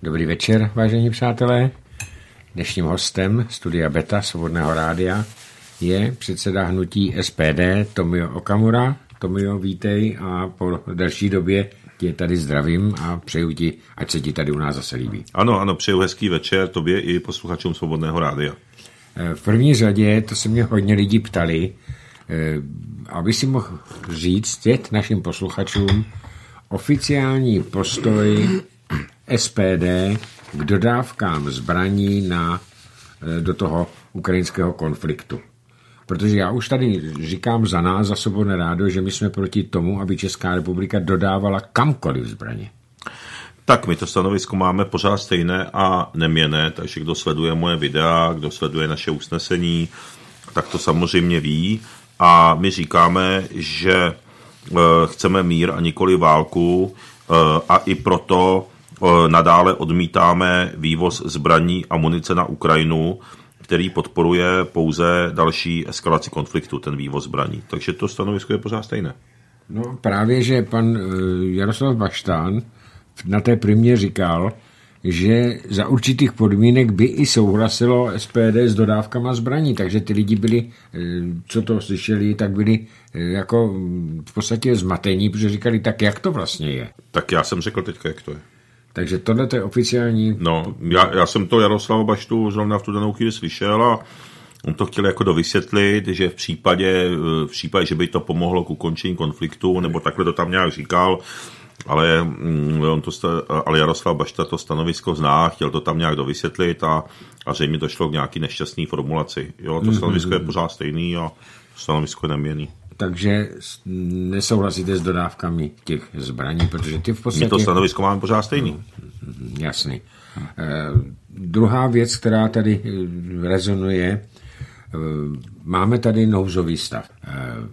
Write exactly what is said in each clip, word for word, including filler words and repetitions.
Dobrý večer, vážení přátelé. Dnešním hostem studia Beta Svobodného rádia je předseda hnutí S P D Tomio Okamura. Tomio, vítej a po další době tě tady zdravím a přeju ti, ať se ti tady u nás zase líbí. Ano, ano, přeju hezký večer tobě i posluchačům Svobodného rádia. V první řadě, to se mě hodně lidí ptali, aby si mohl říct teď našim posluchačům oficiální postoj S P D k dodávkám zbraní na, do toho ukrajinského konfliktu. Protože já už tady říkám za nás, za Svobodné rádio, že my jsme proti tomu, aby Česká republika dodávala kamkoliv zbraně. Tak my to stanovisko máme pořád stejné a neměnné, takže kdo sleduje moje videa, kdo sleduje naše usnesení, tak to samozřejmě ví. A my říkáme, že e, chceme mír a nikoli válku e, a i proto e, nadále odmítáme vývoz zbraní a munice na Ukrajinu, který podporuje pouze další eskalaci konfliktu, ten vývoz zbraní. Takže to stanovisko je pořád stejné. No právě, že pan Jaroslav Baštán na té primě říkal, že za určitých podmínek by i souhlasilo S P D s dodávkama zbraní, takže ty lidi byli, co to slyšeli, tak byli jako v podstatě zmatení, protože říkali, tak jak to vlastně je. Tak já jsem řekl teďka, jak to je. Takže tohle to je oficiální... No, já, já jsem to Jaroslava Baštu zrovna v tu danou chvíli slyšel a on to chtěl jako dovysvětlit, že v případě, v případě, že by to pomohlo k ukončení konfliktu, nebo takhle to tam nějak říkal, ale, on to, ale Jaroslav Bašta to stanovisko zná, chtěl to tam nějak dovysvětlit a, a zřejmě to šlo k nějaký nešťastný formulaci. Jo, to stanovisko je pořád stejný a stanovisko je neměnný. Takže nesouhlasíte s dodávkami těch zbraní, protože ty v podstatě... My to stanovisko máme pořád stejný. Jasný. Eh, druhá věc, která tady rezonuje, eh, máme tady nouzový stav. Eh,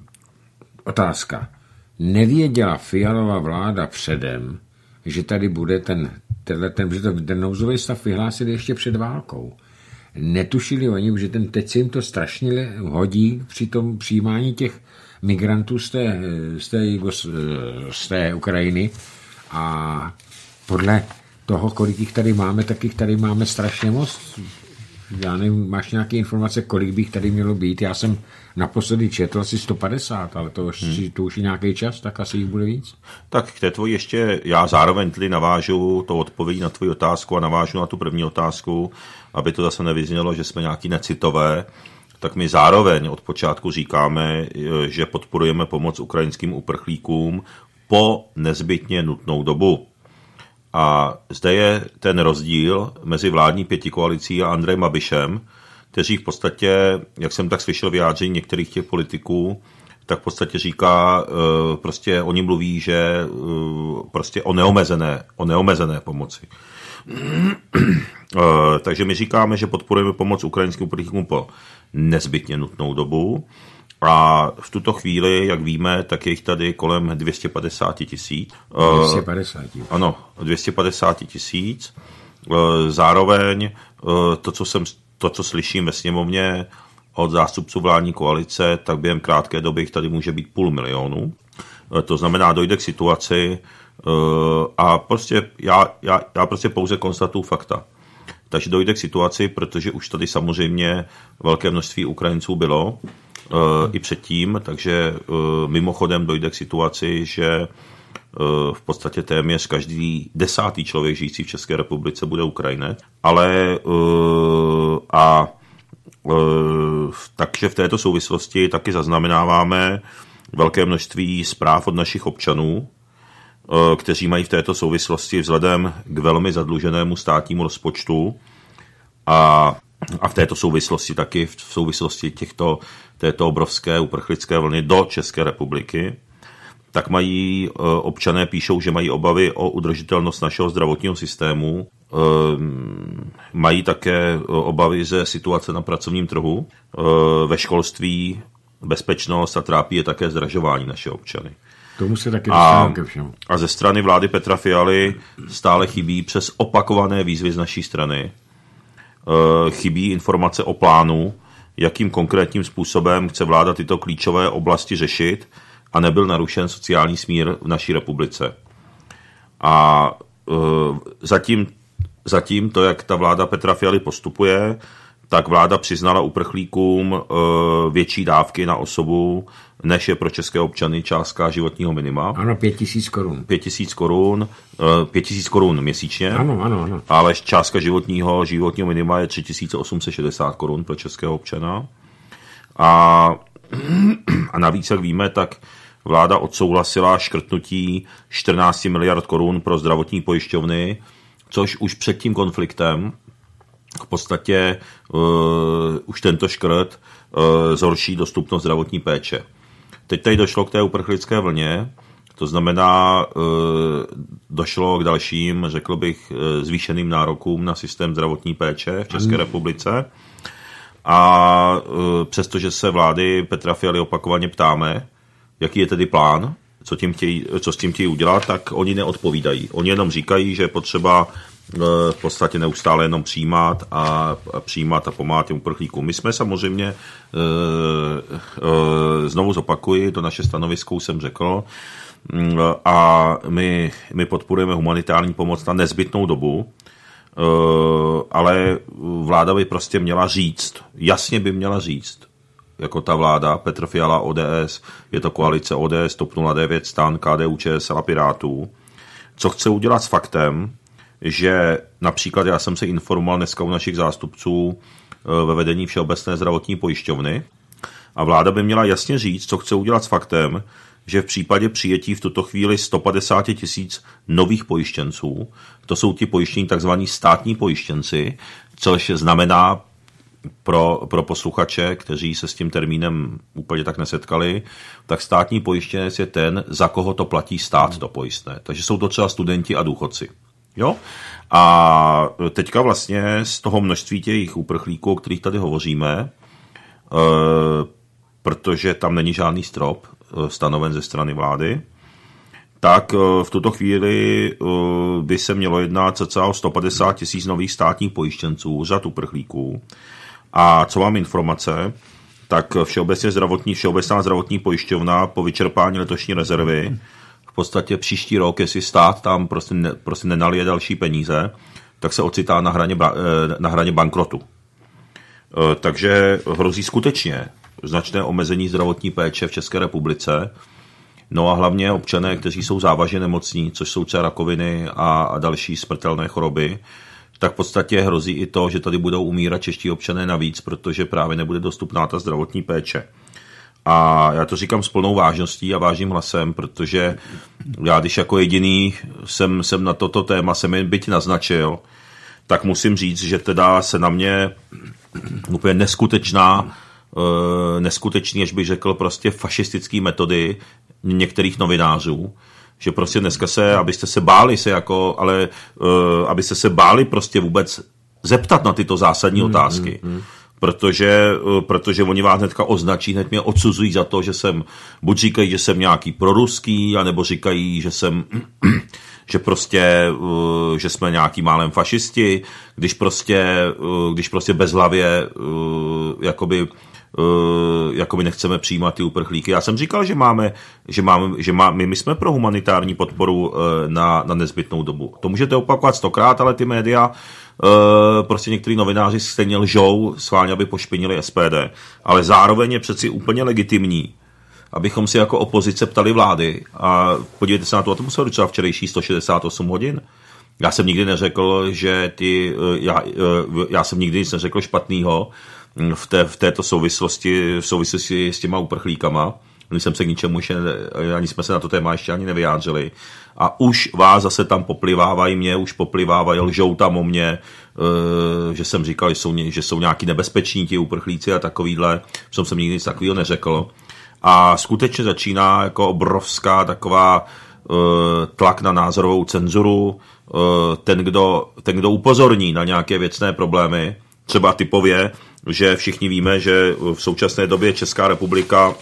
otázka. Nevěděla Fialova vláda předem, že tady bude ten, tenhle, ten, že ten nouzový stav vyhlásili ještě před válkou. Netušili oni, že ten, teď se jim to strašně hodí při tom přijímání těch migrantů z té, z té, z té Ukrajiny a podle toho, kolik jich tady máme, tak jich tady máme strašně moc. Já nevím, máš nějaké informace, kolik bych tady mělo být? Já jsem naposledy četl asi sto padesát, ale to, hmm. to už je nějaký čas, tak asi jich bude víc. Tak k té tvoji ještě, já zároveň tedy navážu to odpověď na tvoji otázku a navážu na tu první otázku, aby to zase nevyznělo, že jsme nějaký necitové, tak my zároveň od počátku říkáme, že podporujeme pomoc ukrajinským uprchlíkům po nezbytně nutnou dobu. A zde je ten rozdíl mezi vládní pětikoalicí a Andrejem Babišem, kteří v podstatě, jak jsem tak slyšel vyjádření některých těch politiků, tak v podstatě říká, prostě oni mluví, že prostě o neomezené, o neomezené pomoci. Takže my říkáme, že podporujeme pomoc ukrajinským uprchlíkům po nezbytně nutnou dobu. A v tuto chvíli, jak víme, tak je jich tady kolem dvě stě padesát tisíc. dvě stě padesát. Ano, dvě stě padesát tisíc. Zároveň to, co jsem, to, co slyším ve sněmovně od zástupců vládní koalice, tak během krátké doby jich tady může být půl milionu. To znamená, dojde k situaci a prostě já, já, já prostě pouze konstatuju fakta. Takže dojde k situaci, protože už tady samozřejmě velké množství Ukrajinců bylo uh, i předtím, takže uh, mimochodem dojde k situaci, že uh, v podstatě téměř každý desátý člověk žijící v České republice bude Ukrajinec. Ale uh, a uh, takže v této souvislosti taky zaznamenáváme velké množství zpráv od našich občanů, kteří mají v této souvislosti vzhledem k velmi zadluženému státnímu rozpočtu a, a v této souvislosti taky v souvislosti těchto, této obrovské uprchlické vlny do České republiky, tak mají občané píšou, že mají obavy o udržitelnost našeho zdravotního systému, mají také obavy ze situace na pracovním trhu, ve školství, bezpečnost a trápí je také zdražování naše občany. Tomu se taky dostaneme ke všemu. A ze strany vlády Petra Fialy stále chybí přes opakované výzvy z naší strany. Chybí informace o plánu, jakým konkrétním způsobem chce vláda tyto klíčové oblasti řešit a nebyl narušen sociální smír v naší republice. A zatím zatím to, jak ta vláda Petra Fialy postupuje, tak vláda přiznala uprchlíkům e, větší dávky na osobu, než je pro české občany částka životního minima. Ano, pět tisíc korun. Pět tisíc korun, e, pět tisíc korun měsíčně. Ano, ano, ano. Ale částka životního, životního minima je tři tisíce osm set šedesát korun pro českého občana. A, a navíc, jak víme, tak vláda odsouhlasila škrtnutí čtrnáct miliard korun pro zdravotní pojišťovny, což už před tím konfliktem v podstatě uh, už tento škrt uh, zhorší dostupnost zdravotní péče. Teď tady došlo k té uprchlické vlně, to znamená, uh, došlo k dalším, řekl bych, uh, zvýšeným nárokům na systém zdravotní péče v České republice. A uh, přestože se vlády Petra Fialy opakovaně ptáme, jaký je tedy plán, co, tím chtějí, co s tím chtějí udělat, tak oni neodpovídají. Oni jenom říkají, že je potřeba v podstatě neustále jenom přijímat a, a přijímat a pomáhat těm uprchlíkům. My jsme samozřejmě, e, e, znovu zopakuji, to naše stanovisko jsem řekl, a my, my podporujeme humanitární pomoc na nezbytnou dobu, e, ale vláda by prostě měla říct, jasně by měla říct, jako ta vláda, Petr Fiala, O D S, je to koalice O D S, TOP nula devět, STAN, K D U Č S L a Pirátů, co chce udělat s faktem, že například já jsem se informoval dneska u našich zástupců ve vedení Všeobecné zdravotní pojišťovny a vláda by měla jasně říct, co chce udělat s faktem, že v případě přijetí v tuto chvíli sto padesát tisíc nových pojištěnců, to jsou ti pojištění takzvaní státní pojištěnci, což znamená pro, pro posluchače, kteří se s tím termínem úplně tak nesetkali, tak státní pojištěnec je ten, za koho to platí stát, to pojistné. Takže jsou to třeba studenti a důchodci. Jo? A teďka vlastně z toho množství těch uprchlíků, o kterých tady hovoříme, e, protože tam není žádný strop e, stanoven ze strany vlády, tak e, v tuto chvíli e, by se mělo jednat cca o sto padesát tisíc nových státních pojištěnců, řad uprchlíků. A co mám informace, tak Všeobecně zdravotní, Všeobecná zdravotní pojišťovna po vyčerpání letošní rezervy v podstatě příští rok, jestli stát tam prostě, ne, prostě nenalije další peníze, tak se ocitá na hraně, na hraně bankrotu. Takže hrozí skutečně značné omezení zdravotní péče v České republice. No a hlavně občané, kteří jsou závažně nemocní, což jsou třeba rakoviny a, a další smrtelné choroby, tak v podstatě hrozí i to, že tady budou umírat čeští občané navíc, protože právě nebude dostupná ta zdravotní péče. A já to říkám s plnou vážností a vážným hlasem, protože já, když jako jediný jsem, jsem na toto téma jsem jen byť naznačil, tak musím říct, že teda se na mě úplně neskutečná, neskutečný, až bych řekl, prostě fašistický metody některých novinářů, že prostě dneska se, abyste se báli se jako, ale abyste se báli prostě vůbec zeptat na tyto zásadní hmm, otázky. Hmm, hmm. Protože, protože oni vás hnedka označí, hned mě odsuzují za to, že jsem, buď říkají, že jsem nějaký proruský, anebo říkají, že jsem, že prostě, že jsme nějaký málem fašisti, když prostě, když prostě bezhlavě, jakoby, jakoby nechceme přijímat ty uprchlíky. Já jsem říkal, že máme, že máme, že má, my, my jsme pro humanitární podporu na, na nezbytnou dobu. To můžete opakovat stokrát, ale ty média, prostě některý novináři stejně lžou, schválně, aby pošpinili S P D. Ale zároveň je přeci úplně legitimní, abychom si jako opozice ptali vlády. A podívejte se na tu atmosféru, třeba včerejší sto šedesát osm hodin. Já jsem nikdy neřekl, že ty, já, já jsem nikdy nic neřekl špatného v, té, v této souvislosti, v souvislosti s těma uprchlíkama. Když jsem se k ničemu ještě, ani jsme se na to téma ještě ani nevyjádřili. A už vás zase tam poplivávají, mě už poplivávají, lžou tam o mě, že jsem říkal, že jsou, že jsou nějaký nebezpeční ti uprchlíci a takovýhle. Jsem jsem nikdy nic takového neřekl. A skutečně začíná jako obrovská taková tlak na názorovou cenzuru. Ten kdo, ten, kdo upozorní na nějaké věcné problémy, třeba typově, že všichni víme, že v současné době Česká republika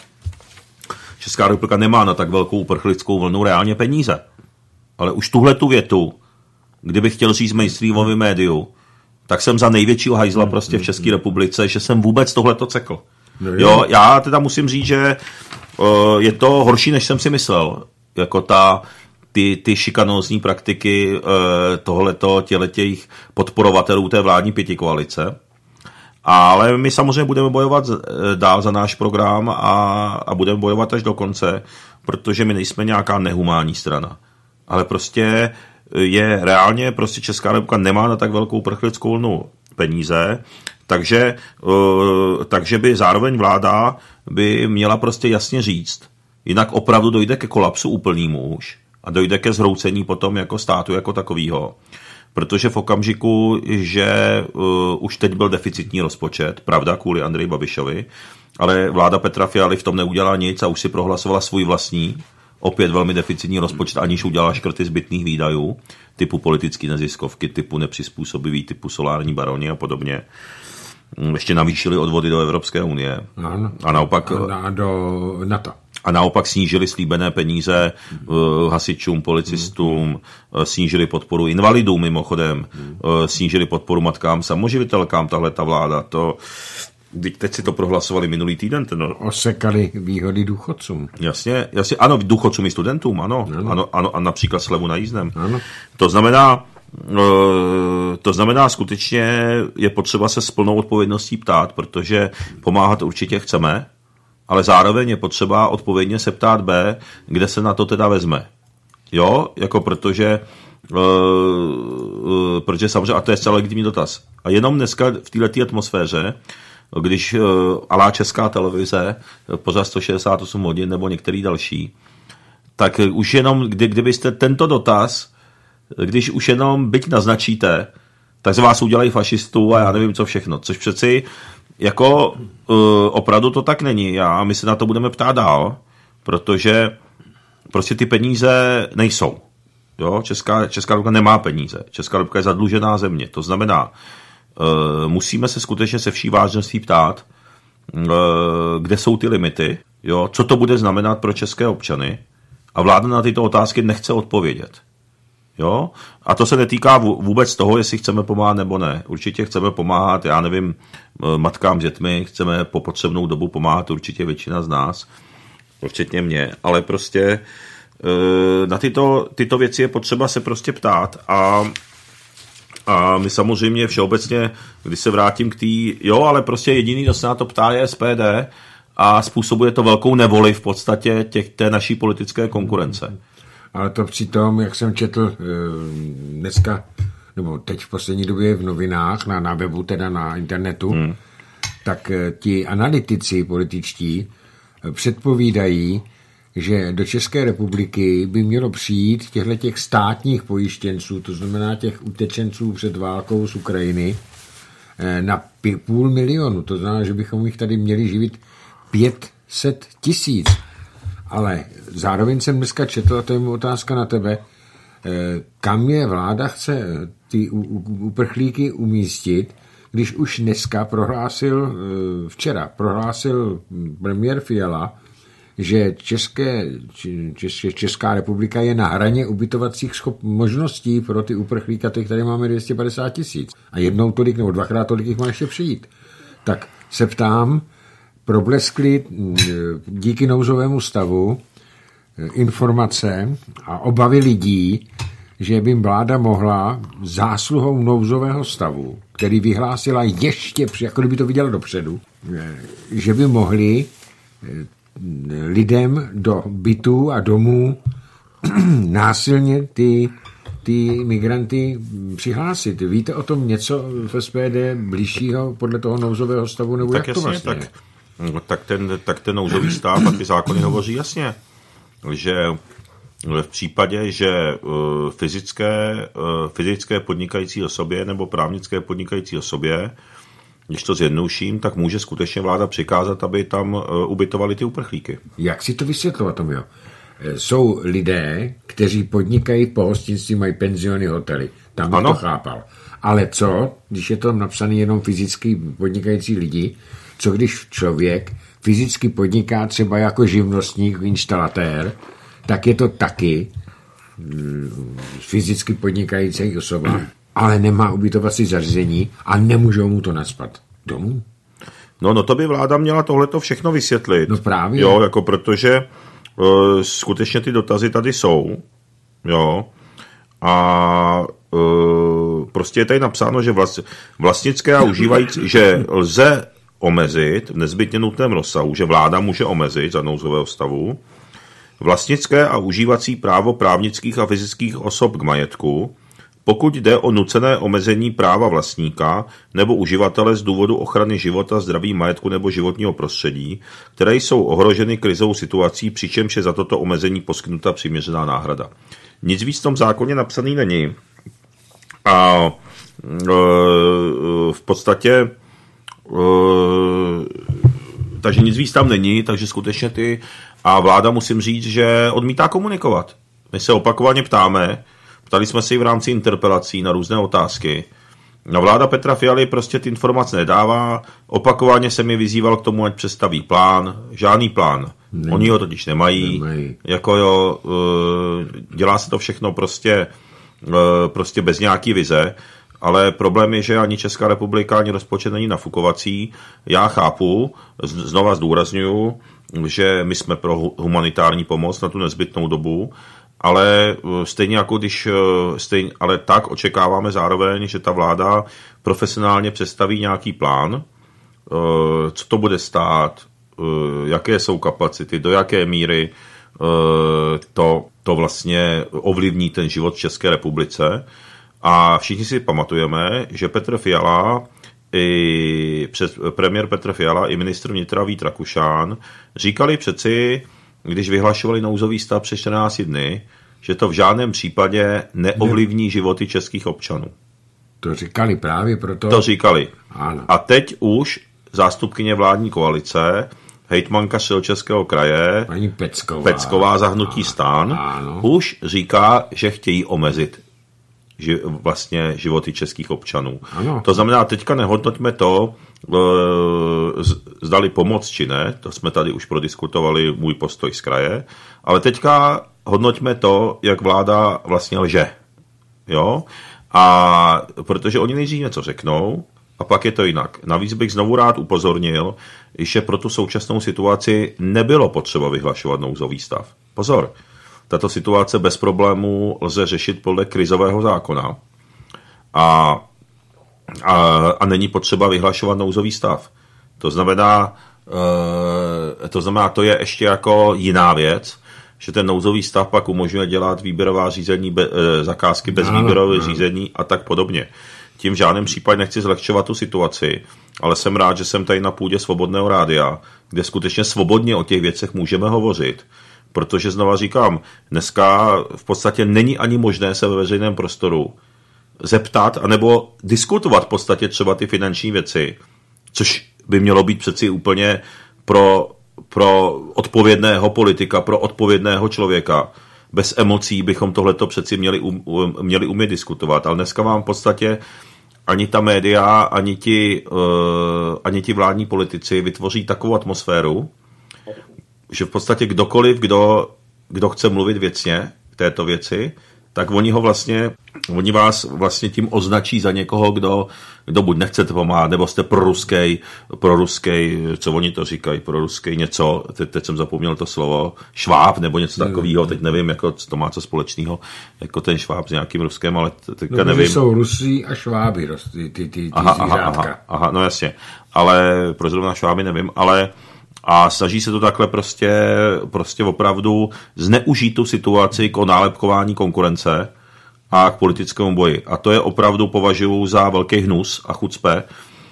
Česká republika nemá na tak velkou uprchlickou vlnu reálně peníze. Ale už tuhle tu větu, kdybych chtěl říct mainstreamovým médiu, tak jsem za největšího hajzla prostě v České republice, že jsem vůbec tohleto cekl. Jo, já teda musím říct, že uh, je to horší, než jsem si myslel. Jako ta, ty, ty šikanózní praktiky tohleto těletějích podporovatelů té vládní pětikoalice. Ale my samozřejmě budeme bojovat dál za náš program a, a budeme bojovat až do konce, protože my nejsme nějaká nehumánní strana. Ale prostě je reálně, prostě Česká republika nemá na tak velkou uprchlickou vlnu peníze, takže, takže by zároveň vláda by měla prostě jasně říct, jinak opravdu dojde ke kolapsu úplnému už a dojde ke zhroucení potom jako státu jako takovýho. Protože v okamžiku, že uh, už teď byl deficitní rozpočet, pravda, kvůli Andreji Babišovi, ale vláda Petra Fialy v tom neudělala nic a už si prohlasovala svůj vlastní, opět velmi deficitní rozpočet, aniž udělala škrty zbytných výdajů, typu politické neziskovky, typu nepřizpůsobivý, typu solární baroni a podobně. Ještě navýšili odvody do Evropské unie. Ano. A naopak... A do NATO. A naopak snížili slíbené peníze uh, hasičům, policistům, uh, snížili podporu invalidům mimochodem, uh, snížili podporu matkám, samoživitelkám, tahle ta vláda. To, teď si to prohlasovali minulý týden. Ten... Osekali výhody důchodcům. Jasně, jasně, ano, důchodcům i studentům, ano, ano, ano, ano a například slevu na jízdném. Ano. To znamená, uh, to znamená skutečně je potřeba se s plnou odpovědností ptát, protože pomáhat určitě chceme, ale zároveň je potřeba odpovědně se ptát B, kde se na to teda vezme. Jo, jako protože, uh, uh, protože samozřejmě, a to je zcela legitimní dotaz. A jenom dneska v této atmosféře, když uh, alá Česká televize, pořád sto šedesát osm hodin nebo některý další, tak už jenom, kdy, kdybyste tento dotaz, když už jenom byť naznačíte, tak z vás udělají fašistů a já nevím co všechno, což přeci jako uh, opravdu to tak není a my se na to budeme ptát dál, protože prostě ty peníze nejsou. Jo? Česká, Česká republika nemá peníze. Česká republika je zadlužená země. To znamená, uh, musíme se skutečně se vší vážností ptát, uh, kde jsou ty limity, jo? Co to bude znamenat pro české občany a vláda na tyto otázky nechce odpovědět. Jo? A to se netýká vůbec toho, jestli chceme pomáhat nebo ne. Určitě chceme pomáhat, já nevím, matkám s dětmi, chceme po potřebnou dobu pomáhat určitě většina z nás, včetně mě, ale prostě na tyto, tyto věci je potřeba se prostě ptát a, a my samozřejmě všeobecně, když se vrátím k té, jo, ale prostě jediný, kdo se na to ptá, je S P D a způsobuje to velkou nevoli v podstatě těch, té naší politické konkurence. Ale to přitom, jak jsem četl dneska, nebo teď v poslední době v novinách, na, na webu, teda na internetu, hmm. tak ti analytici političtí předpovídají, že do České republiky by mělo přijít těchto těch státních pojištěnců, to znamená těch utečenců před válkou z Ukrajiny, na půl milionu. To znamená, že bychom jich tady měli živit pět set tisíc. Ale zároveň jsem dneska četl, a to je mu otázka na tebe, kam je vláda chce ty uprchlíky umístit, když už dneska prohlásil, včera prohlásil premiér Fiala, že České, České, Česká republika je na hraně ubytovacích schop, možností pro ty uprchlíka, těch tady máme dvě stě padesát tisíc. A jednou tolik nebo dvakrát tolik jich má ještě přijít. Tak se ptám, probleskly díky nouzovému stavu informace a obavy lidí, že by vláda mohla zásluhou nouzového stavu, který vyhlásila ještě, jako kdyby to viděla dopředu, že by mohli lidem do bytů a domů násilně ty, ty migranty přihlásit. Víte o tom něco v S P D blížšího podle toho nouzového stavu? Nebo tak jak to jasně, vlastně tak, tak, ten, tak ten nouzový stav a ty zákony hovoří jasně, že v případě, že fyzické, fyzické podnikající osobě nebo právnické podnikající osobě, když to zjednouším, tak může skutečně vláda přikázat, aby tam ubytovali ty uprchlíky. Jak si to vysvětlovat, Tomio? Jsou lidé, kteří podnikají v pohostinství, mají penziony, hotely. Tam bych to chápal. Ale co, když je to napsané jenom fyzicky podnikající lidi, co když člověk fyzicky podniká třeba jako živnostník, instalatér, tak je to taky fyzicky podnikající osoba, ale nemá ubytovací zařízení a nemůžou mu to nacpat domů. No, no to by vláda měla tohleto všechno vysvětlit. No právě. Jo, jako protože uh, skutečně ty dotazy tady jsou Jo. A e, prostě je tady napsáno, že vlast, vlastnické a užívající, že lze omezit v nezbytně nutném rozsahu, že vláda může omezit za nouzového stavu vlastnické a užívací právo právnických a fyzických osob k majetku, pokud jde o nucené omezení práva vlastníka nebo uživatele z důvodu ochrany života, zdraví, majetku nebo životního prostředí, které jsou ohroženy krizovou situací, přičemž je za toto omezení poskytnuta přiměřená náhrada. Nic víc v tom zákoně napsaný není. A e, v podstatě e, takže nic víc tam není, takže skutečně ty a vláda, musím říct, že odmítá komunikovat. My se opakovaně ptáme, ptali jsme se i v rámci interpelací na různé otázky. No, vláda Petra Fialy prostě ty informace nedává, opakovaně se mi vyzýval k tomu, ať představí plán, žádný plán. Ne. Oni ho totiž nemají, nemají. Jako jo, dělá se to všechno prostě, prostě bez nějaký vize, ale problém je, že ani Česká republika, ani rozpočet není nafukovací. Já chápu, znova zdůrazňuju, že my jsme pro humanitární pomoc na tu nezbytnou dobu, ale stejně jako když, stejně, ale tak očekáváme zároveň, že ta vláda profesionálně představí nějaký plán, co to bude stát, jaké jsou kapacity, do jaké míry to, to vlastně ovlivní ten život v České republice. A všichni si pamatujeme, že Petr Fiala, i před, premiér Petr Fiala i ministr vnitra Vít Rakušan říkali přeci, když vyhlašovali nouzový stav před čtrnácti dny, že to v žádném případě neovlivní životy českých občanů. To říkali právě proto. To říkali. Ano. A teď už zástupkyně vládní koalice, hejtmanka Středočeského kraje, paní Pecková, Pecková za hnutí STAN, ano. už říká, že chtějí omezit ži, vlastně životy českých občanů. Ano. To znamená, teďka nehodnoťme to, zdali pomoc či ne, to jsme tady už prodiskutovali můj postoj z kraje, ale teďka hodnoťme to, jak vláda vlastně lže. Jo? A protože oni nejdřív něco řeknou, a pak je to jinak. Navíc bych znovu rád upozornil, že pro tu současnou situaci nebylo potřeba vyhlašovat nouzový stav. Pozor, tato situace bez problémů lze řešit podle krizového zákona a, a, a není potřeba vyhlašovat nouzový stav. To znamená, e, to znamená, to je ještě jako jiná věc, že ten nouzový stav pak umožňuje dělat výběrová řízení, be, e, zakázky bez výběrového řízení a tak podobně. Tím v žádném případě nechci zlehčovat tu situaci, ale jsem rád, že jsem tady na půdě Svobodného rádia, kde skutečně svobodně o těch věcech můžeme hovořit, protože znova říkám, dneska v podstatě není ani možné se ve veřejném prostoru zeptat anebo diskutovat v podstatě třeba ty finanční věci, což by mělo být přeci úplně pro, pro odpovědného politika, pro odpovědného člověka. Bez emocí bychom tohleto přeci měli, um, um, měli umět diskutovat, ale dneska vám v podstatě ani ta média, ani ti, uh, ani ti vládní politici vytvoří takovou atmosféru, že v podstatě kdokoliv, kdo, kdo chce mluvit věcně k této věci, tak oni ho vlastně, oni vás vlastně tím označí za někoho, kdo, kdo buď nechcete pomáhat, nebo jste proruskej, proruskej, co oni to říkají, proruskej něco, teď, teď jsem zapomněl to slovo, šváb, nebo něco takového, teď nevím, jako, co to má co společného, jako ten šváb s nějakým Ruskem, ale teďka no, nevím. jsou Rusí a šváby, ty, ty, ty aha, aha, aha, aha, no jasně, ale pro zrovna šváby nevím, ale a snaží se to takhle prostě, prostě opravdu zneužít tu situaci k nálepkování konkurence a k politickému boji. A to je opravdu považuji za velký hnus a chucpe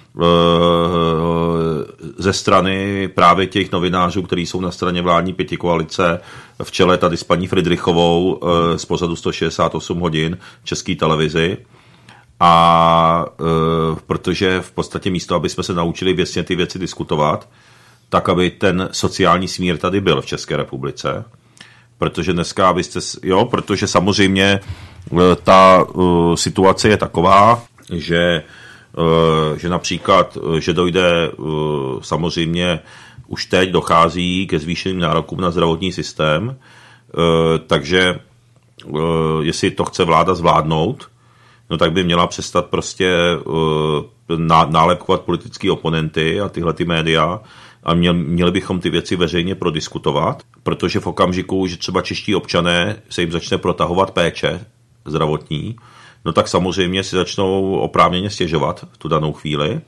ze strany právě těch novinářů, kteří jsou na straně vládní pětikoalice, v čele tady s paní Fridrichovou z pořadu sto šedesát osm hodin České televizi. A protože v podstatě místo, aby jsme se naučili věcně ty věci diskutovat, tak, aby ten sociální smír tady byl v České republice. Protože dneska, abyste, jo, protože samozřejmě ta uh, situace je taková, že, uh, že například, že dojde uh, samozřejmě, už teď dochází ke zvýšeným nárokům na zdravotní systém, uh, takže uh, jestli to chce vláda zvládnout, no tak by měla přestat prostě uh, nálepkovat politické oponenty a tyhle ty média, a měl, měli bychom ty věci veřejně prodiskutovat, protože v okamžiku, že třeba čeští občané se jim začne protahovat péče zdravotní, no tak samozřejmě si začnou oprávněně stěžovat v tu danou chvíli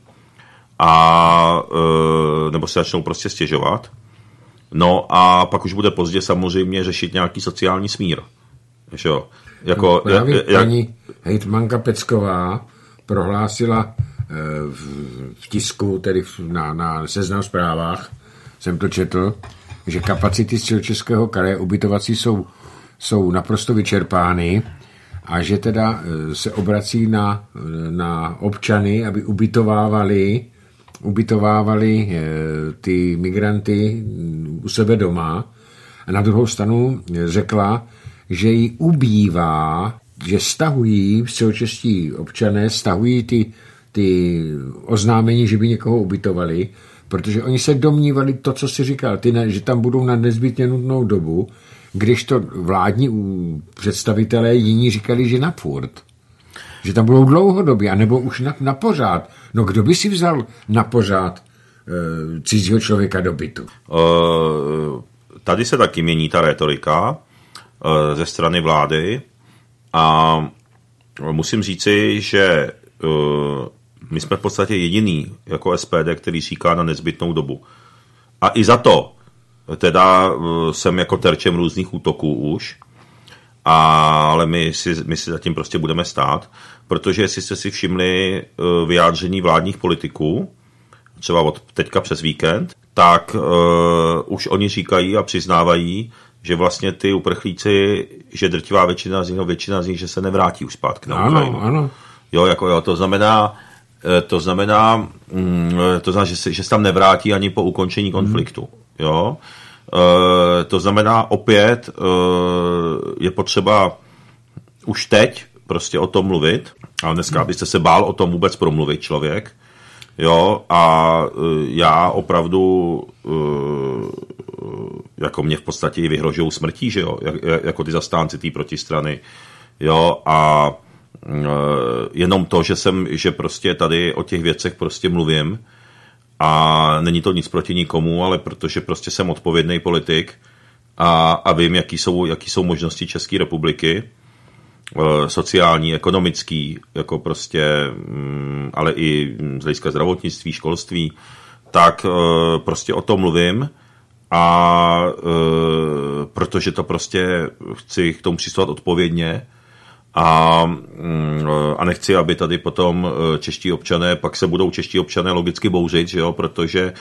a nebo si začnou prostě stěžovat. No a pak už bude pozdě samozřejmě řešit nějaký sociální smír. Jo? Jako, no, právě jak, paní hejtmanka Pecková prohlásila v, v tisku, tedy na, na Seznam Zprávách, jsem to četl, že kapacity Středočeského kraje ubytovací jsou, jsou naprosto vyčerpány a že teda se obrací na, na občany, aby ubytovávali, ubytovávali ty migranty u sebe doma. A na druhou stranu řekla, že jí ubývá, že stahují středočeští občané, stahují ty, ty oznámení, že by někoho ubytovali, protože oni se domnívali to, co si říkal, ty, že tam budou na nezbytně nutnou dobu, když to vládní představitelé jiní říkali, že na furt. Že tam budou dlouhodobě, anebo už na, na pořád. No kdo by si vzal na pořád e, cizího člověka do bytu? Uh, tady se taky mění ta retorika uh, ze strany vlády a musím říci, že uh, my jsme v podstatě jediný jako S P D, který říká na nezbytnou dobu. A i za to teda uh, jsem jako terčem různých útoků už, ale my si, my si zatím prostě budeme stát, protože jestli jste si všimli uh, vyjádření vládních politiků, třeba od teďka přes víkend, tak uh, už oni říkají a přiznávají, že vlastně ty uprchlíci, že drtivá většina z nich, většina z nich, že se nevrátí už zpátky na Ukrajinu. Ano, ano. Jo, jako jo, to znamená, to znamená, to znamená, že se, že se tam nevrátí ani po ukončení konfliktu. Hmm. Jo. E, to znamená opět e, je potřeba už teď prostě o tom mluvit, ale dneska byste se bál o tom vůbec promluvit člověk. Jo, a já opravdu jako mě v podstatě vyhrožují smrtí, že jo, jako ty zastánci té protistrany. Jo, a jenom to, že jsem, že prostě tady o těch věcech prostě mluvím a není to nic proti nikomu, ale protože prostě jsem odpovědný politik a, a vím, jaký jsou, jaký jsou možnosti České republiky, sociální, ekonomický, jako prostě, ale i z hlediska zdravotnictví, školství, tak prostě o tom mluvím a protože to prostě chci k tomu přistupovat odpovědně a, a nechci, aby tady potom čeští občané, pak se budou čeští občané logicky bouřit, že jo, protože,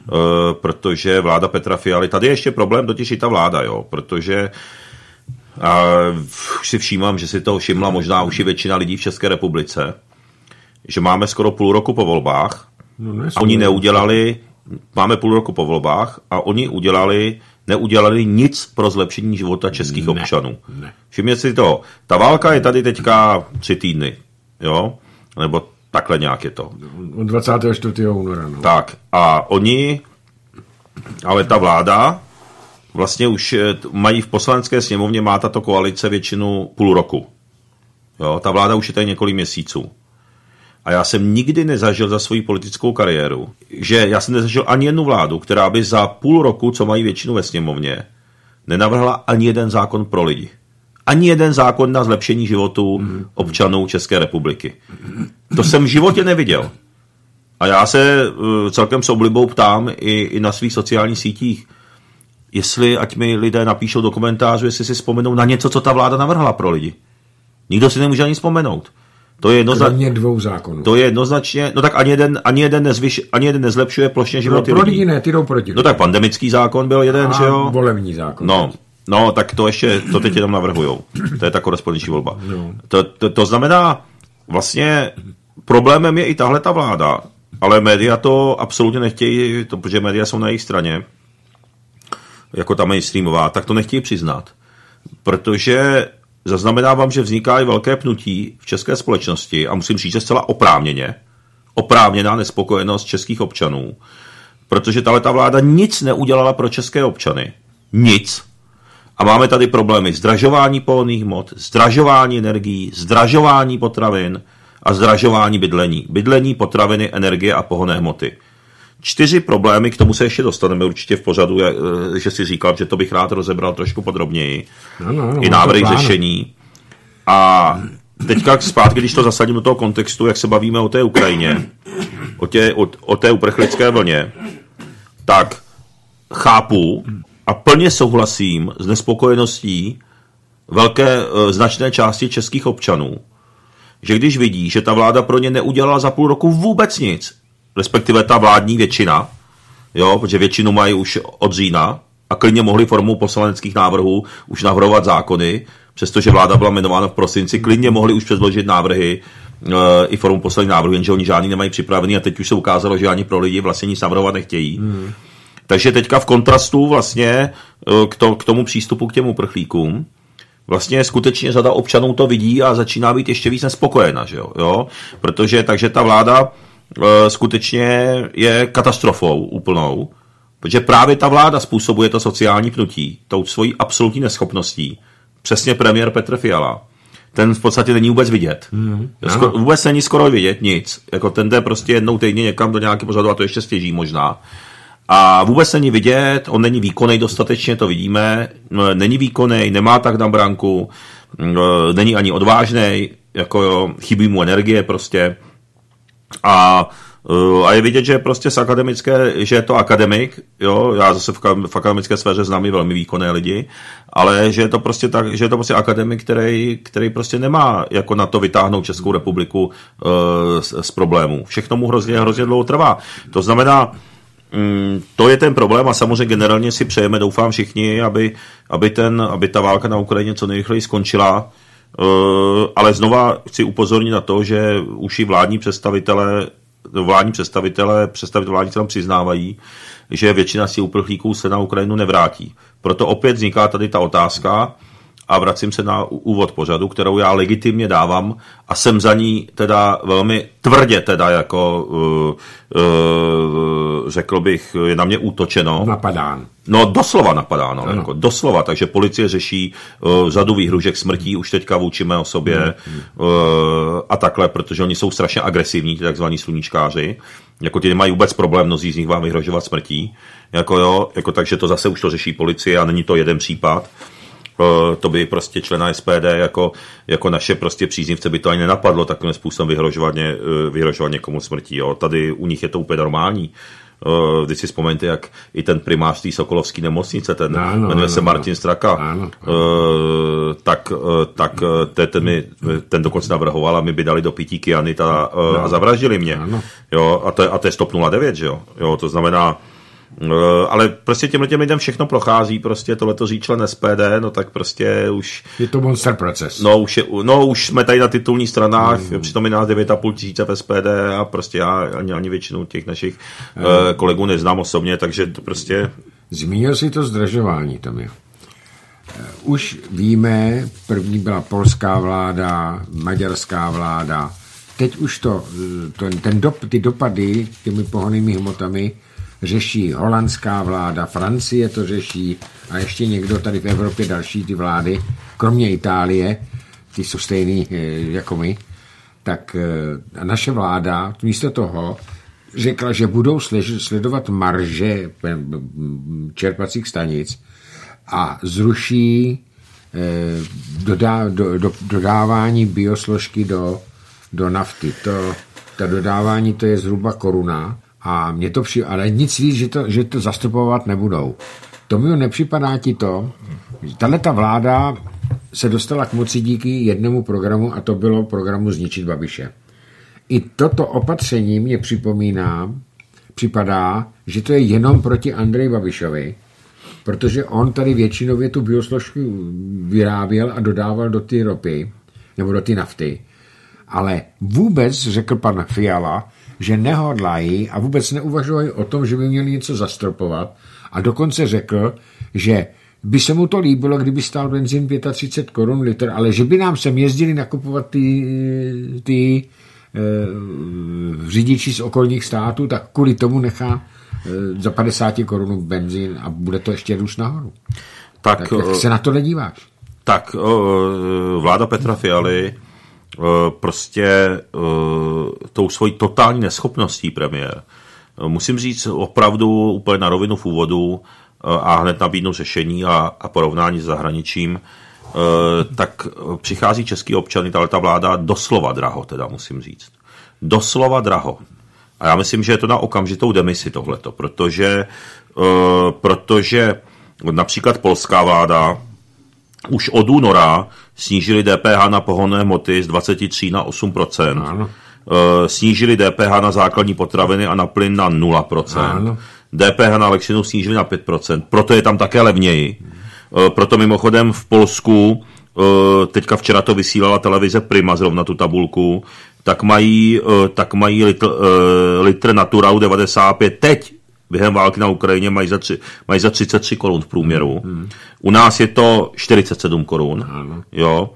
protože vláda Petra Fialy, tady je ještě problém, totiž i ta vláda, jo, protože a už si všímám, že si to všimla možná už i většina lidí v České republice, že máme skoro půl roku po volbách no, a oni neudělali, máme půl roku po volbách a oni udělali, neudělali nic pro zlepšení života českých ne, občanů. Ne. Všimněte si to, ta válka je tady teďka tři týdny, jo, nebo takhle nějak je to. Od dvacátého čtvrtého února. No. Tak a oni, ale ta vláda vlastně už mají v poslanecké sněmovně, má tato koalice většinu půl roku. Jo, ta vláda už je tady několik měsíců. A já jsem nikdy nezažil za svou politickou kariéru, že já jsem nezažil ani jednu vládu, která by za půl roku, co mají většinu ve sněmovně, nenavrhla ani jeden zákon pro lidi. Ani jeden zákon na zlepšení životů mm. občanů České republiky. To jsem v životě neviděl. A já se uh, celkem s oblibou ptám i, i na svých sociálních sítích, jestli, ať mi lidé napíšou do komentářů, jestli si vzpomenou na něco, co ta vláda navrhla pro lidi. Nikdo si nemůže ani vzpomenout. To je jednoznačně dvou zákonů. To je jednoznačně, no tak ani jeden, ani jeden, nezvyš, ani jeden nezlepšuje plošně životy no, pro lidí. lidi ne, ty jdou proti. No tak pandemický zákon byl jeden, a že jo? volební zákon. No, no, tak to ještě, to teď jenom navrhujou. To je ta korespondenční volba. No. To, to, to znamená, vlastně problémem je i tahle ta vláda, ale média to absolutně nechtějí, to, protože média jsou na jejich straně, jako ta mainstreamová, tak to nechtějí přiznat. Protože zaznamenávám, že vzniká i velké pnutí v české společnosti a musím říct, že zcela oprávněně, oprávněná nespokojenost českých občanů, protože tahleta vláda nic neudělala pro české občany. Nic. A máme tady problémy zdražování pohonných hmot, zdražování energií, zdražování potravin a zdražování bydlení. Bydlení, potraviny, energie a pohonné hmoty. čtyři problémy, k tomu se ještě dostaneme určitě v pořadu, že si říkal, že to bych rád rozebral trošku podrobněji. No, no, no, I návrhy řešení. A teďka zpátky, když to zasadím do toho kontextu, jak se bavíme o té Ukrajině, o, tě, o, o té uprchlické vlně, tak chápu a plně souhlasím s nespokojeností velké značné části českých občanů, že když vidí, že ta vláda pro ně neudělala za půl roku vůbec nic, respektive ta vládní většina, jo, protože většinu mají už od října a klidně mohli formou poslaneckých návrhů už navrhovat zákony, přestože vláda byla jmenována v prosinci, klidně mohli už předložit návrhy e, i formou posledních návrhů, jenže oni žádný nemají připravený a teď už se ukázalo, že ani pro lidi vlastně nic navrhovat nechtějí. Hmm. Takže teďka v kontrastu vlastně k, to, k tomu přístupu k těm uprchlíkům vlastně skutečně řada občanů to vidí a začíná být ještě víc nespokojena, že jo? Jo? Protože takže ta vláda e, skutečně je katastrofou úplnou, protože právě ta vláda způsobuje to sociální pnutí, tou svojí absolutní neschopností. Přesně premiér Petr Fiala. Ten v podstatě není vůbec vidět. Mm, skoro, vůbec není skoro vidět nic. Jako ten jde prostě jednou týdně někam do nějakého pořadu a to ještě stěží možná. A vůbec není vidět, on není výkonný dostatečně, to vidíme. Není výkonný, nemá tak na branku, není ani odvážnej, jako jo, chybí mu energie prostě. A A je vidět, že prostě z akademické, že je to akademik, jo, já zase v, v akademické sféře znám i velmi výkonné lidi, ale že je to prostě tak, že je to prostě akademik, který, který prostě nemá jako na to vytáhnout Českou republiku uh, z, z problémů. Všechno mu hrozně, hrozně dlouho trvá. To znamená, mm, to je ten problém a samozřejmě generálně si přejeme, doufám všichni, aby, aby, ten, aby ta válka na Ukrajině co nejrychleji skončila. Uh, ale znova chci upozornit na to, že už i vládní představitelé vládní představitelé, představitelé vládní tam přiznávají, že většina z těch uprchlíků se na Ukrajinu nevrátí. Proto opět vzniká tady ta otázka a vracím se na úvod pořadu, kterou já legitimně dávám a jsem za ní teda velmi tvrdě teda jako uh, uh, řekl bych, je na mě útočeno. Napadán. No doslova napadáno, jako doslova, takže policie řeší uh, řadu výhružek smrtí už teďka vůči mé osobě mm, mm. Uh, a takhle, protože oni jsou strašně agresivní, ty takzvaní sluníčkáři, jako ty nemají vůbec problém, mnozí z nich vám vyhrožovat smrtí, jako jo, jako takže to zase už to řeší policie a není to jeden případ. Uh, to by prostě člena S P D jako, jako naše prostě příznivce by to ani nenapadlo takovým způsobem vyhrožovat, ně, vyhrožovat někomu smrtí. Jo. Tady u nich je to úplně normální. Uh, když si vzpomeňte, jak i ten primář té sokolovské nemocnice, ten no, jmenuje no, se Martin no. Straka, no, no. Uh, tak, uh, tak uh, ten, ten, mi, ten dokonce navrhoval a my by dali do pití kyanid a, uh, no. a zavraždili mě. No, no. Jo, a, to, a to je stop nula devět, že jo? Jo, to znamená, Uh, ale prostě těmhle těm lidem všechno prochází, prostě tohleto říct člen S P D, no tak prostě už... Je to monster proces. No už, je, no, už jsme tady na titulních stranách, mm. přitom je nás devět a půl tisíce v S P D a prostě já ani, ani většinu těch našich mm. uh, kolegů neznám osobně, takže to prostě... Zmínil si to zdražování, Tomi. Už víme, první byla polská vláda, maďarská vláda, teď už to, to ten dop, ty dopady těmi pohonnými hmotami řeší holandská vláda, Francie to řeší a ještě někdo tady v Evropě další ty vlády, kromě Itálie, ty jsou stejný jako my, tak naše vláda místo toho řekla, že budou sledovat marže čerpacích stanic a zruší dodá, do, do, dodávání biosložky do, do nafty. To, to dodávání to je zhruba koruna. A mě to při... ale nic víc, že to, že to zastupovat nebudou. To mi nepřipadá ti to, že tato vláda se dostala k moci díky jednomu programu a to bylo programu Zničit Babiše. I toto opatření mě připomíná, připadá, že to je jenom proti Andreji Babišovi, protože on tady většinově tu biosložku vyráběl a dodával do ty ropy, nebo do ty nafty. Ale vůbec, řekl pan Fiala, že nehodlají a vůbec neuvažují o tom, že by měli něco zastropovat a dokonce řekl, že by se mu to líbilo, kdyby stál benzín třicet pět korun litr, ale že by nám sem jezdili nakupovat ty, ty e, řidiči z okolních států, tak kvůli tomu nechá e, za padesát korun benzín a bude to ještě růst nahoru. Tak, tak jak se na to nedíváš? Tak vláda Petra Fialy prostě tou svojí totální neschopností premiér musím říct opravdu úplně na rovinu v úvodu a hned nabídnu řešení a, a porovnání s zahraničím, tak přichází český občany, tahle ta vláda doslova draho, teda musím říct. Doslova draho. A já myslím, že je to na okamžitou demisi tohleto, protože, protože například polská vláda už od února snížili D P H na pohonné hmoty z dvacet tři na osm procent. Ano. Snížili D P H na základní potraviny a na plyn na nula procent. Ano. D P H na elektřinu snížili na pět procent. Proto je tam také levněji. Proto mimochodem v Polsku, teďka včera to vysílala televize Prima, zrovna tu tabulku, tak mají, tak mají litr, litr Naturau devadesát pět teď během války na Ukrajině mají za, tři, mají za třicet tři korun v průměru. Hmm. U nás je to čtyřicet sedm korun. Hmm. Jo.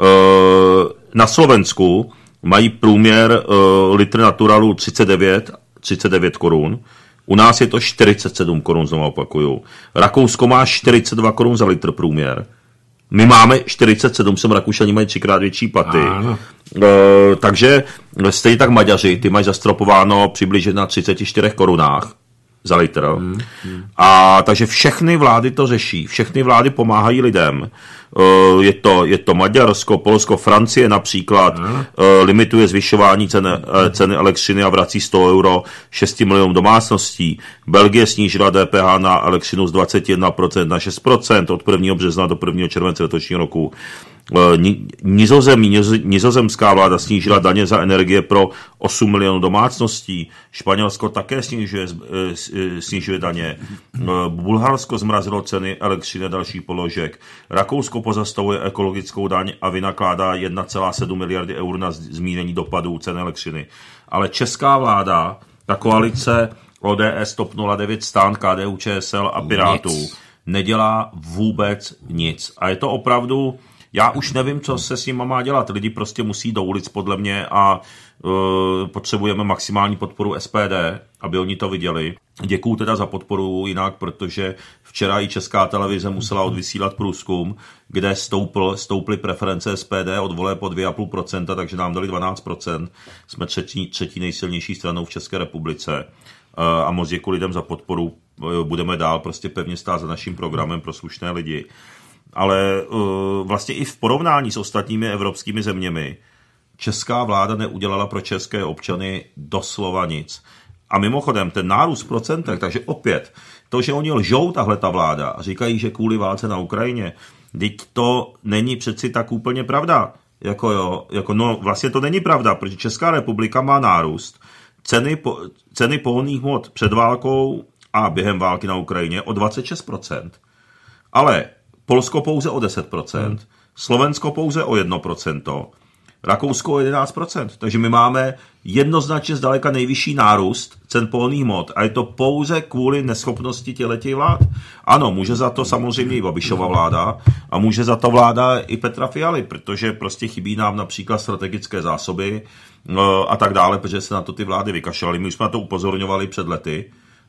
Na Slovensku mají průměr litr Naturalu třicet devět korun. U nás je to čtyřicet sedm korun, znovu opakuju. Rakousko má čtyřicet dva korun za litr průměr. My máme čtyřicet sedm, sem Rakušani mají třikrát větší platy. E, takže stejně tak Maďaři, ty mají zastropováno přibližně na třicet čtyři korunách za litr. Hmm, hmm. A takže všechny vlády to řeší, všechny vlády pomáhají lidem. Uh, je to, je to Maďarsko, Polsko, Francie například, hmm. uh, limituje zvyšování ceny, uh, ceny elektřiny a vrací sto euro šesti milionům domácností. Belgie snížila D P H na elektřinu z dvacet jedna procent na šest procent od prvního března do prvního července letošního roku. Nizozemí, nizozemská vláda snížila daně za energie pro osm milionů domácností. Španělsko také snižuje, snižuje daně. Bulharsko zmrazilo ceny elektřiny a dalších položek. Rakousko pozastavuje ekologickou daň a vynakládá jedna celá sedm miliardy eur na zmírnění dopadů cen elektřiny. Ale česká vláda, ta koalice O D S, TOP nula devět, STAN, K D U Č S L a Pirátů nic. Nedělá vůbec nic. A je to opravdu... Já už nevím, co se s nima má dělat. Lidi prostě musí do ulic podle mě a uh, potřebujeme maximální podporu S P D, aby oni to viděli. Děkuju teda za podporu jinak, protože včera i Česká televize musela odvysílat průzkum, kde stoupl, stouply preference S P D od voleb po dvě celá pět procenta, takže nám dali dvanáct procent. Jsme třetí, třetí nejsilnější stranou v České republice. Uh, a moc děkuji lidem za podporu. Uh, budeme dál prostě pevně stát za naším programem pro slušné lidi. Ale uh, vlastně i v porovnání s ostatními evropskými zeměmi česká vláda neudělala pro české občany doslova nic. A mimochodem, ten nárůst v procentech, takže opět, to, že oni lžou, tahle ta vláda, a říkají, že kvůli válce na Ukrajině, teď to není přeci tak úplně pravda. Jako jo, jako no vlastně to není pravda, protože Česká republika má nárůst. Ceny, po, ceny pohonných hmot před válkou a během války na Ukrajině o dvacet šest procent. Ale Polsko pouze o deset procent, hmm. Slovensko pouze o jedno procento, Rakousko o jedenáct procent. Takže my máme jednoznačně zdaleka nejvyšší nárůst cen pohonných hmot a je to pouze kvůli neschopnosti těchto vlád. Ano, může za to samozřejmě i Babišova vláda a může za to vláda i Petra Fialy, protože prostě chybí nám například strategické zásoby a tak dále, protože se na to ty vlády vykašlaly. My jsme na to upozorňovali před lety,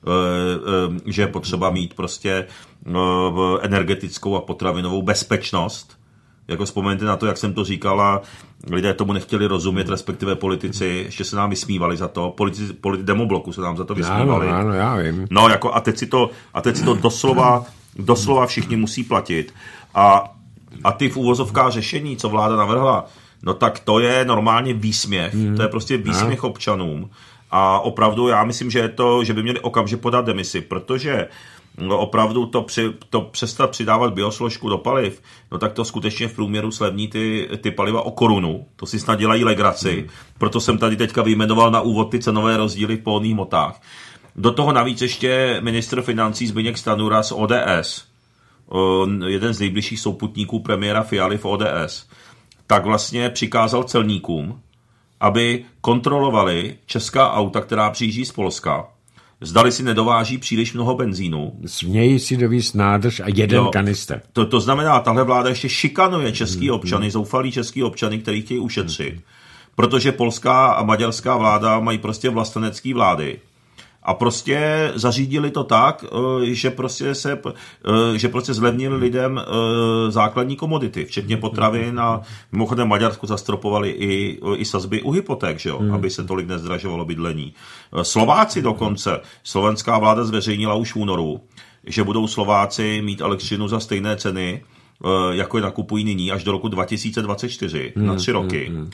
že je potřeba mít prostě energetickou a potravinovou bezpečnost. Jako vzpomeňte na to, jak jsem to říkala, lidé tomu nechtěli rozumět, respektive politici, ještě se nám vysmívali za to, politici, politi, demobloku se nám za to vysmívali. Ano, ano, já vím. No, jako a teď si to, a teď si to doslova, doslova všichni musí platit. A, a ty v úvozovkách řešení, co vláda navrhla, no tak to je normálně výsměch. Hmm. To je prostě výsměch občanům. A opravdu já myslím, že je to, že by měli okamžitě podat demisi, protože no opravdu to, při, to přestat přidávat biosložku do paliv, no tak to skutečně v průměru slevní ty, ty paliva o korunu. To si snad dělají legraci. Hmm. Proto jsem tady teďka vyjmenoval na úvod ty cenové rozdíly v pohonných hmotách. Do toho navíc ještě ministr financí Zbyněk Stanjura z O D S, jeden z nejbližších souputníků premiéra Fialy v O D S, tak vlastně přikázal celníkům, aby kontrolovali česká auta, která přijíždí z Polska, zdali si nedováží příliš mnoho benzínu. Smějí si dovízt nádrž a jeden jo, kanister. To, to znamená, tahle vláda ještě šikanuje český hmm, občany, hmm. zoufalí český občany, který chtějí ušetřit. Protože polská a maďarská vláda mají prostě vlastenecký vlády. A prostě zařídili to tak, že prostě se, že prostě zlevnili lidem základní komodity, včetně potravin a mimochodem Maďarsko zastropovali i, i sazby u hypoték, že jo? Hmm. Aby se tolik nezdražovalo bydlení. Slováci dokonce, slovenská vláda zveřejnila už v únoru, že budou Slováci mít elektřinu za stejné ceny, jako je nakupují nyní, až do roku dva tisíce dvacet čtyři, hmm. na tři roky. Hmm.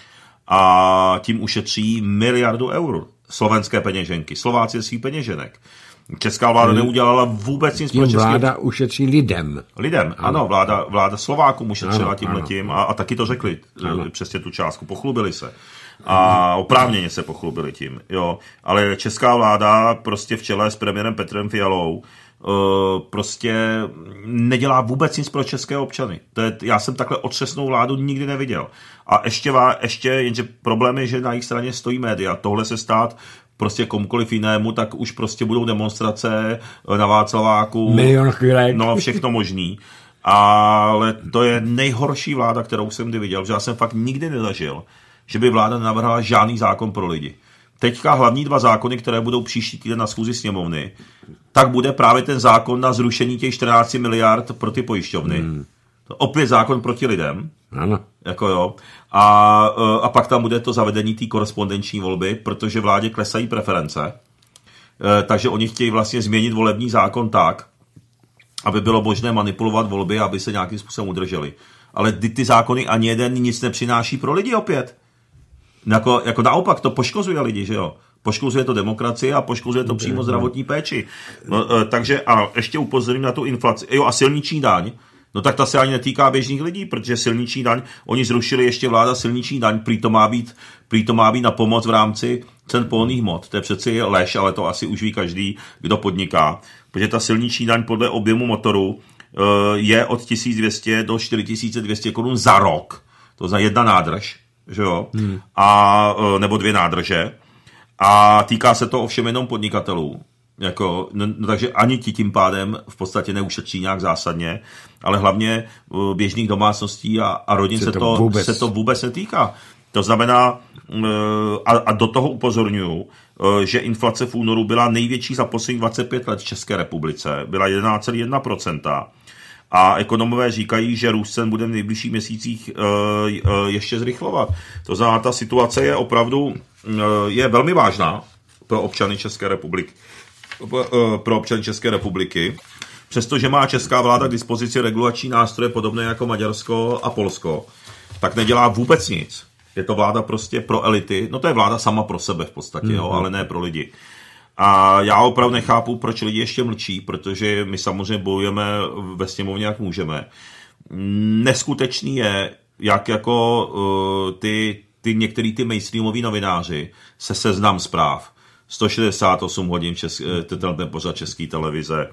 A tím ušetří miliardu eur. Slovenské peněženky, Slováci ze svých peněženek. Česká vláda neudělala vůbec nic pro český... Vláda ušetří lidem. Lidem, ano, ano vláda, vláda Slovákům ušetřila tímhletím a, a taky to řekli, ano. Přesně tu částku, pochlubili se. A oprávněně se pochlubili tím, jo. Ale česká vláda prostě v čele s premiérem Petrem Fialou prostě nedělá vůbec nic pro české občany. To je, já jsem takhle otřesnou vládu nikdy neviděl. A ještě, ještě jenže problém je, že na jejich straně stojí média. Tohle se stát prostě komukoliv jinému, tak už prostě budou demonstrace na Václaváku. Milion chvílek. No, všechno možný. Ale to je nejhorší vláda, kterou jsem kdy viděl, že já jsem fakt nikdy nezažil, že by vláda navrhla žádný zákon pro lidi. Teďka hlavní dva zákony, které budou příští týden na schůzi sněmovny, tak bude právě ten zákon na zrušení těch čtrnáct miliard pro ty pojišťovny. Hmm. Opět zákon proti lidem. Ano. Jako jo. A, a pak tam bude to zavedení té korespondenční volby, protože vládě klesají preference. Takže oni chtějí vlastně změnit volební zákon tak, aby bylo možné manipulovat volby, aby se nějakým způsobem udrželi. Ale ty, ty zákony ani jeden nic nepřináší pro lidi opět. Jako, jako naopak to poškozuje lidi, že jo? Poškozuje to demokracii a poškozuje to přímo zdravotní péči. No, takže a ještě upozorním na tu inflaci. Jo, a silniční daň. No tak ta se ani netýká běžných lidí, protože silniční daň, oni zrušili ještě vláda silniční daň, prý to má být, prý to má být na pomoc v rámci cen pohonných hmot. To je přeci lež, ale to asi už ví každý, kdo podniká. Protože ta silniční daň podle objemu motoru je od tisíc dvě stě do čtyři tisíce dvě stě korun za rok. To za jedna nádrž, že jo? Hmm. A, nebo dvě nádrže. A týká se to ovšem jenom podnikatelů. Jako, no, no, takže ani ti tím pádem v podstatě neušetří nějak zásadně, ale hlavně uh, běžných domácností a, a rodin se, se, to, vůbec. se to vůbec netýká. To znamená, uh, a, a do toho upozorňuju, uh, že inflace v únoru byla největší za posledních dvacet pět let v České republice, byla jedenáct celá jedna procenta. A ekonomové říkají, že růst cen bude v nejbližších měsících uh, uh, ještě zrychlovat. To znamená, ta situace je opravdu uh, je velmi vážná pro občany České republiky. pro občany České republiky, přestože má česká vláda k dispozici regulační nástroje podobné jako Maďarsko a Polsko, tak nedělá vůbec nic. Je to vláda prostě pro elity, no to je vláda sama pro sebe v podstatě, mm-hmm. jo, ale ne pro lidi. A já opravdu nechápu, proč lidi ještě mlčí, protože my samozřejmě bojujeme ve sněmovně, jak můžeme. Neskutečný je, jak jako uh, ty, ty některý ty mainstreamoví novináři se Seznam Zpráv, sto šedesát osm hodin česk, ten pořad České televize,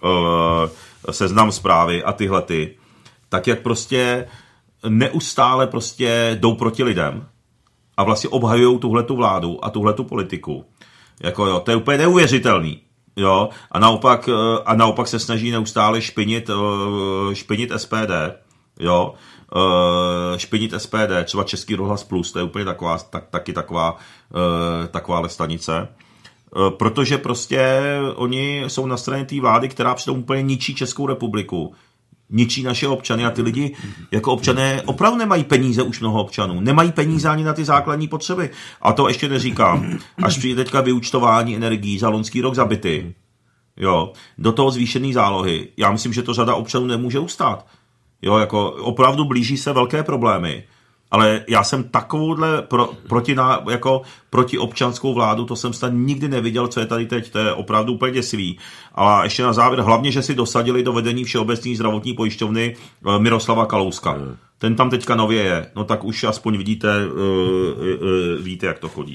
Seznam Zprávy a tyhle ty, tak jak prostě neustále prostě jdou proti lidem a vlastně obhajují tuhletu vládu a tuhletu politiku. Jako jo, to je úplně neuvěřitelný. Jo? A, naopak, a naopak se snaží neustále špinit, špinit S P D. Jo? Špinit S P D, třeba Český rozhlas Plus, to je úplně taková, tak, taky taková, takováhle stanice. Protože prostě oni jsou na straně té vlády, která přitom úplně ničí Českou republiku. Ničí naše občany a ty lidi jako občané opravdu nemají peníze, už mnoho občanů. Nemají peníze ani na ty základní potřeby. A to ještě neříkám. Až přijde teďka vyúčtování energií za loňský rok za byty, jo, do toho zvýšený zálohy. Já myslím, že to řada občanů nemůže ustát. Jo, jako opravdu blíží se velké problémy. Ale já jsem takovouhle pro, proti, jako proti občanskou vládu, to jsem snad nikdy neviděl, co je tady teď, to je opravdu úplně děsivý. A ještě na závěr, hlavně, že si dosadili do vedení Všeobecné zdravotní pojišťovny Miroslava Kalouska. Hmm. Ten tam teďka nově je, no tak už aspoň vidíte, uh, uh, víte, jak to chodí.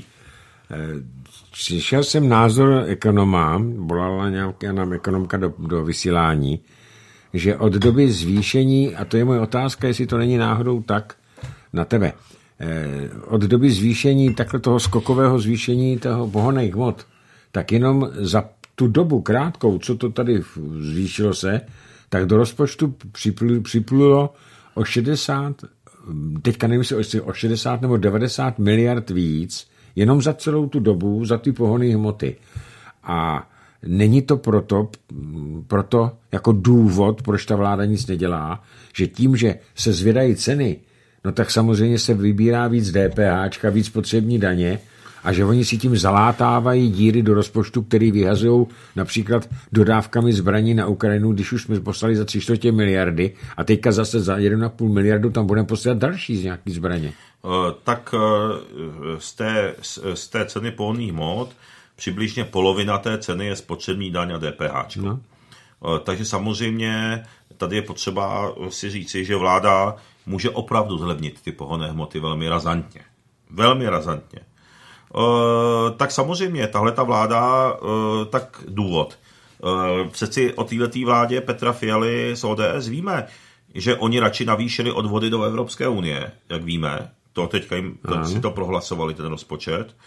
Slyšel jsem názor ekonoma, volala nějaká nám ekonomka do, do vysílání, že od doby zvýšení, a to je moje otázka, jestli to není náhodou tak, na tebe. Od doby zvýšení, takhle toho skokového zvýšení toho pohonných hmot, tak jenom za tu dobu krátkou, co to tady zvýšilo se, tak do rozpočtu připl, připlulo o šedesát, teďka nevím, jestli o šedesát nebo devadesát miliard víc, jenom za celou tu dobu, za ty pohonné hmoty. A není to proto, proto jako důvod, proč ta vláda nic nedělá, že tím, že se zvědají ceny, no tak samozřejmě se vybírá víc DPHčka, víc spotřební daně a že oni si tím zalátávají díry do rozpočtu, který vyhazují například dodávkami zbraní na Ukrajinu, když už jsme poslali za tři čtvrtě miliardy a teďka zase za jedna a půl miliardu tam budeme posílat další z nějaký zbraně. Uh, tak uh, z, té, z té ceny pohonných hmot přibližně polovina té ceny je spotřební daň a DPH. No. Uh, takže samozřejmě tady je potřeba si říci, že vláda může opravdu zlevnit ty pohonné hmoty velmi razantně. Velmi razantně. Uh, tak samozřejmě, tahle ta vláda, uh, tak důvod. Uh, přeci o této vládě Petra Fialy z O D S víme, že oni radši navýšili odvody do Evropské unie, jak víme. To teďka jim, to, si to prohlasovali, ten rozpočet.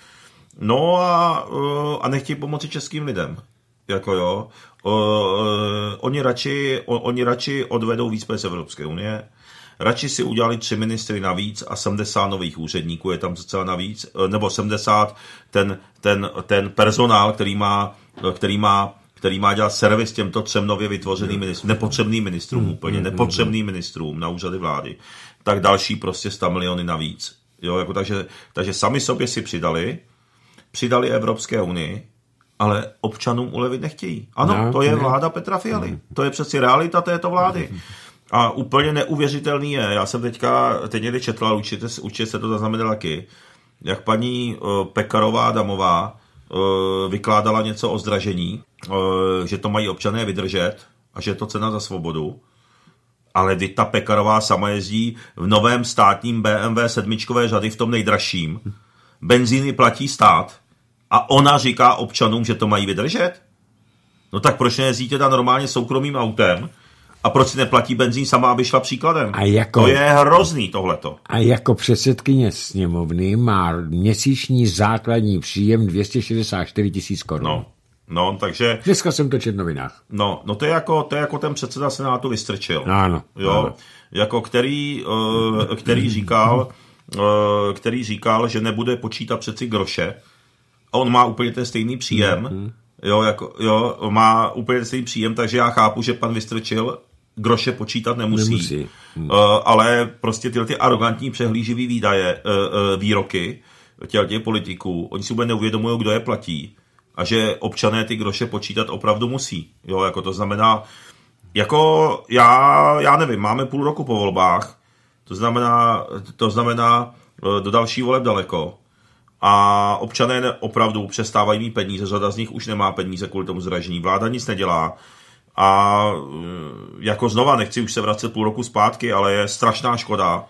No a, uh, a nechtějí pomoci českým lidem. Jako jo. Uh, uh, oni, radši, uh, oni radši odvedou víc peněz Evropské unie. Radši si udělali tři ministry navíc a sedmdesát nových úředníků je tam docela navíc, nebo sedmdesát ten, ten, ten personál, který má, který má, který má dělat servis těmto třem nově vytvořeným ministrům, nepotřebným ministrům mm, úplně, mm, nepotřebným mm. ministrům na úřady vlády, tak další prostě sto miliony navíc. Jo, jako takže, takže sami sobě si přidali, přidali Evropské unii, ale občanům ulevit nechtějí. Ano, no, to je vláda Petra Fialy. Mm. To je přeci realita této vlády. Mm. A úplně neuvěřitelný je, já jsem teďka, teď někdy četl, ale určitě, určitě se to zaznamenalo taky, jak paní uh, Pekarová Adamová uh, vykládala něco o zdražení, uh, že to mají občané vydržet a že je to cena za svobodu. Ale teď ta Pekarová sama jezdí v novém státním B M W sedmičkové řady v tom nejdražším. Benzíny platí stát a ona říká občanům, že to mají vydržet? No tak proč nejezdí teda normálně soukromým autem? A proč si neplatí benzín sama, aby šla příkladem? A jako, to je hrozný tohleto. A jako předsedkyně sněmovny má měsíční základní příjem dvě stě šedesát čtyři tisíc korun. No, no, takže... Dneska jsem to četl v novinách. No, no to je jako, to je jako ten předseda Senátu Vystrčil. Ano. Jo, ano. Jako který, uh, který říkal, uh, který říkal, že nebude počítat přeci groše. A on má úplně ten stejný příjem. Mm-hmm. Jo, jako, jo, má úplně stejný příjem, takže já chápu, že pan Vystrčil groše počítat nemusí. nemusí. Hmm. Uh, ale prostě tyhle ty arrogantní přehlíživý výdaje, uh, uh, výroky těch politiků, oni si vůbec neuvědomují, kdo je platí a že občané ty groše počítat opravdu musí. Jo, jako to znamená, jako já, já nevím, máme půl roku po volbách, to znamená, to znamená uh, do další voleb daleko. A občané opravdu přestávají mít peníze, řada z nich už nemá peníze kvůli tomu zdražení, vláda nic nedělá a jako znova nechci už se vracet půl roku zpátky, ale je strašná škoda,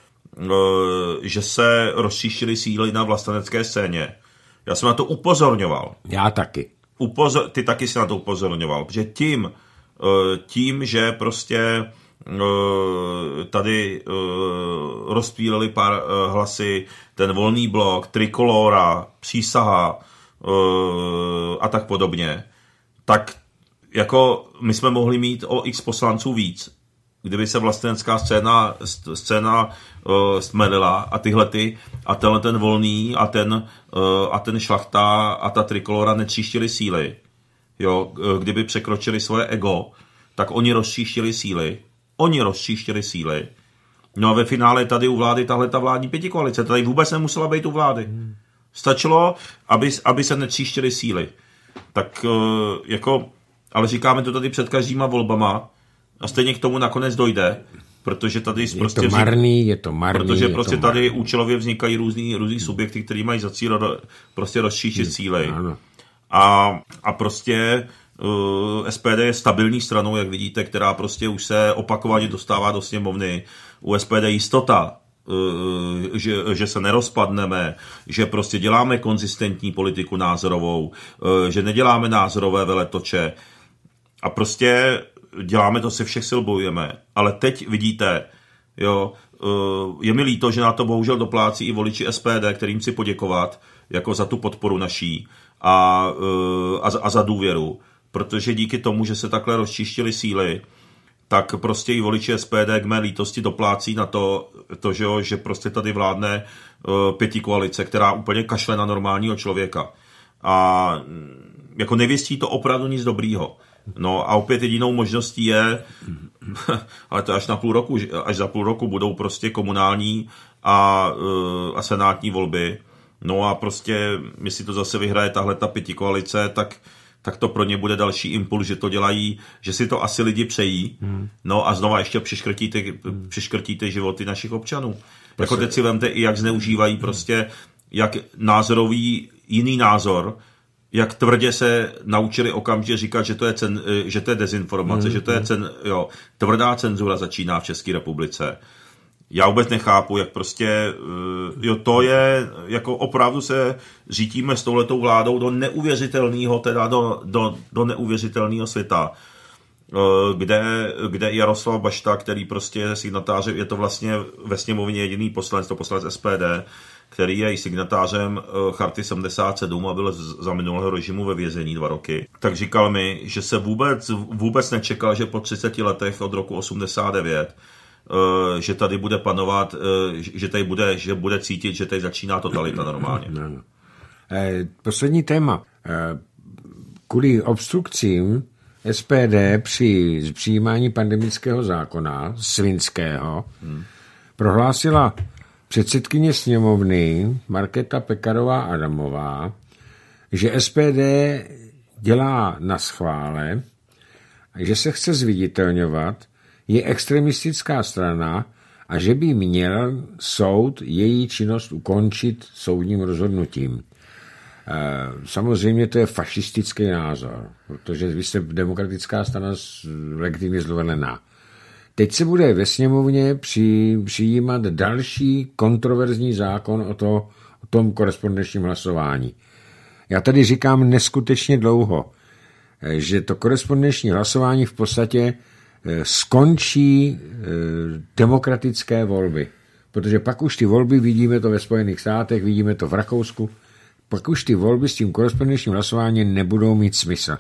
že se roztříštily síly na vlastenecké scéně. Já jsem na to upozorňoval. Já taky. Upozor- ty taky si na to upozorňoval, protože tím, tím, že prostě tady rozptýlili pár hlasy, ten Volný blok, Trikolóra, Přísaha a tak podobně, tak jako my jsme mohli mít o x poslanců víc, kdyby se vlastenecká scéna, scéna stmelila a tyhle ty, a tenhle ten Volný a ten, a ten Šlachta a ta Trikolóra netříštili síly, jo, kdyby překročili svoje ego, tak oni roztříštili síly. Oni roztříštili síly. No a ve finále tady u vlády tahle ta vládní pětikoalice, tady vůbec nemusela být u vlády. Stačilo, aby, aby se netříštily síly. Tak jako, ale říkáme to tady před každýma volbama a stejně k tomu nakonec dojde, protože tady je prostě to marný, je to marný, protože je prostě to tady marný. účelově vznikají různý, různý subjekty, který mají za cíl prostě rozstříštit síly. A, a prostě Uh, S P D je stabilní stranou, jak vidíte, která prostě už se opakovaně dostává do sněmovny. U S P D jistota, uh, že, že se nerozpadneme, že prostě děláme konzistentní politiku názorovou, uh, že neděláme názorové veletoče a prostě děláme to, se všech sil bojujeme. Ale teď vidíte, jo, uh, je mi líto, že na to bohužel doplácí i voliči S P D, kterým chci poděkovat jako za tu podporu naší a, uh, a, a za důvěru. Protože díky tomu, že se takhle rozčištily síly, tak prostě i voliči S P D k mé lítosti doplácí na to, to že, jo, že prostě tady vládne uh, pětikoalice, která úplně kašle na normálního člověka. A jako nevěstí to opravdu nic dobrýho. No a opět jedinou možností je, ale to až na půl roku, až za půl roku budou prostě komunální a, a senátní volby. No a prostě, jestli to zase vyhraje tahle ta pětikoalice, tak, tak to pro ně bude další impuls, že to dělají, že si to asi lidi přejí. Hmm. No a znova ještě přiškrtíte, přiškrtíte životy našich občanů. Prostě. Jako teď si vemte i, jak zneužívají prostě, jak názorový jiný názor, jak tvrdě se naučili okamžitě říkat, že to je, cen, že to je dezinformace, hmm. že to je cen, jo, tvrdá cenzura začíná v České republice. Já vůbec nechápu, jak prostě, jo, to je, jako opravdu se řítíme s touhletou vládou do neuvěřitelného, teda do, do, do neuvěřitelného světa, kde, kde Jaroslav Bašta, který prostě je signatářem, je to vlastně ve sněmovně jediný poslanec, to poslanec S P D, který je i signatářem Charty sedmdesát sedm a byl za minulého režimu ve vězení dva roky, tak říkal mi, že se vůbec, vůbec nečekal, že po třiceti letech od roku osmdesát devět že tady bude panovat, že tady bude, že bude cítit, že tady začíná totalita normálně. No, no. Eh, poslední téma. Eh, kvůli obstrukcím S P D při přijímání pandemického zákona svinského hmm. prohlásila předsedkyně sněmovny Markéta Pekarová Adamová, že S P D dělá na schvále, že se chce zviditelňovat, je extremistická strana a že by měl soud její činnost ukončit soudním rozhodnutím. Samozřejmě to je fašistický názor, protože vy jste demokratická strana legitimně zvolená. Teď se bude ve sněmovně při, přijímat další kontroverzní zákon o, to, o tom korespondenčním hlasování. Já tady říkám neskutečně dlouho, že to korespondenční hlasování v podstatě skončí demokratické volby. Protože pak už ty volby, vidíme to ve Spojených státech, vidíme to v Rakousku, pak už ty volby s tím korespondenčním hlasováním nebudou mít smysl.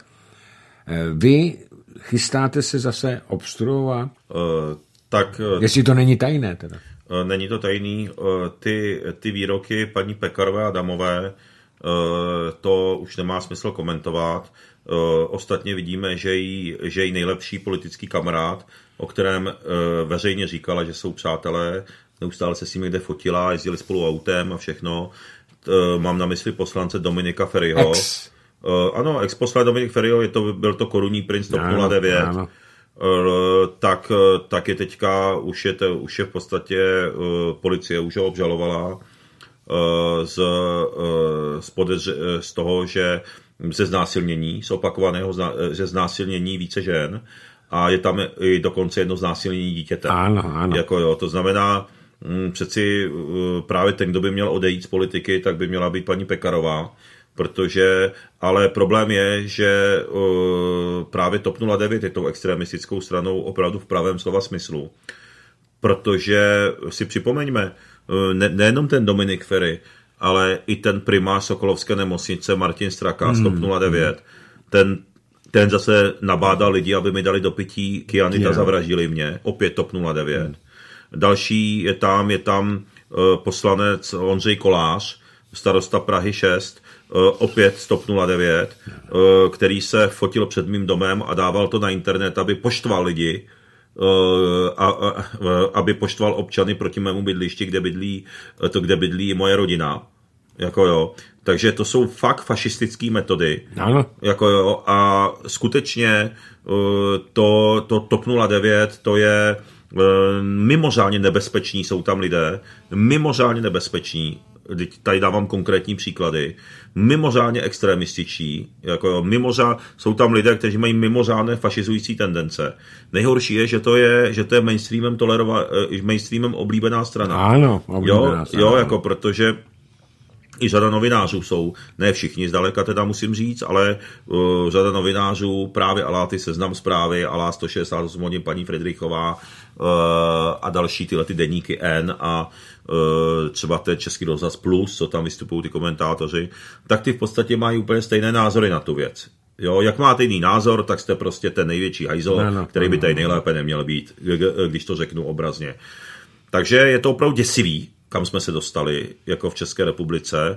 Vy chystáte se zase obstruovat? Uh, tak, jestli to není tajné teda. Uh, není to tajný. Uh, ty, ty výroky paní Pekarové Adamové, uh, to už nemá smysl komentovat. Uh, ostatně vidíme, že jí, že jí nejlepší politický kamarád, o kterém uh, veřejně říkala, že jsou přátelé, neustále se s ním někde fotila, jezdili spolu autem a všechno. Uh, mám na mysli poslance Dominika Feriho. Ex. Uh, ano, ex-poslanec Dominik Ferio, je to, byl to korunní princ TOP nula devět. Ano. Uh, tak, tak je teďka, už je, to, už je v podstatě uh, policie už ho obžalovala uh, z, uh, z, podeř, z toho, že ze znásilnění, z opakovaného ze znásilnění více žen a je tam i dokonce jedno znásilnění dítěte. Ano, ano. Jako jo, to znamená, hm, přeci uh, právě ten, kdo by měl odejít z politiky, tak by měla být paní Pekarová, protože, ale problém je, že uh, právě TOP nula devět je tou extremistickou stranou opravdu v pravém slova smyslu. Protože si připomeňme, uh, ne, nejenom ten Dominik Feri, ale i ten primář Sokolovské nemocnice Martin Straka z TOP nula devět, ten, ten zase nabádal lidi, aby mi dali do pití kyanid a zavraždili mě, opět TOP nula devět. Hmm. Další je tam, je tam uh, poslanec Ondřej Kolář, starosta Prahy šest, opět z TOP nula devět, který se fotil před mým domem a dával to na internet, aby poštval lidi, a, a, aby poštval občany proti mému bydlišti, kde bydlí, to, kde bydlí moje rodina. Jako jo. Takže to jsou fakt fašistické metody. Ano. Jako jo. A skutečně to, to TOP nula devět, to je mimořádně nebezpeční, jsou tam lidé, mimořádně nebezpeční. Tady dávám konkrétní příklady, mimořádně extremističtí, jako mimořád, jsou tam lidé, kteří mají mimořádné fašizující tendence. Nejhorší je, že to je, že to je mainstreamem, tolerova, mainstreamem oblíbená strana. Ano, oblíbená jo, strana. Jo, jako protože i řada novinářů jsou, ne všichni zdaleka teda musím říct, ale uh, řada novinářů, právě Aláty Seznam Zprávy, Alá sto šedesát osm hodin, paní Friedrichová uh, a další tyhle ty deníky N a uh, třeba ten Český rozhlas Plus, co tam vystupují ty komentátoři, tak ty v podstatě mají úplně stejné názory na tu věc. Jo, jak máte jiný názor, tak jste prostě ten největší hajzl, no, no, který by tady nejlépe neměl být, když to řeknu obrazně. Takže je to opravdu děsivý, kam jsme se dostali jako v České republice.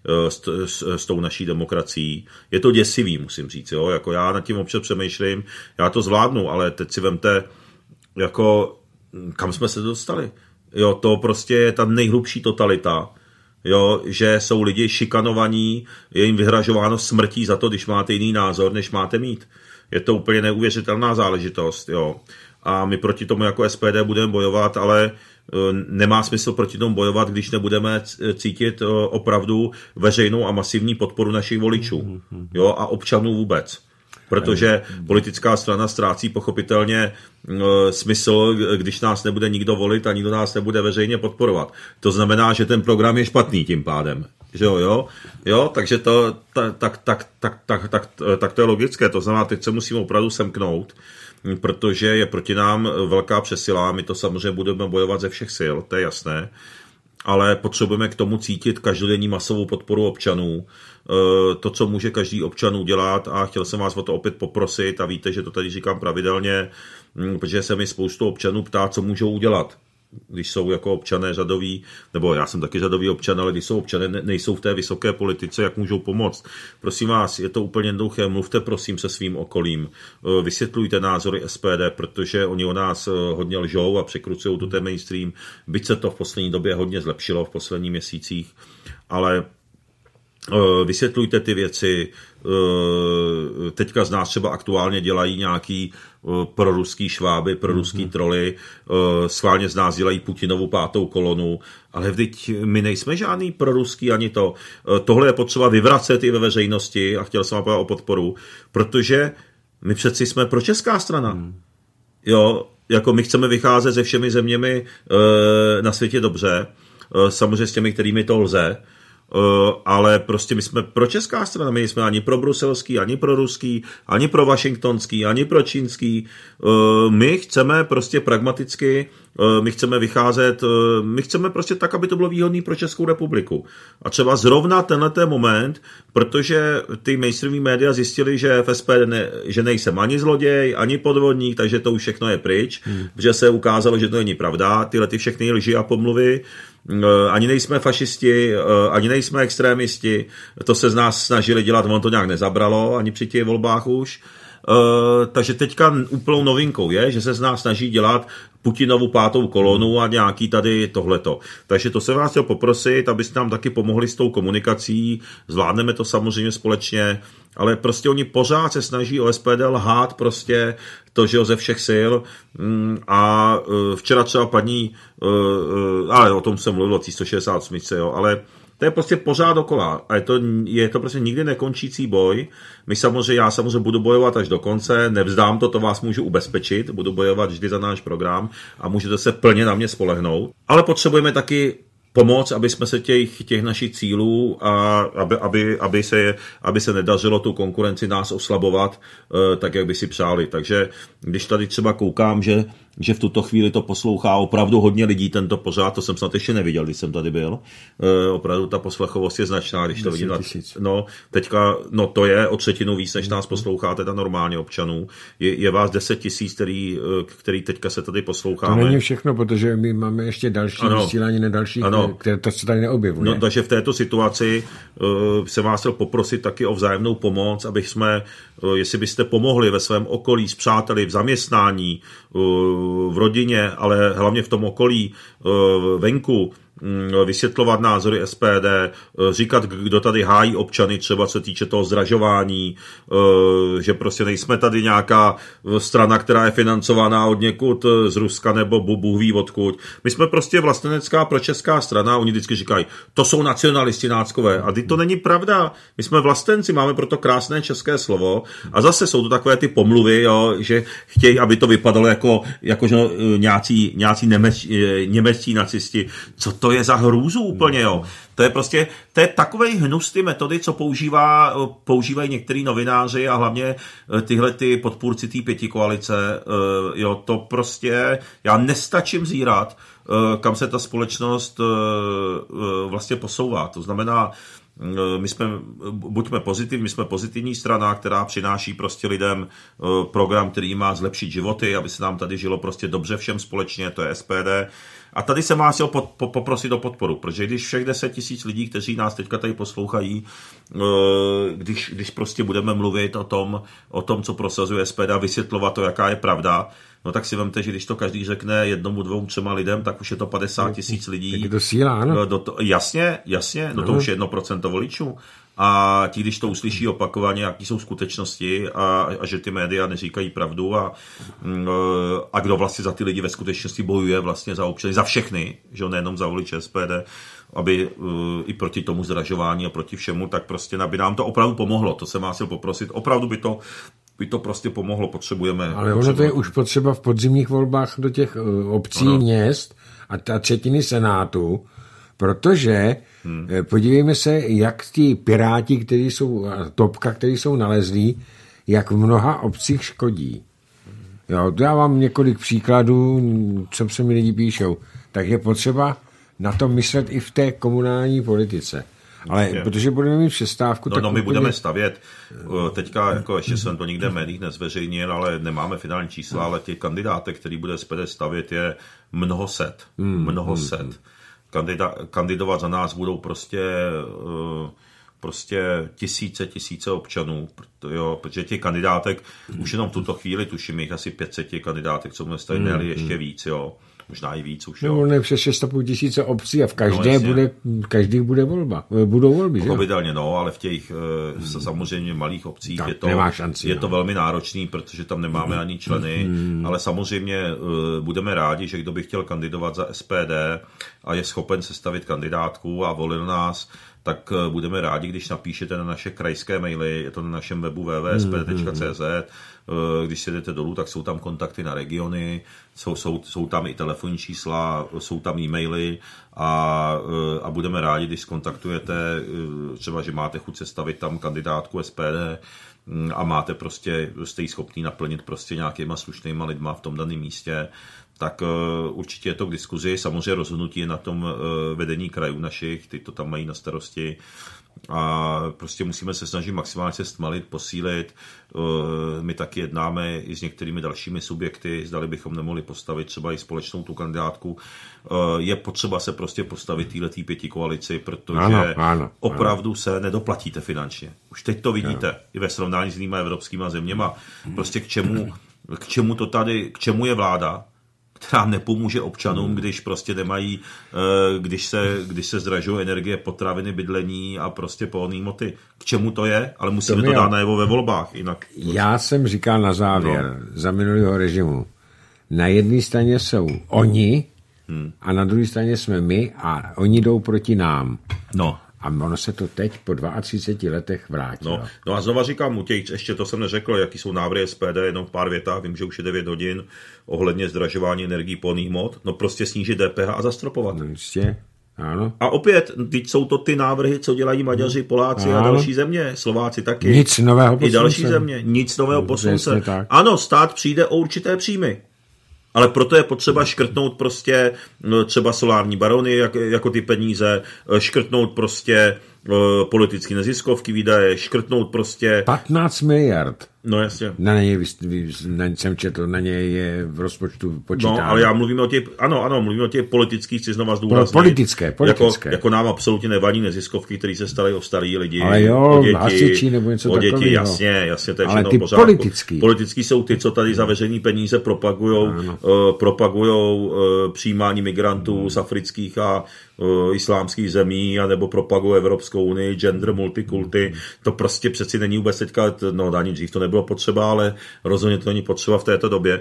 s, s, s tou naší demokracií. Je to děsivý, musím říct. Jo? Jako já nad tím občas přemýšlím, já to zvládnu, ale teď si vemte, jako, kam jsme se dostali. Jo, to prostě je ta nejhlubší totalita, jo, že jsou lidi šikanovaní, je jim vyhražováno smrtí za to, když máte jiný názor, než máte mít. Je to úplně neuvěřitelná záležitost, jo. A my proti tomu jako S P D budeme bojovat, ale nemá smysl proti tomu bojovat, když nebudeme cítit opravdu veřejnou a masivní podporu našich voličů, jo, a občanů vůbec. Protože politická strana ztrácí pochopitelně e, smysl, když nás nebude nikdo volit a nikdo nás nebude veřejně podporovat. To znamená, že ten program je špatný tím pádem. Že jo, jo? Jo, takže to, tak, tak, tak, tak, tak, tak, tak to je logické. To znamená, teď se musíme opravdu semknout, protože je proti nám velká přesila. My to samozřejmě budeme bojovat ze všech sil, to je jasné. Ale potřebujeme k tomu cítit každodenní masovou podporu občanů. To, co může každý občan udělat, a chtěl jsem vás o to opět poprosit, a víte, že to tady říkám pravidelně, protože se mi spoustu občanů ptá, co můžou udělat, když jsou jako občané řadoví, nebo já jsem taky řadový občan, ale když jsou občané, nejsou v té vysoké politice, jak můžou pomoct. Prosím vás, je to úplně jednoduché, mluvte prosím se svým okolím, vysvětlujte názory S P D, protože oni o nás hodně lžou a překrucují tu ten mainstream, byť se to v poslední době hodně zlepšilo v posledních měsících, ale vysvětlujte ty věci. Teďka z nás třeba aktuálně dělají nějaký proruský šváby, proruský mm-hmm. troly, schválně z nás dělají Putinovu pátou kolonu, ale vždyť my nejsme žádný proruský ani to. Tohle je potřeba vyvracet i ve veřejnosti a chtěl jsem vám o podporu, protože my přeci jsme pro česká strana. Mm. Jo, jako my chceme vycházet se všemi zeměmi na světě dobře, samozřejmě s těmi, kterými to lze, ale prostě my jsme pro česká strana, my jsme ani pro bruselský, ani pro ruský, ani pro washingtonský, ani pro čínský. My chceme prostě pragmaticky, my chceme vycházet, my chceme prostě tak, aby to bylo výhodné pro Českou republiku. A třeba zrovna tenhle moment, protože ty mainstreamové média zjistili, že v S P D ne, že nejsem ani zloděj, ani podvodník, takže to už všechno je pryč, hmm. protože se ukázalo, že to není pravda, tyhle ty všechny lži a pomluvy, ani nejsme fašisti, ani nejsme extrémisti, to se z nás snažili dělat, on to nějak nezabralo, ani při těch volbách už. Uh, takže teďka úplnou novinkou je, že se z nás snaží dělat Putinovu pátou kolonu a nějaký tady tohleto. Takže to se vás chtěl poprosit, abyste nám taky pomohli s tou komunikací, zvládneme to samozřejmě společně, ale prostě oni pořád se snaží o S P D lhát prostě to, že jo, ze všech sil. A včera třeba paní, ale o tom jsem mluvil, o té sto šedesát osm, jo, ale to je prostě pořád dokola a je to, je to prostě nikdy nekončící boj. My samozřejmě, já samozřejmě budu bojovat až do konce, nevzdám to, to vás můžu ubezpečit, budu bojovat vždy za náš program a můžete se plně na mě spolehnout. Ale potřebujeme taky pomoc, aby jsme se těch, těch našich cílů a aby, aby, aby, se, aby se nedařilo tu konkurenci nás oslabovat, tak jak by si přáli. Takže když tady třeba koukám, že že v tuto chvíli to poslouchá opravdu hodně lidí tento pořád, to jsem snad ještě neviděl, když jsem tady byl. E, opravdu ta poslechovost je značná, když to vidím. No, teďka, no to je o třetinu víc, než nás poslouchá teda normálně občanů. Je, je vás deset tisíc, který, který teďka se tady posloucháme. To není všechno, protože my máme ještě další ano. vysílání na dalších, ano. které to se tady neobjevuje. No, takže v této situaci uh, se vás chtěl poprosit taky o vzájemnou pomoc, abych jsme, uh, jestli byste pomohli ve svém okolí, s přáteli, v zaměstnání, uh, v rodině, ale hlavně v tom okolí, venku, vysvětlovat názory S P D, říkat, kdo tady hájí občany, třeba co týče toho zdražování, že prostě nejsme tady nějaká strana, která je financovaná od někud z Ruska nebo Bůh ví odkud. My jsme prostě vlastenecká pročeská strana, oni vždycky říkají, to jsou nacionalisti náckové. A to není pravda. My jsme vlastenci, máme proto krásné české slovo a zase jsou to takové ty pomluvy, jo, že chtějí, aby to vypadalo jako, jako že nějací, nějací němec, němečtí nacisti. Co to je za hrůzu úplně, jo. To je prostě, to je takovej hnus ty metody, co používá, používají některý novináři a hlavně tyhle ty podpůrci té pětikoalice, jo, to prostě, já nestačím zírat, kam se ta společnost vlastně posouvá. To znamená, my jsme, buďme pozitivní, my jsme pozitivní strana, která přináší prostě lidem program, který má zlepšit životy, aby se nám tady žilo prostě dobře všem společně, to je S P D. A tady jsem vás chtěl po, po, poprosit o podporu, protože když všech deset tisíc lidí, kteří nás teďka tady poslouchají, když, když prostě budeme mluvit o tom, o tom, co prosazuje S P D a vysvětlovat to, jaká je pravda, no tak si vemte, že když to každý řekne jednomu, dvou, třema lidem, tak už je to padesát tisíc lidí. Tak je to síla, ano. Do to, jasně, jasně, no to už je jedno procento voličů. A ti, když to uslyší opakovaně, jaký jsou skutečnosti a, a že ty média neříkají pravdu a, a kdo vlastně za ty lidi ve skutečnosti bojuje vlastně za občany, za všechny, že nejenom za voliče S P D, aby i proti tomu zdražování a proti všemu, tak prostě by nám to opravdu pomohlo. To jsem vás chtěl poprosit. Opravdu by to by to prostě pomohlo, potřebujeme. Ale ono potřebujeme. To je už potřeba v podzimních volbách do těch obcí, ano. měst a ta třetiny senátu, protože hmm. podívejme se, jak ti piráti, kteří jsou, topka, kteří jsou nalezlí, jak v mnoha obcích škodí. Jo, já vám několik příkladů, co se mi lidi píšou. Tak je potřeba na to myslet i v té komunální politice. Ale je. Protože budeme mít přestávku... No, tak no my úplně... budeme stavět, teďka, jako ještě jsem to nikde v médiích nezveřejnil, ale nemáme finální čísla, ale těch kandidátek, který bude S P D stavět, je mnoho set. Hmm, mnoho hmm, set. Hmm. Kandida, kandidovat za nás budou prostě, prostě tisíce, tisíce občanů, jo, protože těch kandidátek, už jenom v tuto chvíli, tuším jich asi pět set kandidátek, co jsme stavili, hmm, ještě víc, jo. Možná i víc už, jo. No, ne přes šest a půl tisíce obcí a v každé no, bude, každých bude volba. Budou volby, že? Pochopitelně, no, ale v těch hmm. samozřejmě malých obcích tak, je to, šanci, je no. to velmi náročný, protože tam nemáme ani členy, hmm. ale samozřejmě uh, budeme rádi, že kdo by chtěl kandidovat za S P D a je schopen sestavit kandidátku a volil nás, tak budeme rádi, když napíšete na naše krajské maily, je to na našem webu w w w tečka s p d tečka c z, když si jdete dolů, tak jsou tam kontakty na regiony, jsou, jsou, jsou tam i telefonní čísla, jsou tam e-maily a, a budeme rádi, když skontaktujete, třeba, že máte chuť sestavit tam kandidátku S P D a máte prostě, jste jí schopný naplnit prostě nějakýma slušnýma lidma v tom daném místě, tak uh, určitě je to k diskuzi. Samozřejmě rozhodnutí je na tom uh, vedení krajů našich, ty to tam mají na starosti a prostě musíme se snažit maximálně se stmalit, posílit. Uh, my taky jednáme i s některými dalšími subjekty, zdali bychom nemohli postavit třeba i společnou tu kandidátku. Uh, je potřeba se prostě postavit téhletý pěti koalici, protože ano, ano, opravdu ano. se nedoplatíte finančně. Už teď to vidíte, ano. i ve srovnání s jinými evropskými zeměma. Prostě k čemu, k čemu to tady, k čemu je vláda, která nepomůže občanům, když prostě nemají, když se, když se zdražují energie, potraviny, bydlení a prostě pohonné hmoty. K čemu to je? Ale musíme to, to dát najevo ve volbách. Jinak... Já jsem říkal na závěr, no. za minulého režimu, na jedné straně jsou oni hmm. a na druhé straně jsme my a oni jdou proti nám. No. A ono se to teď po třiceti dvou letech vrátilo. No, no a znova říkám, u těch, ještě to jsem neřekl, jaký jsou návrhy S P D, jenom v pár větách, vím, že už je devět hodin, ohledně zdražování energií pohonných hmot, no prostě snížit D P H a zastropovat. No jistě, ano. A opět, teď jsou to ty návrhy, co dělají Maďaři, Poláci ano. a další země, Slováci taky. Nic nového posunce. I další země, nic nového no, posunce. Ano, stát přijde o určité příjmy. Ale proto je potřeba škrtnout prostě no, třeba solární barony, jak, jako ty peníze, škrtnout prostě uh, politické neziskovky výdaje, škrtnout prostě... patnáct miliard. No jasně. Na něj, na, jsem četl, na něj je v rozpočtu počítáno. No, ale já mluvím o těch, ano, ano, mluvím o těch politických, chci znova zdůraznit. Politické, politické. Jako, jako nám absolutně nevadí neziskovky, které se starají o starý lidi, ale jo, o děti, hasiči nebo něco o děti, takového. jasně, jasně, to je ale všechno ty pořádku. politický. Politický jsou ty, co tady za veřejný peníze propagujou, uh, propagujou uh, přijímání migrantů hmm. z afrických a uh, islámských zemí, anebo propagují Evropskou unii, gender, multikulty. Hmm. To prostě přeci není vůbec teďka, no ani dřív to nebylo potřeba, ale rozhodně to není potřeba v této době.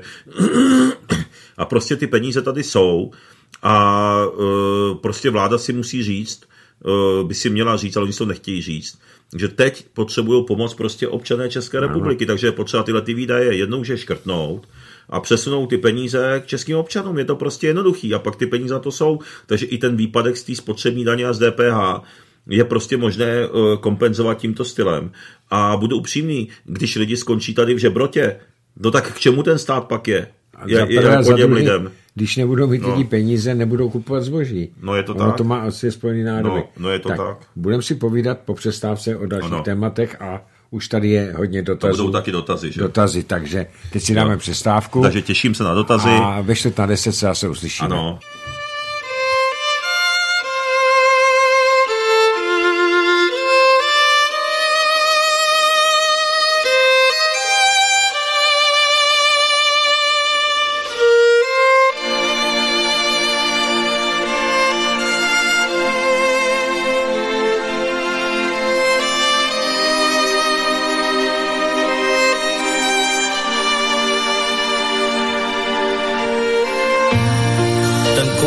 A prostě ty peníze tady jsou a uh, prostě vláda si musí říct, uh, by si měla říct, ale oni to nechtějí říct, že teď potřebují pomoc prostě občané České republiky, takže je potřeba tyhle ty výdaje jednou že škrtnout a přesunout ty peníze k českým občanům. Je to prostě jednoduchý a pak ty peníze to jsou, takže i ten výpadek z té spotřební daně a z D P H je prostě možné kompenzovat tímto stylem. A budu upřímný, když lidi skončí tady v žebrotě, no tak k čemu ten stát pak je? Je, je za po druhý, lidem. Když nebudou mít no. lidi peníze, nebudou kupovat zboží. No je to ono tak. to má asi Spojený národy. No, no je to tak. tak. Budeme si povídat po přestávce o dalších ano. tématech a už tady je hodně dotazů. To budou taky dotazy, že? Dotazy, takže teď si dáme no. přestávku. Takže těším se na dotazy. A ve čtvrt na deset se zase uslyšíme. Ano.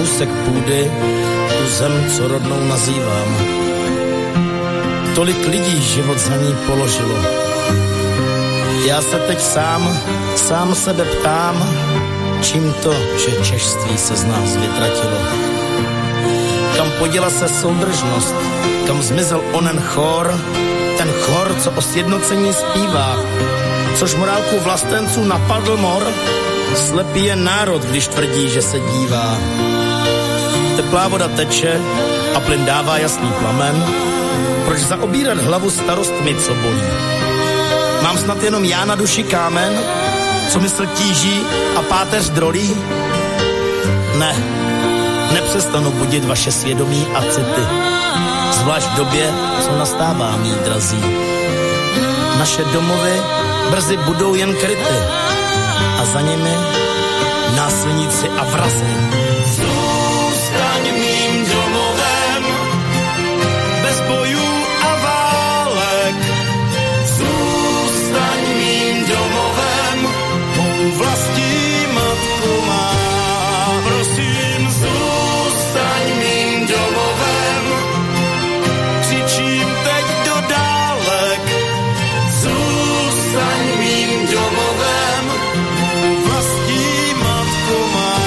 kousek půdy, tu zem, co rodnou nazývám. Tolik lidí život za ní položilo. Já se teď sám, sám sebe ptám, čím to, že češství se z nás vytratilo. Kam poděla se soudržnost, kam zmizel onen chor, ten chor, co o sjednocení zpívá, což morálku vlastenců napadl mor, slepý je národ, když tvrdí, že se dívá. Teplá voda teče a plyn dává jasný plamen, proč zaobírat hlavu starostmi, co bolí? Mám snad jenom já na duši kámen, co mysl tíží a páteř drolí? Ne, nepřestanu budit vaše svědomí a city, zvlášť v době, co nastává, mí drazí. Naše domovy brzy budou jen kryty a za nimi násilníci a vrazi. Zůstaň mým domovem, bez bojů a válek. Zůstaň mým domovem, mou vlastní matku má. Prosím, zůstaň mým domovem, křičím teď do dálek. Zůstaň mým domovem, mou vlastní matku má.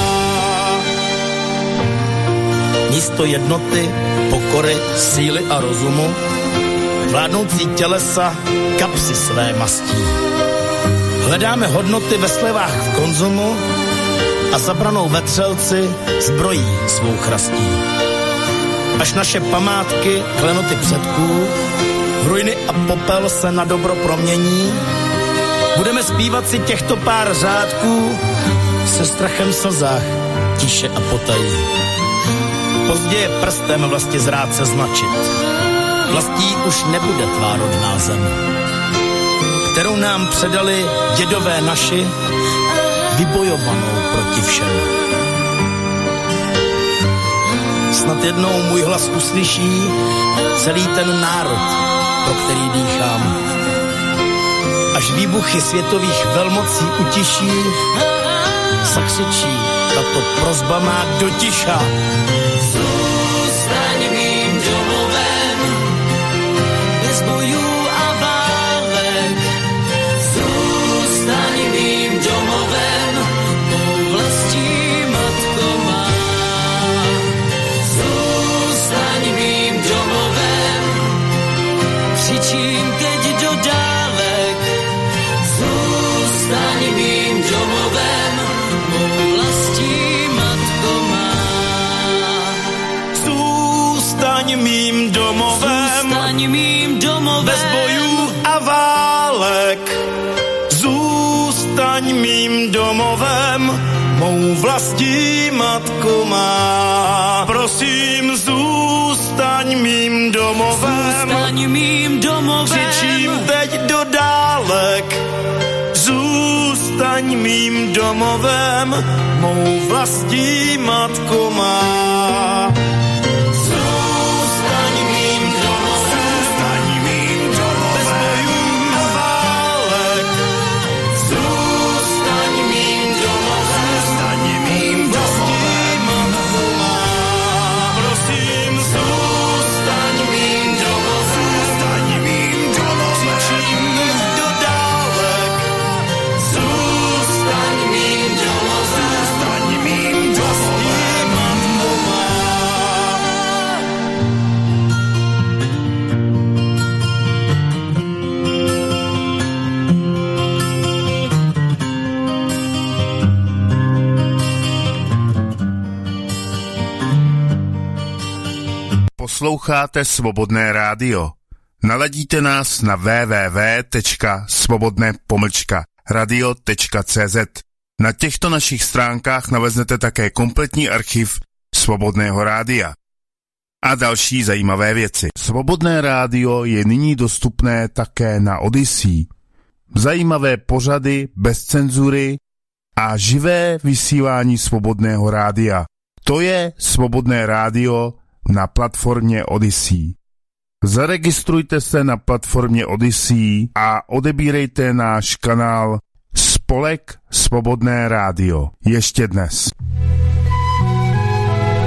Místo jednoty, pokory, síly a rozumu, vládnoucí tělesa kapsy své mastí. Hledáme hodnoty ve slevách v konzumu a zabranou vetřelci zbrojí svou chrastí. Až naše památky, klenoty předků, v ruiny a popel se na dobro promění, budeme zpívat si těchto pár řádků se strachem v slzách, tiše a potají. Pozdě je prstem vlastně zrádce značit. Vlastí už nebude tvá rodná zem, kterou nám předali dědové naši, vybojovanou proti všem. Snad jednou můj hlas uslyší celý ten národ, pro který dýchám. Až výbuchy světových velmocí utiší, zakřičí tato prosba má do ticha. Zůstaň mým domovem, bez bojů a válek. Zůstaň mým domovem, mou vlastní matko má. Zůstaň mým domovem, křičím teď do dálek. Zůstaň mým domovem, mou vlastní matko má. Zůstaň mým domovem, zůstaň mým domovem, bez bojů a válek. Zůstaň mým domovem, mou vlastní matko má. Prosím, zůstaň mým domovem, zůstaň mým domovem, křičím teď do dálek. Zůstaň mým domovem, mou vlastní matko má. Zůstaň mým domovem, zůstaň mým domovem, bez bojů a válek. Zůstaň mým domovem, zůstaň mým domovem, matko má. Prosím, zůstaň mým domovem, zůstaň mým domovem, křičím do dálek. Zůstaň mým domovem, zůstaň mým domovem, matko má. Posloucháte Svobodné rádio. Naladíte nás na w w w tečka svobodné pomlčka radio tečka c z. Na těchto našich stránkách naleznete také kompletní archiv Svobodného rádia a další zajímavé věci. Svobodné rádio je nyní dostupné také na Odyssey. Zajímavé pořady bez cenzury a živé vysílání Svobodného rádia. To je Svobodné rádio na platformě Odyssey. Zaregistrujte se na platformě Odyssey a odebírejte náš kanál Spolek Svobodné rádio ještě dnes.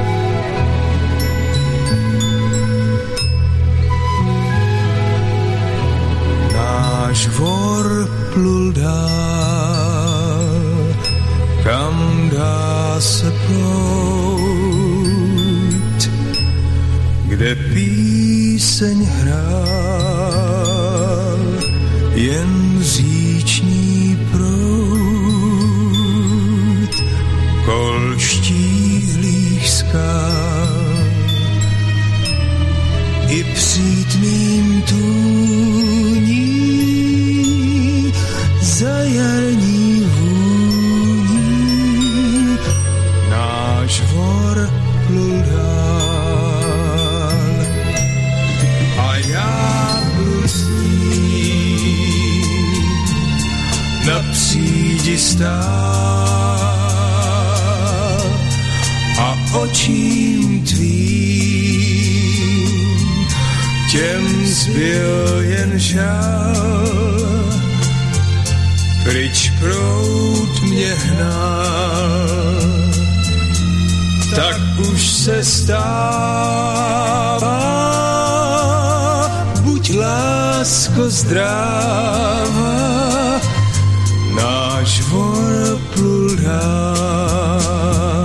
Náš vor plul dál, kam dá se plout, kde píseň hrál jen říční proud kol štíhlých skál. I přítmým tůní za jarní vůní náš vor plul dál a já byl s ním na přídi stál a očím tvým těm zbyl jen žál. Pryč proud mě hnal, tak už se stává, buď lásko zdráva, náš vor plul dál.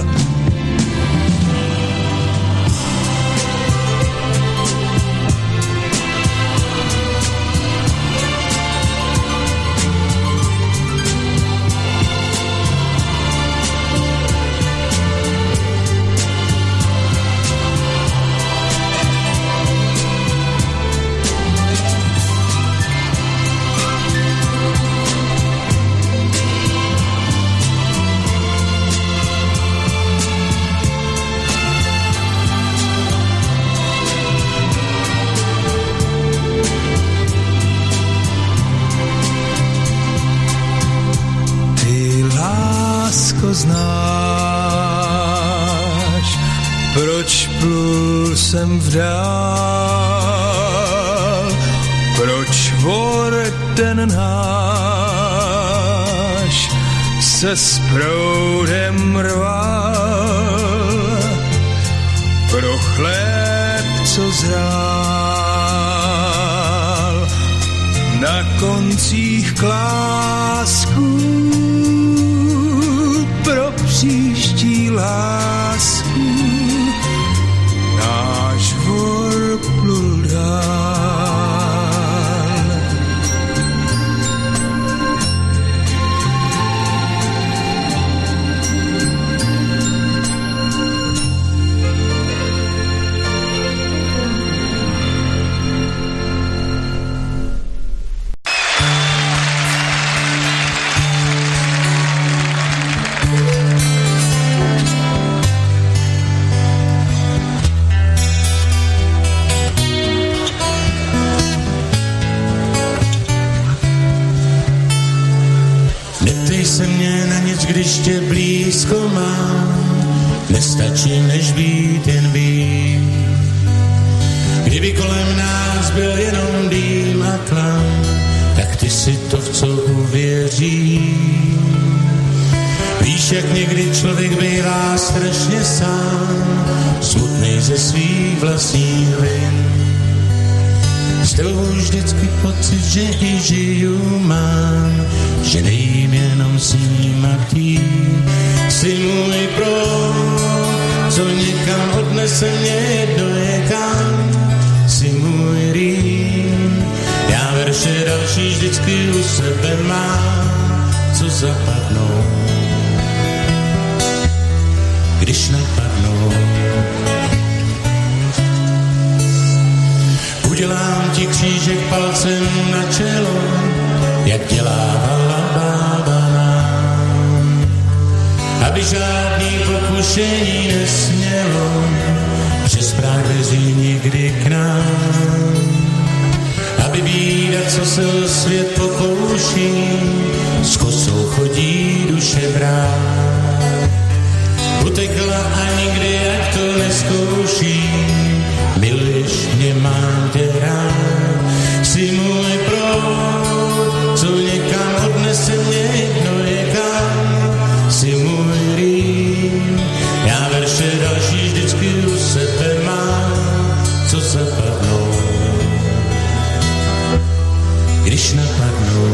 Znáš, proč plul jsem vdál, proč vor ten náš se s proudem rval, pro chléb, co zrál na koncích klásků, pro příští lásku náš vor plul dál. Když tě blízko mám, nestačí než být jen být. Kdyby kolem nás byl jenom dým a tlam, tak ty si to, v co uvěří. Víš, jak někdy člověk bývá strašně sám, smutnej ze svých vlastních vin. S tebou vždycky pocit, že i žiju mám, že nejím jenom snímat tí. Jsi můj proud, co někam odnese mě jedno je kam. Jsi můj rým, já verše další vždycky u sebe mám, co zapadnou, když napadnou. Udělám ti křížek palcem na čelo, jak dělávala bába nám, aby žádný pokušení nesmělo přes prázdří nikdy k nám. Aby bída, co se o svět pokouší, s kosou chodí duše brát. Utekla a nikdy, jak to neskouší, miluješ mě, mám tě rád. Jsi můj proud, co někam odnese mě jedno je kam. Jsi můj rým, já verše další vždycky u sebe mám, co zapadnou, když napadnou.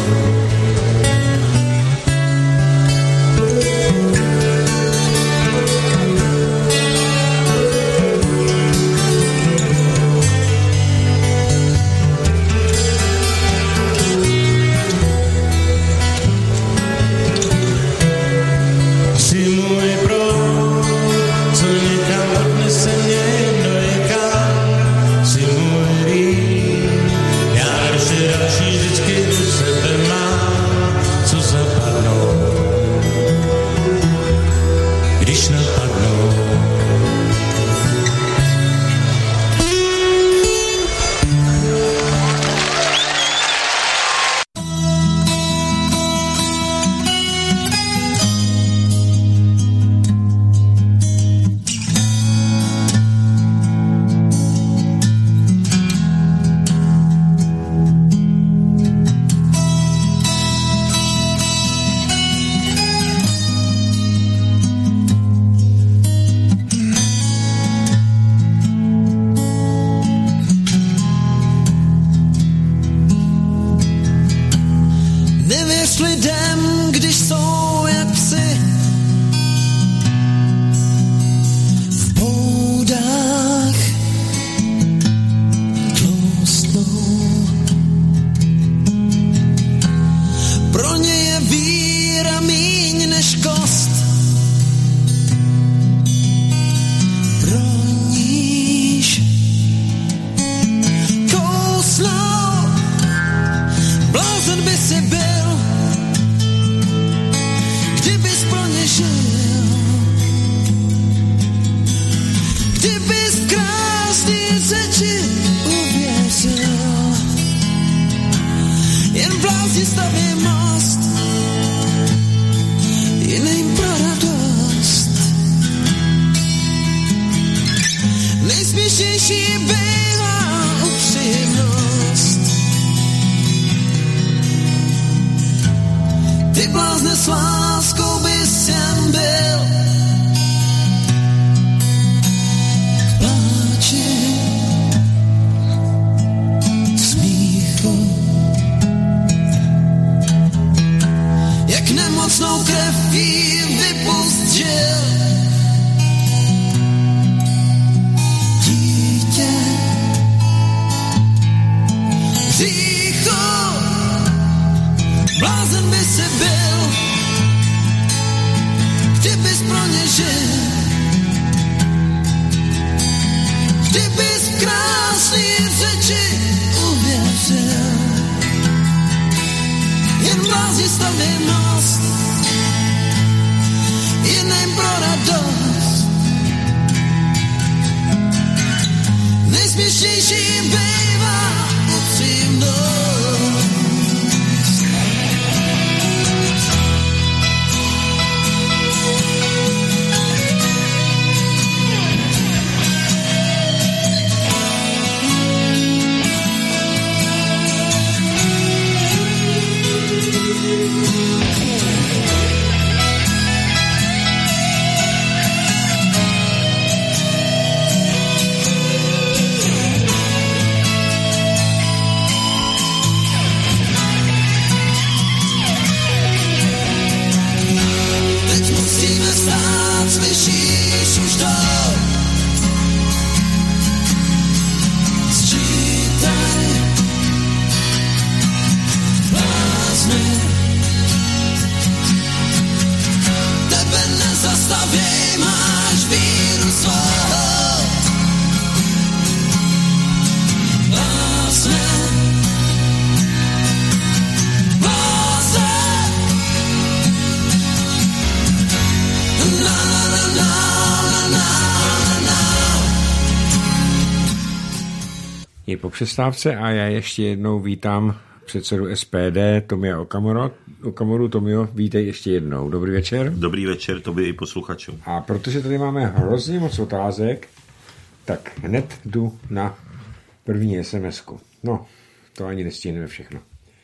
Je po přestávce a já ještě jednou vítám předsedu S P D Tomia Okamura. Okamoru, Tomio, vítej ještě jednou. Dobrý večer. Dobrý večer tobě i posluchačům. A protože tady máme hrozně moc otázek, tak hned jdu na první SMSku. No, to ani nestihneme všechno.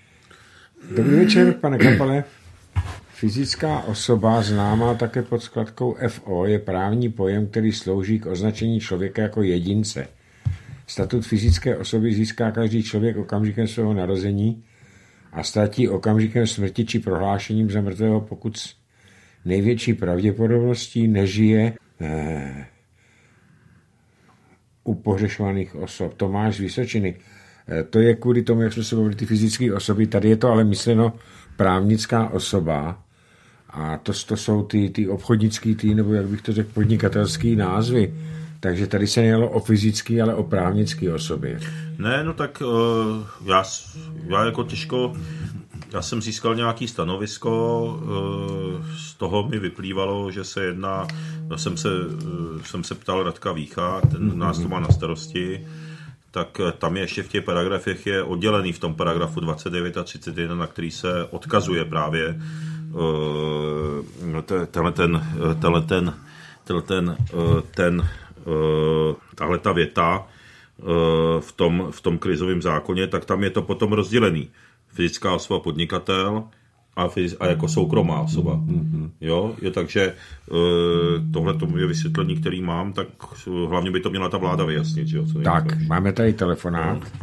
Dobrý večer, pane Kapale. Fyzická osoba, známá také pod zkratkou F O, je právní pojem, který slouží k označení člověka jako jedince. Statut fyzické osoby získá každý člověk okamžikem svého narození, a ztratí okamžikem smrti či prohlášením za mrtvého, pokud s největší pravděpodobností nežije eh, u pohřešovaných osob. Tomáš z Vysočiny. Eh, to je kvůli tomu, jak jsme se bavili ty fyzické osoby. Tady je to ale mysleno právnická osoba a to, to jsou ty, ty obchodnický, ty, nebo jak bych to řekl, podnikatelský názvy. Takže tady se nejelo o fyzický, ale o právnické osoby. Ne, no tak uh, já, já jako těžko, já jsem získal nějaký stanovisko, uh, z toho mi vyplývalo, že se jedná, já jsem se, uh, jsem se ptal Radka Vícha, ten nás to má na starosti, tak tam je ještě v těch paragrafech je oddělený v tom paragrafu dvacet devět a třicet jedna, na který se odkazuje právě uh, tenhle ten, tenhle ten, tenhle ten, uh, ten Uh, tahle ta věta uh, v tom, v tom krizovém zákoně, tak tam je to potom rozdělený. Fyzická osoba podnikatel a, fyz, a jako soukromá osoba. Mm-hmm. Jo, je takže uh, tohle tomu je vysvětlení, který mám, tak uh, hlavně by to měla ta vláda vyjasnit. Jo, co tak, nejde. Máme tady telefonát. No.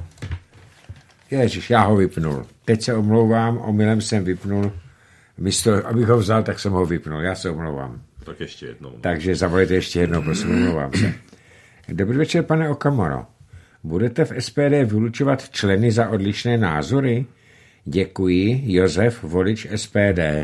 Ježiš, já ho vypnul. Teď se omlouvám, omylem jsem vypnul. Místo, abych ho vzal, tak jsem ho vypnul. Já se omlouvám. Tak ještě jednou. Takže zavolejte ještě jednou, prosím, omlouvám se. Dobrý večer, pane Okamuro. Budete v S P D vylučovat členy za odlišné názory? Děkuji, Josef, volič S P D.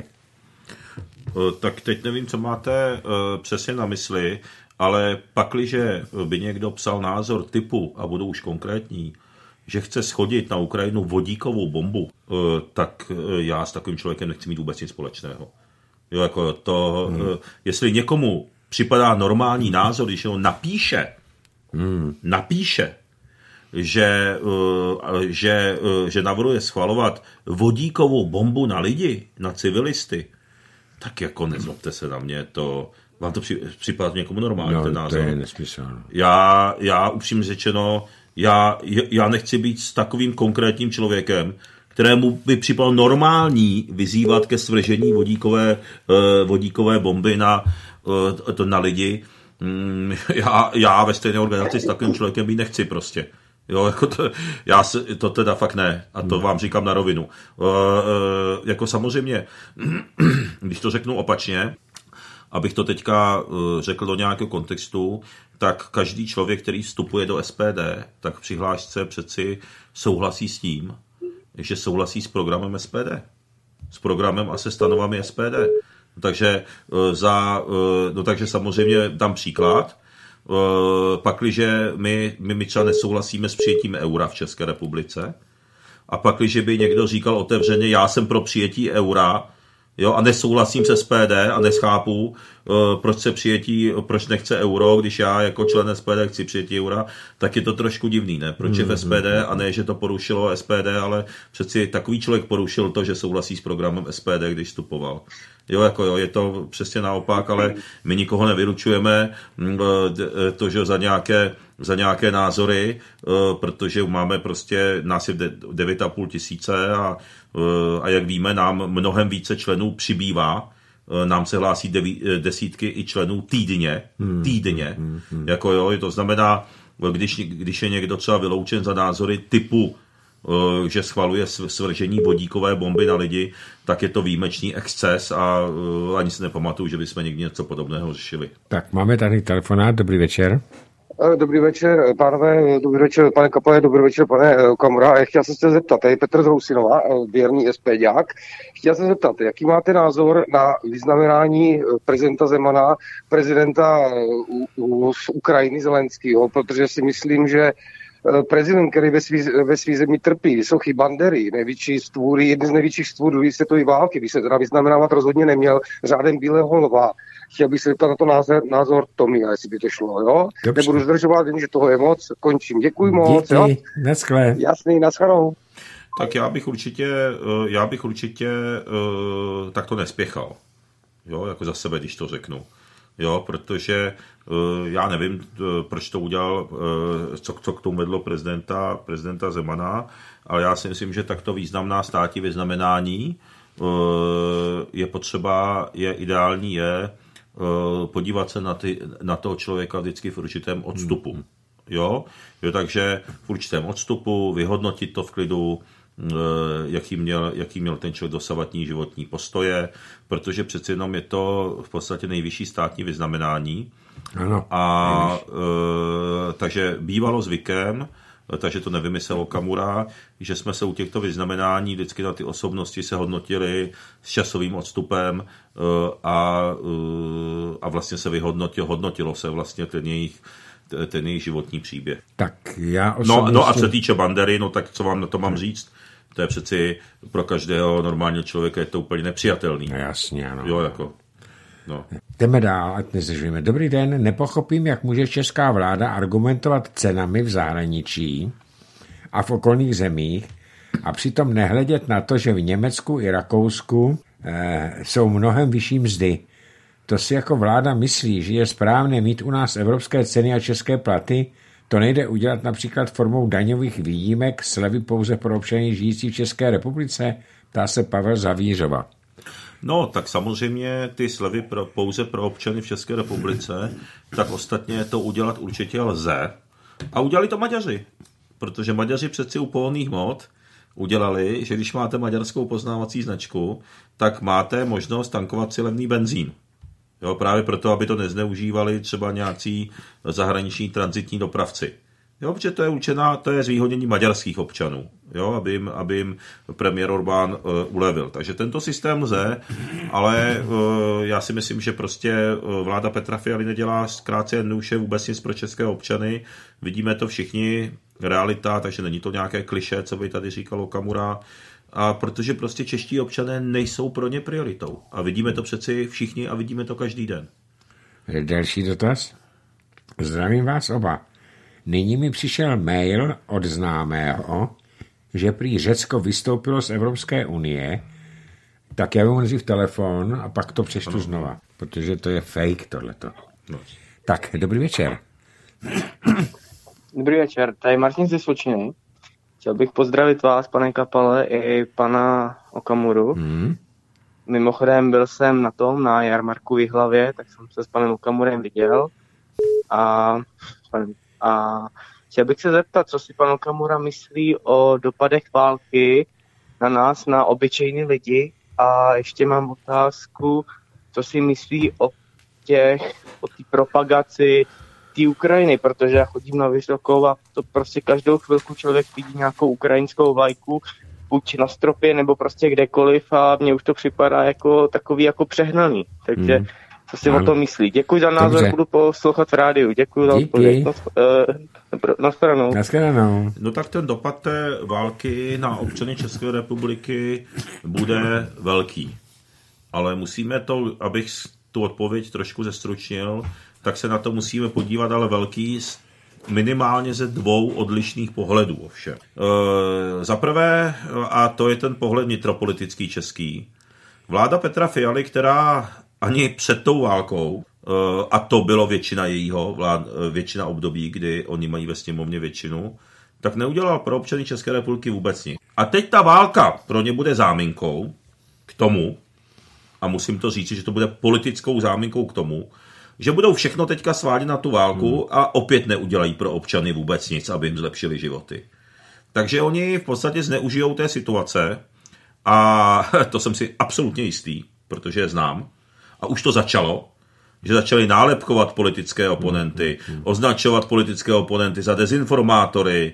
Tak teď nevím, co máte přesně na mysli, ale pakliže by někdo psal názor typu, a budu už konkrétní, že chce shodit na Ukrajinu vodíkovou bombu, tak já s takovým člověkem nechci mít vůbec nic společného. Jo, jako to, hmm. jestli někomu připadá normální názor, když ho napíše, hmm. napíše, že, že, že navrhuje schvalovat vodíkovou bombu na lidi, na civilisty, tak jako nezlobte se na mě, to vám to připadá někomu normální, no, ten názor. To je nesmysl. Já, já upřímně řečeno, já, já nechci být s takovým konkrétním člověkem, kterému by připadalo normální vyzývat ke svržení vodíkové, vodíkové bomby na, to na lidi. Já, já ve stejné organizaci s takovým člověkem být nechci prostě. Jo, jako to, já se, to teda fakt ne. A to vám říkám na rovinu. Jako samozřejmě, když to řeknu opačně, abych to teďka řekl do nějakého kontextu, tak každý člověk, který vstupuje do S P D, tak v přihlášce přeci souhlasí s tím, že souhlasí s programem S P D. S programem a se stanovami S P D. Takže, za, no takže samozřejmě dám příklad. Pakliže my, my, my třeba nesouhlasíme s přijetím eura v České republice a pakliže by někdo říkal otevřeně, já jsem pro přijetí eura, jo, a nesouhlasím se S P D a neschápu, uh, proč se přijetí, proč nechce euro, když já jako člen S P D chci přijetí eura, tak je to trošku divný, ne? Proč je v S P D a ne, že to porušilo S P D, ale přeci takový člověk porušil to, že souhlasí s programem S P D, když vstupoval. Jo, jako jo, je to přesně naopak, ale my nikoho nevylučujeme, to, že za nějaké, za nějaké názory, protože máme prostě, nás je devět a půl tisíce a, a jak víme, nám mnohem více členů přibývá, nám se hlásí deví, desítky i členů týdně, týdně, hmm, hmm, hmm. jako jo, to znamená, když, když je někdo třeba vyloučen za názory typu, že schvaluje svržení vodíkové bomby na lidi, tak je to výjimečný exces a ani si nepamatuju, že bychom někdy něco podobného řešili. Tak máme tady telefonát, dobrý večer. Dobrý večer, pánové, dobrý večer, pane Kapale, dobrý večer, pane Okamura. Chtěl jsem se zeptat, tady Petr z Hrousinova, věrný SPďák. Chtěl jsem se zeptat, jaký máte názor na vyznamenání prezidenta Zemana, prezidenta z Ukrajiny Zelenského, protože si myslím, že prezident, který ve svý, ve svý zemi trpí, vysoký bandery, největší stvůry, jedny z největších stvůrů druhé světové války, by se teda vyznamenávat rozhodně neměl řádem bílého lva. Chtěl bych se zeptat na to názor, názor Tomia, jestli by to šlo, jo? Dobře. Nebudu zdržovat, vím, že toho je moc, končím. Děkuji moc, Díky. Jo? Naschle. Jasný, naschledanou. Tak já bych určitě, já bych určitě takto nespěchal, jo, jako za sebe, když to řeknu. Jo, protože uh, já nevím, uh, proč to udělal, uh, co, co k tomu vedlo prezidenta, prezidenta Zemana, ale já si myslím, že takto významná státní vyznamenání uh, je potřeba, je ideální, je uh, podívat se na, ty, na toho člověka vždycky v určitém odstupu. Jo? Jo, takže v určitém odstupu, vyhodnotit to v klidu, jaký měl, jaký měl ten člověk dosavadní životní postoje, protože přeci jenom je to v podstatě nejvyšší státní vyznamenání. Ano. A e, takže bývalo zvykem, takže to nevymyslel Okamura, že jsme se u těchto vyznamenání vždycky na ty osobnosti se hodnotili s časovým odstupem a, a vlastně se vyhodnotilo, hodnotilo se vlastně ten jejich, ten jejich životní příběh. Tak já osobně... No, no a co se týče Bandery, no tak co vám na to mám říct? To je přeci pro každého normálního člověka je to úplně nepřijatelný. No jasně, ano. Jo, jako... No. Jdeme dál, ať nezdržujeme. Dobrý den, nepochopím, jak může česká vláda argumentovat cenami v zahraničí a v okolních zemích a přitom nehledět na to, že v Německu i Rakousku eh, jsou mnohem vyšší mzdy. To si jako vláda myslí, že je správné mít u nás evropské ceny a české platy. To nejde udělat například formou daňových výjimek, slevy pouze pro občany žijící v České republice, ptá se Pavel Zavířova. No, tak samozřejmě ty slevy pro, pouze pro občany v České republice, tak ostatně to udělat určitě lze. A udělali to Maďaři, protože Maďaři přeci u pohonných hmot udělali, že když máte maďarskou poznávací značku, tak máte možnost tankovat si levný benzín. Jo, právě proto, aby to nezneužívali třeba nějací zahraniční tranzitní dopravci. Jo, protože to je určená, to je zvýhodnění maďarských občanů, jo, aby jim, aby jim premiér Orbán uh, ulevil. Takže tento systém lze, ale uh, já si myslím, že prostě uh, vláda Petra Fialy nedělá zkrátce jednoduše vůbec nic pro české občany. Vidíme to všichni, realita, takže není to nějaké klišé, co by tady říkal Okamura. A protože prostě čeští občané nejsou pro ně prioritou. A vidíme to přeci všichni a vidíme to každý den. Další dotaz. Zdravím vás oba. Nyní mi přišel mail od známého, že prý Řecko vystoupilo z Evropské unie, tak já vám v telefon a pak to přečtu znova, protože to je fake tohleto. No. Tak, dobrý večer. Dobrý večer, tady Martin ze Svočiny. Chtěl bych pozdravit vás, pane Kapale, i pana Okamuru. Hmm. Mimochodem byl jsem na tom, na jarmarku v Jihlavě, tak jsem se s panem Okamurem viděl. A, a chtěl bych se zeptat, co si pan Okamura myslí o dopadech války na nás, na obyčejní lidi. A ještě mám otázku, co si myslí o těch, o té propagaci té Ukrajiny, protože já chodím na Vysokou a to prostě každou chvilku člověk vidí nějakou ukrajinskou vlajku, buď na stropě, nebo prostě kdekoliv a mně už to připadá jako takový jako přehnaný. Takže mm. co si ano. o tom myslí? Děkuji za názor, dobře. Budu poslouchat v rádiu. Děkuji za odpověď. Na stranu. Na stranu. No tak ten dopad té války na občany České republiky bude velký. Ale musíme to, abych tu odpověď trošku zestručnil, tak se na to musíme podívat, ale velký minimálně ze dvou odlišných pohledů ovšem. E, za prvé, a to je ten pohled vnitropolitický český, vláda Petra Fialy, která ani před tou válkou, e, a to bylo většina jejího, vlád, většina období, kdy oni mají ve sněmovně většinu, tak neudělal pro občany České republiky vůbec nic. A teď ta válka pro ně bude záminkou k tomu, a musím to říct, že to bude politickou záminkou k tomu, že budou všechno teďka svádět na tu válku hmm. a opět neudělají pro občany vůbec nic, aby jim zlepšili životy. Takže oni v podstatě zneužijou té situace a to jsem si absolutně jistý, protože je znám. A už to začalo, že začali nálepkovat politické oponenty, hmm. označovat politické oponenty za dezinformátory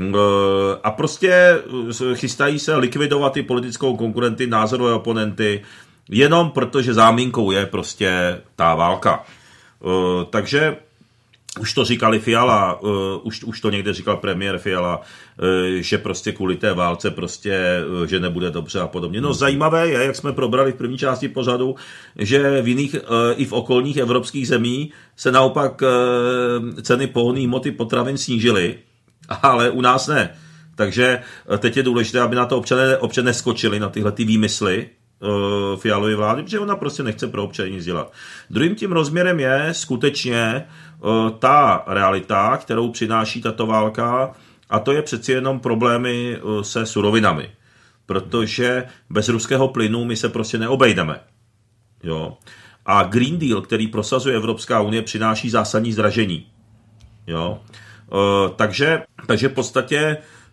a prostě chystají se likvidovat ty politickou konkurenty, názorové oponenty, jenom protože záminkou je prostě ta válka. Uh, takže už to říkali Fiala, uh, už, už to někde říkal premiér Fiala, uh, že prostě kvůli té válce prostě, uh, že nebude dobře a podobně. No zajímavé je, jak jsme probrali v první části pořadu, že v jiných uh, i v okolních evropských zemí se naopak uh, ceny pohonných hmoty potravin snížily, ale u nás ne. Takže uh, teď je důležité, aby na to občané, občané neskočili na tyhle ty výmysly Fialovy vlády, protože ona prostě nechce pro občany nic dělat. Druhým tím rozměrem je skutečně uh, ta realita, kterou přináší tato válka, a to je přeci jenom problémy uh, se surovinami. Protože bez ruského plynu my se prostě neobejdeme. Jo. A Green Deal, který prosazuje Evropská unie, přináší zásadní zdražení. Jo. Uh, takže, takže v podstatě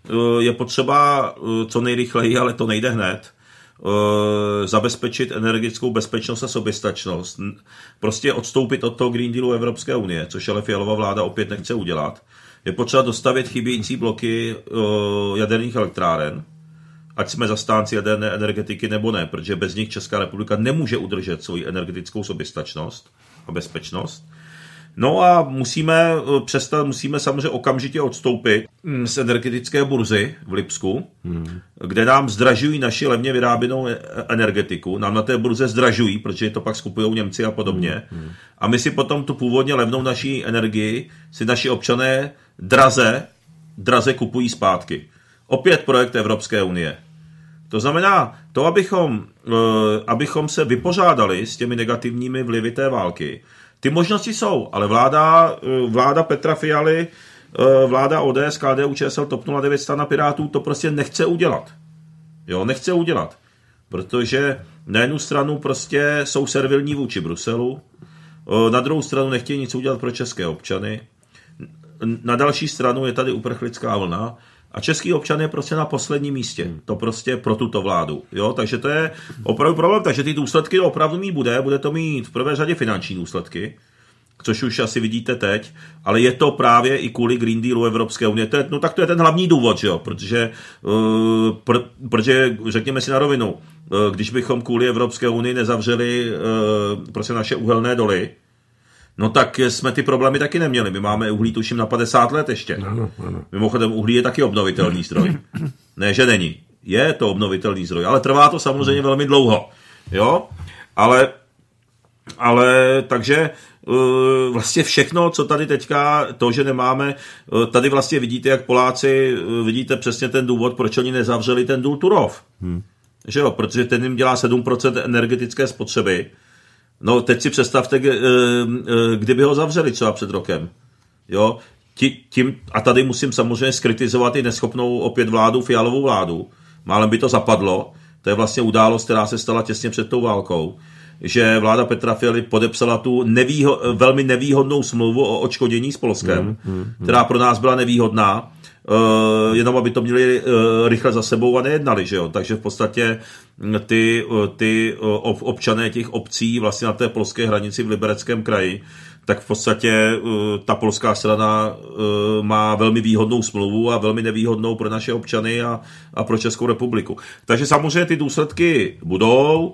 je potřeba co nejrychleji, ale to nejde hned, zabezpečit energetickou bezpečnost a soběstačnost. Prostě odstoupit od toho Green Dealu Evropské unie, což ale Fialova vláda opět nechce udělat. Je potřeba dostavět chybějící bloky jaderných elektráren, ať jsme zastánci jaderné energetiky nebo ne, protože bez nich Česká republika nemůže udržet svou energetickou soběstačnost a bezpečnost. No a musíme přestat, musíme samozřejmě okamžitě odstoupit z energetické burzy v Lipsku, hmm. kde nám zdražují naši levně vyráběnou energetiku. Nám na té burze zdražují, protože to pak skupují Němci a podobně. Hmm. A my si potom tu původně levnou naší energii si naši občané draze, draze kupují zpátky. Opět projekt Evropské unie. To znamená, to, abychom, abychom se vypořádali s těmi negativními vlivy té války, ty možnosti jsou, ale vláda, vláda Petra Fialy, vláda O D S, K D U, Č S L, TOP nula devět, Strana Pirátů to prostě nechce udělat. Jo, nechce udělat. Protože na jednu stranu prostě jsou servilní vůči Bruselu, na druhou stranu nechtějí nic udělat pro české občany, na další stranu je tady uprchlická vlna a český občan je prostě na posledním místě. To prostě pro tuto vládu. Jo? Takže to je opravdu problém. Takže ty důsledky opravdu mít bude. Bude to mít v prvé řadě finanční důsledky, což už asi vidíte teď, ale je to právě i kvůli Green Dealu Evropské unie. To je, no tak to je ten hlavní důvod, že jo? Protože, uh, pr- protože řekněme si na rovinu, uh, když bychom kvůli Evropské unii nezavřeli uh, prostě naše uhelné doly, no tak jsme ty problémy taky neměli. My máme uhlí tuším na padesát let ještě. Ano, ano. Mimochodem uhlí je taky obnovitelný zdroj. Ne, že není. Je to obnovitelný zdroj, ale trvá to samozřejmě velmi dlouho. Jo? Ale, ale takže uh, vlastně všechno, co tady teďka, to, že nemáme, uh, tady vlastně vidíte, jak Poláci, uh, vidíte přesně ten důvod, proč oni nezavřeli ten důl Turów. Hmm. Že jo? Protože ten jim dělá sedm procent energetické spotřeby. No teď si představte, kdyby ho zavřeli třeba před rokem. Jo? Tím, a tady musím samozřejmě skritizovat i neschopnou opět vládu, Fialovou vládu. Málem by to zapadlo. To je vlastně událost, která se stala těsně před tou válkou. Že vláda Petra Fialy podepsala tu nevýho, velmi nevýhodnou smlouvu o odškodnění s Polskem, mm, mm, mm. která pro nás byla nevýhodná, uh, jenom aby to měli uh, rychle za sebou a nejednali. Že jo? Takže v podstatě ty, ty uh, občané těch obcí vlastně na té polské hranici v Libereckém kraji, tak v podstatě uh, ta polská strana uh, má velmi výhodnou smlouvu a velmi nevýhodnou pro naše občany a, a pro Českou republiku. Takže samozřejmě ty důsledky budou,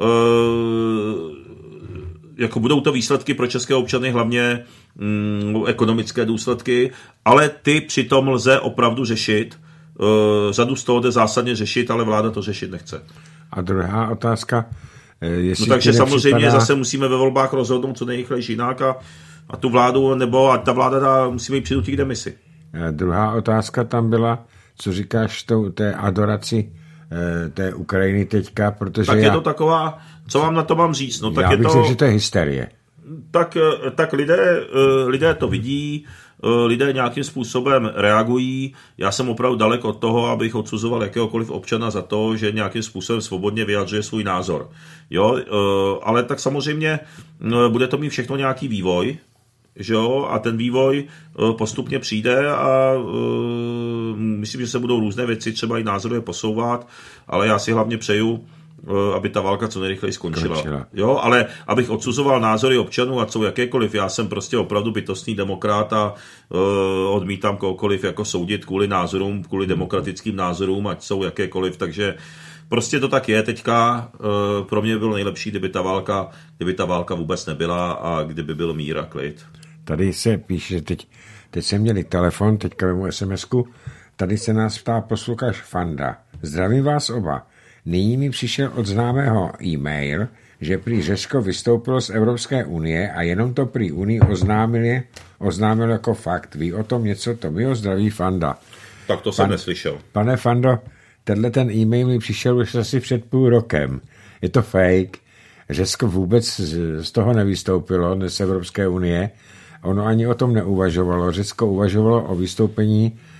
uh, jako budou to výsledky pro české občany, hlavně mm, ekonomické důsledky, ale ty přitom lze opravdu řešit. Uh, řadu z toho jde zásadně řešit, ale vláda to řešit nechce. A druhá otázka. No takže samozřejmě připadá... zase musíme ve volbách rozhodnout co nejrychlejší jinak a, a tu vládu, nebo a ta vláda dá, musíme ji přinutit k demisi. A druhá otázka tam byla, co říkáš to, té adoraci té Ukrajiny teďka, protože tak já... je to taková, co vám na to mám říct? No, tak já je bych to... řekl, že to je hysterie. Tak, tak lidé, lidé to vidí, lidé nějakým způsobem reagují. Já jsem opravdu dalek od toho, abych odsuzoval jakéhokoliv občana za to, že nějakým způsobem svobodně vyjadřuje svůj názor. Jo, ale tak samozřejmě bude to mít všechno nějaký vývoj, že jo, a ten vývoj postupně přijde a myslím, že se budou různé věci, třeba i názory posouvat, ale já si hlavně přeju, aby ta válka co nejrychleji skončila. Končila. Jo, ale abych odsuzoval názory občanů a co jakékoliv, já jsem prostě opravdu bytostný demokrat a uh, odmítám kohokoliv jako soudit kvůli názorům, kvůli demokratickým názorům, ať jsou jakékoliv, takže prostě to tak je teďka. Uh, pro mě bylo nejlepší, kdyby ta válka, kdyby ta válka vůbec nebyla a kdyby byl mír a klid. Tady se píše, teď, teď jsem měli telefon, teďka vemu SMSku, tady se nás ptá posluchač Fanda. Zdravím vás oba. Nyní mi přišel od známého e-mail, že prý Řecko vystoupilo z Evropské unie a jenom to prý Unii oznámili, oznámil jako fakt. Ví o tom něco? To mi ho zdraví Fanda. Tak to jsem Pan, neslyšel. Pane Fando, tenhle ten e-mail mi přišel už asi před půl rokem. Je to fake. Řecko vůbec z toho nevystoupilo, z Evropské unie. Ono ani o tom neuvažovalo. Řecko uvažovalo o vystoupení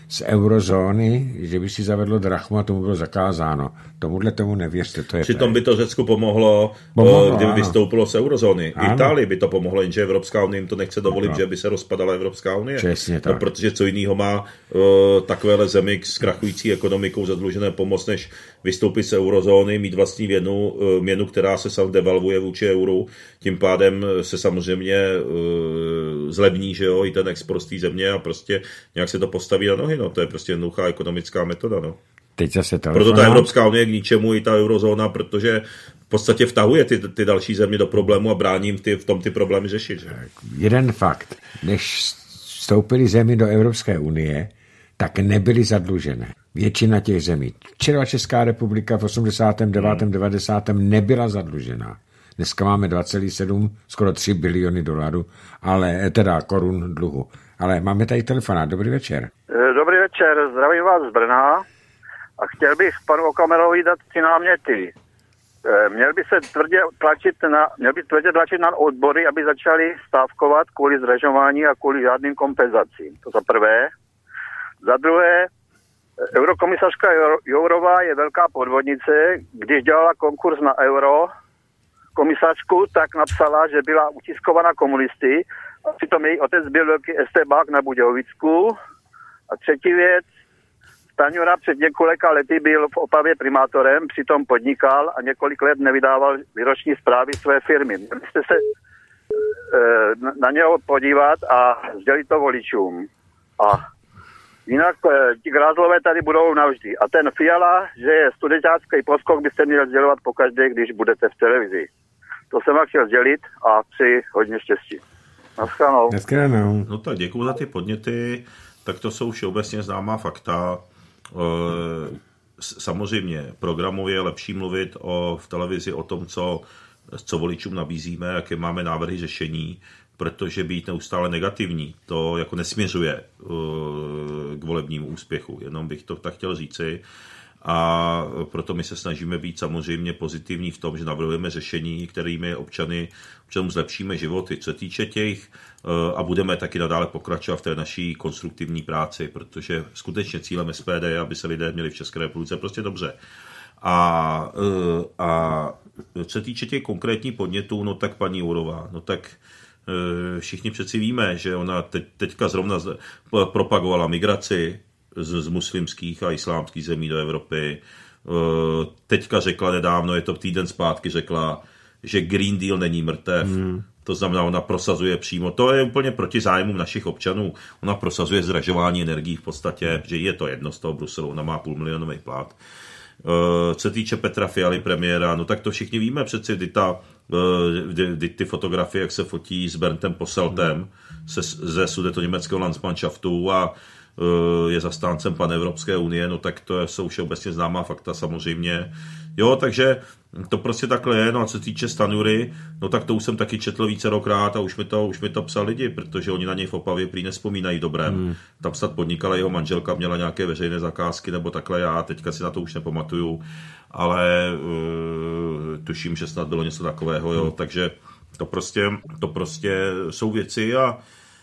z eurozóny, že by si zavedlo drachmu a tomu bylo zakázáno. Tomuhle tomu nevěřte, to je Přitom by to Řecku pomohlo, pomohlo kdyby ano. vystoupilo z eurozóny. Ano. Itálii by to pomohlo, jenže Evropská unie jim to nechce dovolit, ano. že by se rozpadala Evropská unie. Přesně tak. No, protože co jiného má uh, takovéhle zemi s krachující ekonomikou zadlužené pomoc, než vystoupit z eurozóny, mít vlastní měnu, uh, měnu, která se sam devalvuje vůči euru. Tím pádem se samozřejmě uh, zlevní, že jo, i ten export z té země a prostě nějak se to postaví na nohy. No, to je prostě jednoduchá ekonomická metoda. No. Teď zase Proto ta Evropská unie k ničemu, i ta eurozóna, protože v podstatě vtahuje ty, ty další země do problému a brání jim ty, v tom ty problémy řešit. Že? Jeden fakt. Než vstoupili zemi do Evropské unie, tak nebyly zadlužené. Většina těch zemí. Třeba Česká republika v osmdesátém devátém devadesátém nebyla zadlužená. Dneska máme dva celá sedm, skoro tři biliony dolarů, ale teda korun dluhu. Ale máme tady telefonát. Dobrý večer. Dobrý večer, zdravím vás z Brna a chtěl bych panu Okamurovi dát tři náměty. Měl by se tvrdě tlačit na, měl by tvrdě tlačit na odbory, aby začali stávkovat kvůli zdražování a kvůli žádným kompenzacím. To za prvé. Za druhé, eurokomisařka Jourová je velká podvodnice. Když dělala konkurs na euro komisařku, tak napsala, že byla utiskovaná komunisty a přitom její otec byl velký estébák na Budějovicku. A třetí věc, Stanjura před několika lety byl v Opavě primátorem, přitom podnikal a několik let nevydával výroční zprávy své firmy. Měli jste se e, na něho podívat a sdělit to voličům. A jinak e, ti grázlové tady budou navždy. A ten Fiala, že je studentácký poskok, byste měl sdělovat pokaždé, když budete v televizi. To jsem vám chtěl sdělit a přeji hodně štěstí. Naschledanou. Naschledanou. No tak děkuju za ty podněty. Tak to jsou všeobecně známá fakta. Samozřejmě programově je lepší mluvit o, v televizi o tom, co, co voličům nabízíme, jaké máme návrhy řešení, protože být neustále negativní, to jako nesměřuje k volebnímu úspěchu. Jenom bych to tak chtěl říci. A proto my se snažíme být samozřejmě pozitivní v tom, že navrhujeme řešení, kterými občany, občanům zlepšíme životy. Co se týče těch, a budeme taky nadále pokračovat v té naší konstruktivní práci, protože skutečně cílem S P D je, aby se lidé měli v České republice prostě dobře. A, a co se týče těch konkrétních podnětů, no tak paní Jourová, no tak všichni přeci víme, že ona teď, teďka zrovna propagovala migraci z, z muslimských a islámských zemí do Evropy. Teďka řekla nedávno, je to týden zpátky, řekla, že Green Deal není mrtev. Hmm. To znamená, ona prosazuje přímo. To je úplně proti zájmům našich občanů. Ona prosazuje zdražování energií v podstatě, že je to jedno z toho Bruselu. Ona má půlmilionový plat. Co se týče Petra Fialy, premiéra, no tak to všichni víme přeci, kdy, ta, kdy ty fotografie, jak se fotí s Berndem Posseltem se, ze sudetoněmeckého Landsmannschaftu a je zastáncem panevropské unie, no tak to jsou všeobecně známá fakta samozřejmě. Jo, takže to prostě takhle je, no a co se týče Stanjury, no tak to už jsem taky četl vícerokrát a už mi to, už mi to psal lidi, protože oni na něj v Opavě prý nespomínají dobrém. Hmm. Tam snad podnikala jeho manželka, měla nějaké veřejné zakázky nebo takhle, já teďka si na to už nepamatuju, ale uh, tuším, že snad bylo něco takového, jo, hmm. takže to prostě, to prostě jsou věci a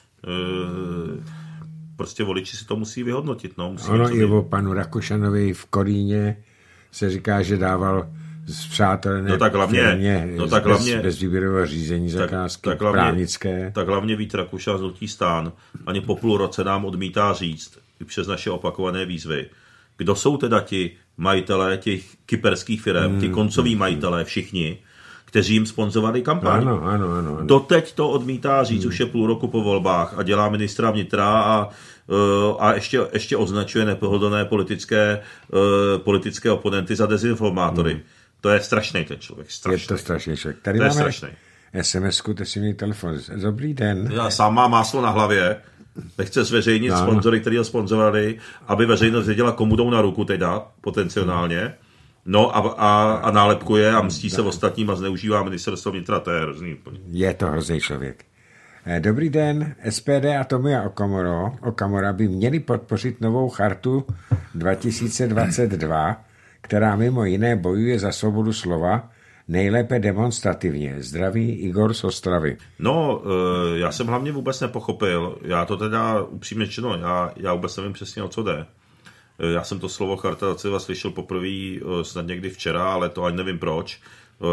uh, prostě voliči si to musí vyhodnotit. No, musí ono i o panu Rakušanovi v Kolíně se říká, že dával zpřátelené no tak hlavně, firmě no tak bez, hlavně, bez výběrového řízení zakázky tak, tak hlavně, právnické. Tak hlavně Vít Rakušan z hnutí STAN ani po půl roce nám odmítá říct, i přes naše opakované výzvy, kdo jsou teda ti majitelé těch kyperských firm, hmm. ti koncoví majitelé všichni, kteří jim sponzovali kampaň. Ano, ano, ano, ano. Doteď to odmítá říct, hmm. už je půl roku po volbách a dělá ministra vnitra a, a ještě, ještě označuje nepohodlné politické, politické oponenty za dezinformátory. Hmm. To je strašný ten člověk. Strašný. Je to strašný člověk. Tady to máme je strašný. es em esku, to si měl telefon. Dobrý den. Já sám má máslo na hlavě. Nechce zveřejnit no, sponzory, kteří ho sponzorovali, aby veřejnost věděla, komu jdou na ruku teda, potenciálně. No a, a, a nálepkuje a mstí se ostatním a zneužívá ministerstvo vnitra. To je hrozný. Je to hrozný člověk. Dobrý den. S P D a Tomio Okamura, Okamura by měli podpořit novou chartu dva tisíce dvacet dva, která mimo jiné bojuje za svobodu slova nejlépe demonstrativně. Zdraví Igor z Ostravy. No, já jsem hlavně vůbec nepochopil, já to teda upřímně řečeno, já, já vůbec nevím přesně, o co jde. Já jsem to slovo Charta dvacet dva slyšel poprvé snad někdy včera, ale to ani nevím proč.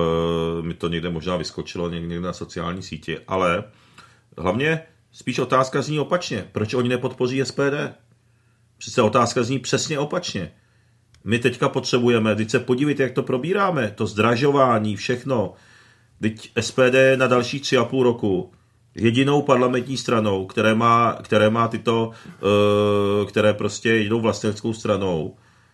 Mi to někde možná vyskočilo někde na sociální síti, ale hlavně spíš otázka zní opačně. Proč oni nepodpoří S P D? Přece otázka zní přesně opačně. My teďka potřebujeme, teď se podívejte, jak to probíráme, to zdražování, všechno. Teď S P D na další tři a půl roku jedinou parlamentní stranou, které má, které má tyto, které prostě jedinou vlastnickou stranou.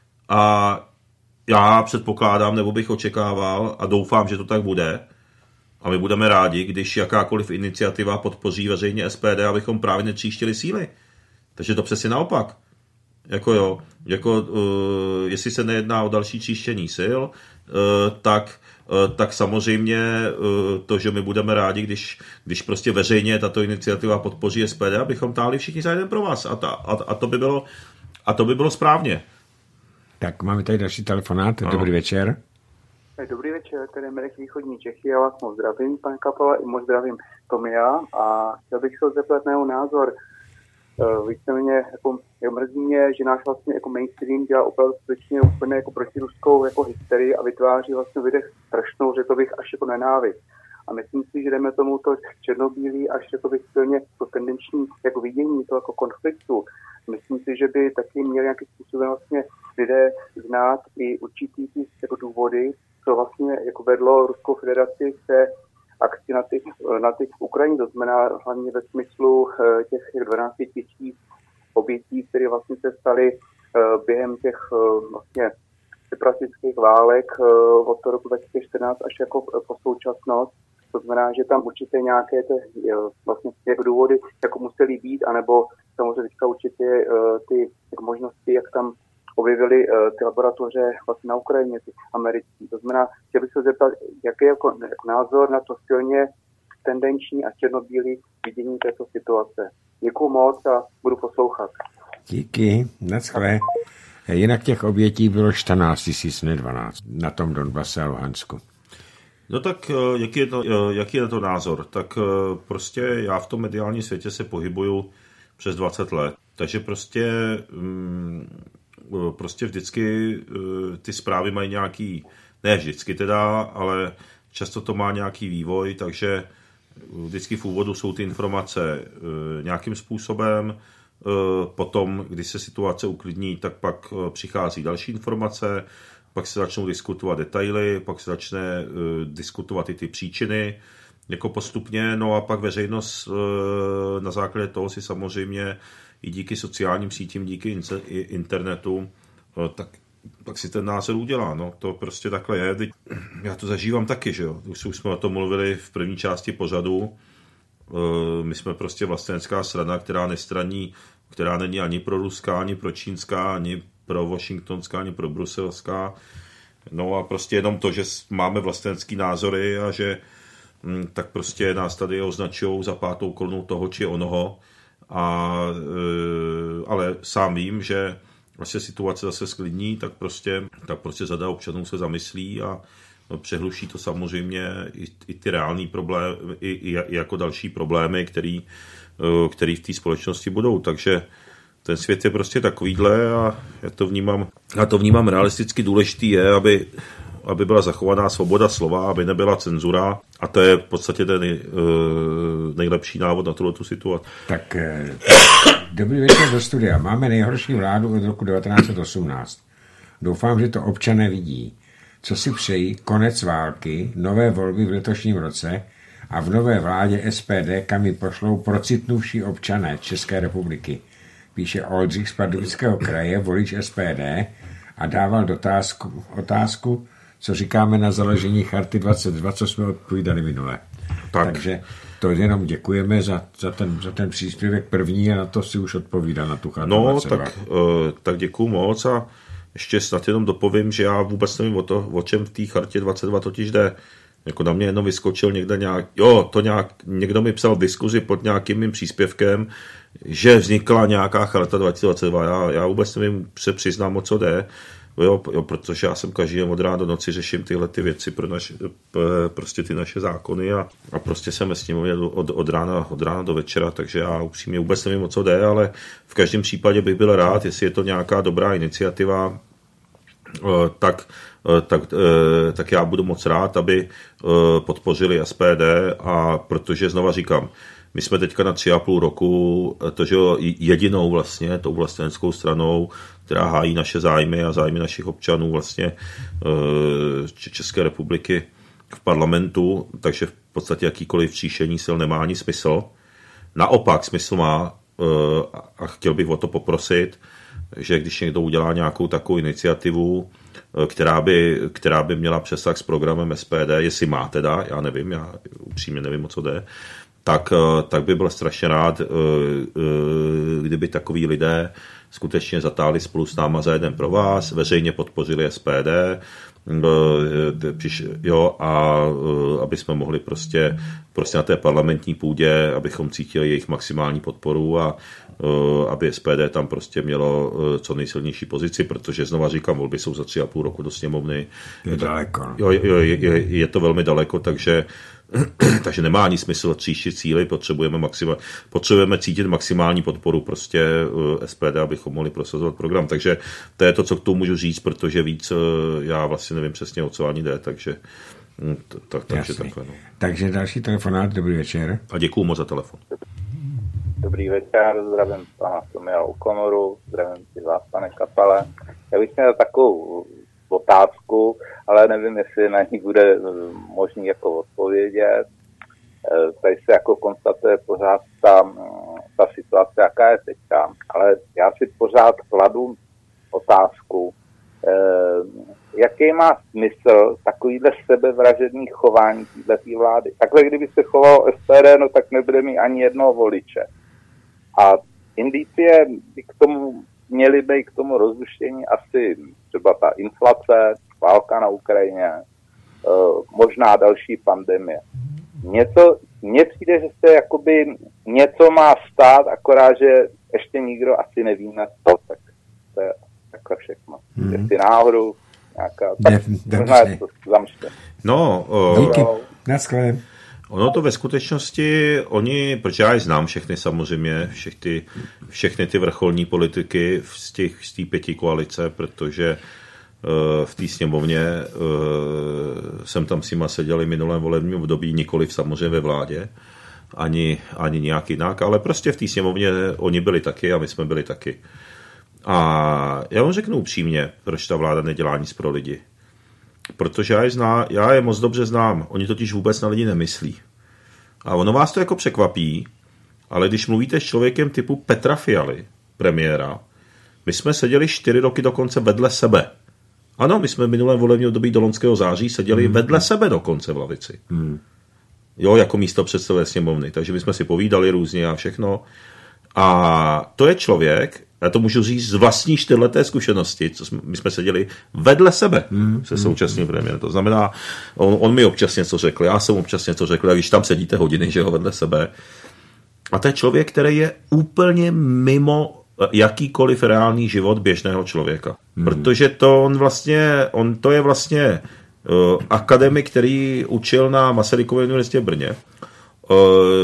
A já předpokládám, nebo bych očekával a doufám, že to tak bude. A my budeme rádi, když jakákoliv iniciativa podpoří veřejně S P D, abychom právě netříštili síly. Takže to přesně naopak. Jako jo, jako uh, jestli se nejedná o další tříštění sil, uh, tak, uh, tak samozřejmě uh, to, že my budeme rádi, když, když prostě veřejně tato iniciativa podpoří S P D, abychom táhli všichni za jeden pro vás. A, ta, a, a, to, by bylo, a to by bylo správně. Tak máme tady další telefonát. Ano. Dobrý večer. Dobrý večer, tady je Mirek Východní Čechy, já vás moc zdravím, pane Kapala, i moc zdravím Tomia a chtěl bych se zeptat na jeho názor. Uh, víceméně, jako, jako mrzí mě, že náš vlastně jako mainstream dělá opravdu skutečně úplně jako protiruskou jako hysterii a vytváří vlastně v lidech strašnou, řekl bych, až jako nenávist. A myslím si, že jdeme tomu to černobílý až řekl bych silně to tendenční jako vidění toho jako konfliktu. Myslím si, že by taky měli nějakým způsobem vlastně lidé znát i určitý ty jako důvody, co vlastně jako vedlo Ruskou federaci k té akci na ty, na ty Ukrajině, to znamená hlavně ve smyslu těch dvanáct tisíc obětí, které vlastně se staly během těch vlastně separatistických válek od toho roku dva tisíce čtrnáct až jako po současnost. To znamená, že tam určitě nějaké ty, vlastně jako důvody jako musely být, anebo samozřejmě teďka určitě ty jako možnosti, jak tam objevili ty laboratoře vlastně na Ukrajině, ty americké. To znamená, že bych se zeptal, jaký je jako, jako názor na to silně tendenční a černobílý vidění této situace. Děkuju moc a budu poslouchat. Díky, naschle. Jinak těch obětí bylo čtrnáct tisíc, ne dvanáct, na tom Donbase a Luhansku. No tak jaký je, to, jaký je to názor? Tak prostě já v tom mediálním světě se pohybuju přes dvacet let. Takže prostě, prostě vždycky ty zprávy mají nějaký, ne vždycky teda, ale často to má nějaký vývoj, takže vždycky v úvodu jsou ty informace nějakým způsobem, potom, když se situace uklidní, tak pak přichází další informace, pak se začnou diskutovat detaily, pak se začne diskutovat i ty příčiny, jako postupně, no a pak veřejnost na základě toho si samozřejmě i díky sociálním sítím, díky internetu, tak, tak si ten názor udělá, no, to prostě takhle je. Já to zažívám taky, že jo, už jsme o tom mluvili v první části pořadu, my jsme prostě vlastenecká strana, která nestraní, která není ani pro ruská, ani pro čínská, ani pro washingtonská, ani pro bruselská, no a prostě jenom to, že máme vlastenecký názory a že tak prostě nás tady označují za pátou kolonu toho či onoho. A, ale sám vím, že až se situace zase sklidní, tak prostě, tak prostě řada občanů se zamyslí a přehluší to samozřejmě i, i ty reální problémy, i, i, i jako další problémy, který, který v té společnosti budou. Takže ten svět je prostě takovýhle a já to vnímám, já to vnímám realisticky. Důležitý je, aby aby byla zachovaná svoboda slova, aby nebyla cenzura a to je v podstatě ten nej, nejlepší návod na tuto situaci. Tak dobrý večer do studia. Máme nejhorší vládu od roku devatenáct set osmnáct. Doufám, že to občané vidí. Co si přejí? Konec války, nové volby v letošním roce a v nové vládě S P D, kam ji pošlou procitnuvší občané České republiky. Píše Oldřich z Pardubického kraje, volič S P D a dával dotázku, otázku, co říkáme na založení Charty dvacet dva, co jsme odpovídali minule. Tak. Takže to jenom děkujeme za, za, ten, za ten příspěvek první a na to si už odpovídá na tu Chartu no, dvacet dva. Tak, uh, tak děkuju moc a ještě snad jenom dopovím, že já vůbec nevím o, to, o čem v té Chartě dvacet dva totiž jde. Jako na mě jenom vyskočil někde nějak, jo, to nějak, někdo mi psal v diskuzi pod nějakým mým příspěvkem, že vznikla nějaká Charta dvacet dvacet dva. Já, já vůbec nevím, se přiznám, o co jde. Jo, jo, protože já jsem každý den od rána do noci řeším tyhle ty věci pro naše, prostě ty naše zákony a, a prostě jsem ve sněmovně od, od, rána, od rána do večera, takže já upřímně vůbec nevím, o co jde, ale v každém případě bych byl rád, jestli je to nějaká dobrá iniciativa, tak, tak, tak já budu moc rád, aby podpořili S P D, a protože znova říkám, my jsme teďka na tři a půl roku to, že jedinou vlastně, tou vlasteneckou stranou, která hájí naše zájmy a zájmy našich občanů vlastně České republiky v parlamentu, takže v podstatě jakýkoliv příšení sil nemá ani smysl. Naopak smysl má, a chtěl bych o to poprosit, že když někdo udělá nějakou takovou iniciativu, která by, která by měla přesah s programem S P D, jestli má teda, já nevím, já upřímně nevím, o co jde, tak, tak by byl strašně rád, kdyby takoví lidé skutečně zatáhli spolu s náma za jeden pro vás, veřejně podpořili S P D, jo, a aby jsme mohli prostě, prostě na té parlamentní půdě, abychom cítili jejich maximální podporu a aby S P D tam prostě mělo co nejsilnější pozici, protože znova říkám, volby jsou za tři a půl roku do sněmovny. Je daleko. Jo, jo, je, je to velmi daleko, takže takže nemá ani smysl tříštit cíly, potřebujeme, maxima, potřebujeme cítit maximální podporu prostě S P D, abychom mohli prosazovat program. Takže to je to, co k tomu můžu říct, protože víc já vlastně nevím přesně, o co ani jde, takže, tak, takže takhle. No. Takže další telefonát, dobrý večer. A děkuju moc za telefon. Dobrý večer, zdravím pana Tomia Okamoru, zdravím si vás, pane Kapale. Já bych měl takovou otázku, ale nevím, jestli na ní bude možný jako odpovědět. Tady se jako konstatuje pořád ta, ta situace, jaká je teďka, ale já si pořád kladu otázku, jaký má smysl takovýhle sebevražedný chování této vlády. Takhle, kdyby se chovalo S P D, no tak nebude mít ani jednoho voliče. A indicie by k tomu měly být k tomu rozluštění asi třeba ta inflace, válka na Ukrajině, možná další pandemie. Něco, mně přijde, že se jakoby něco má stát, akorát, že ještě nikdo asi nevíme co, tak to je takhle všechno. Hmm. Jestli náhodou nějaká... Tak možná je to zamštěné. No, díky. Naschle. Ono to ve skutečnosti, oni, protože já je znám všechny samozřejmě, všechny, všechny ty vrcholní politiky z těch z té pěti koalice, protože uh, v té sněmovně uh, jsem tam s nima seděl i minulém volebním období, nikoliv samozřejmě ve vládě, ani, ani nějak jinak, ale prostě v té sněmovně oni byli taky a my jsme byli taky. A já vám řeknu upřímně, proč ta vláda nedělá nic pro lidi. Protože já je, zná, já je moc dobře znám. Oni totiž vůbec na lidi nemyslí. A ono vás to jako překvapí, ale když mluvíte s člověkem typu Petra Fialy, premiéra, my jsme seděli čtyři roky dokonce vedle sebe. Ano, my jsme v minulém volebním období do loňského září seděli mm. vedle sebe dokonce v lavici. Mm. Jo, jako místo předsedové sněmovny. Takže my jsme si povídali různě a všechno. A to je člověk, já to můžu říct z vlastní čtyřleté zkušenosti, co jsme, my jsme seděli vedle sebe mm, se současným mm, premiérem. To znamená, on, on mi občas něco řekl, já jsem občas něco řekl, a když tam sedíte hodiny, že ho vedle sebe. A to je člověk, který je úplně mimo jakýkoliv reálný život běžného člověka. Mm. Protože to on vlastně, on to je vlastně uh, akademik, který učil na Masarykově univerzitě v Brně. Uh,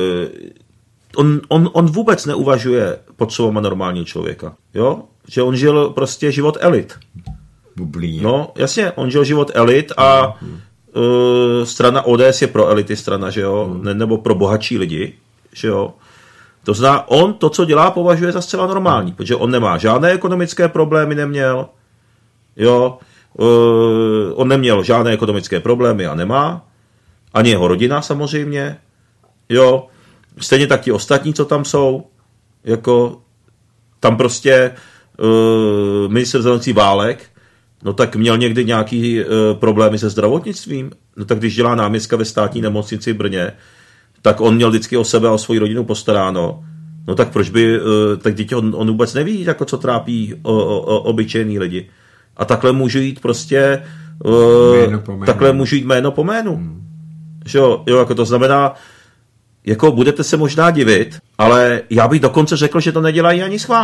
On, on, on vůbec neuvažuje potřebama normálního člověka. Jo? Že on žil prostě život elit. Bublíně. No, jasně, on žil život elit a mm. uh, strana O D S je pro elity strana, že jo? Mm. Ne, nebo pro bohatší lidi, že jo? To znamená, on to, co dělá, považuje za zcela normální, protože on nemá žádné ekonomické problémy, neměl. Jo? Uh, on neměl žádné ekonomické problémy a nemá. Ani jeho rodina samozřejmě. Jo? Stejně tak ti ostatní, co tam jsou, jako tam prostě uh, ministr zdravotnictví Válek, no tak měl někdy nějaký uh, problémy se zdravotnictvím, no tak když dělá náměstka ve státní nemocnici v Brně, tak on měl vždycky o sebe a o svoji rodinu postaráno, no tak proč by, uh, tak dítě on, on vůbec neví, jako co trápí o, o, o, obyčejný lidi. A takhle můžu jít prostě, uh, takhle můžu jít jméno po jménu. Hmm. Že jo, jo, jako to znamená, jako budete se možná divit, ale já bych dokonce řekl, že to nedělají ani schválně.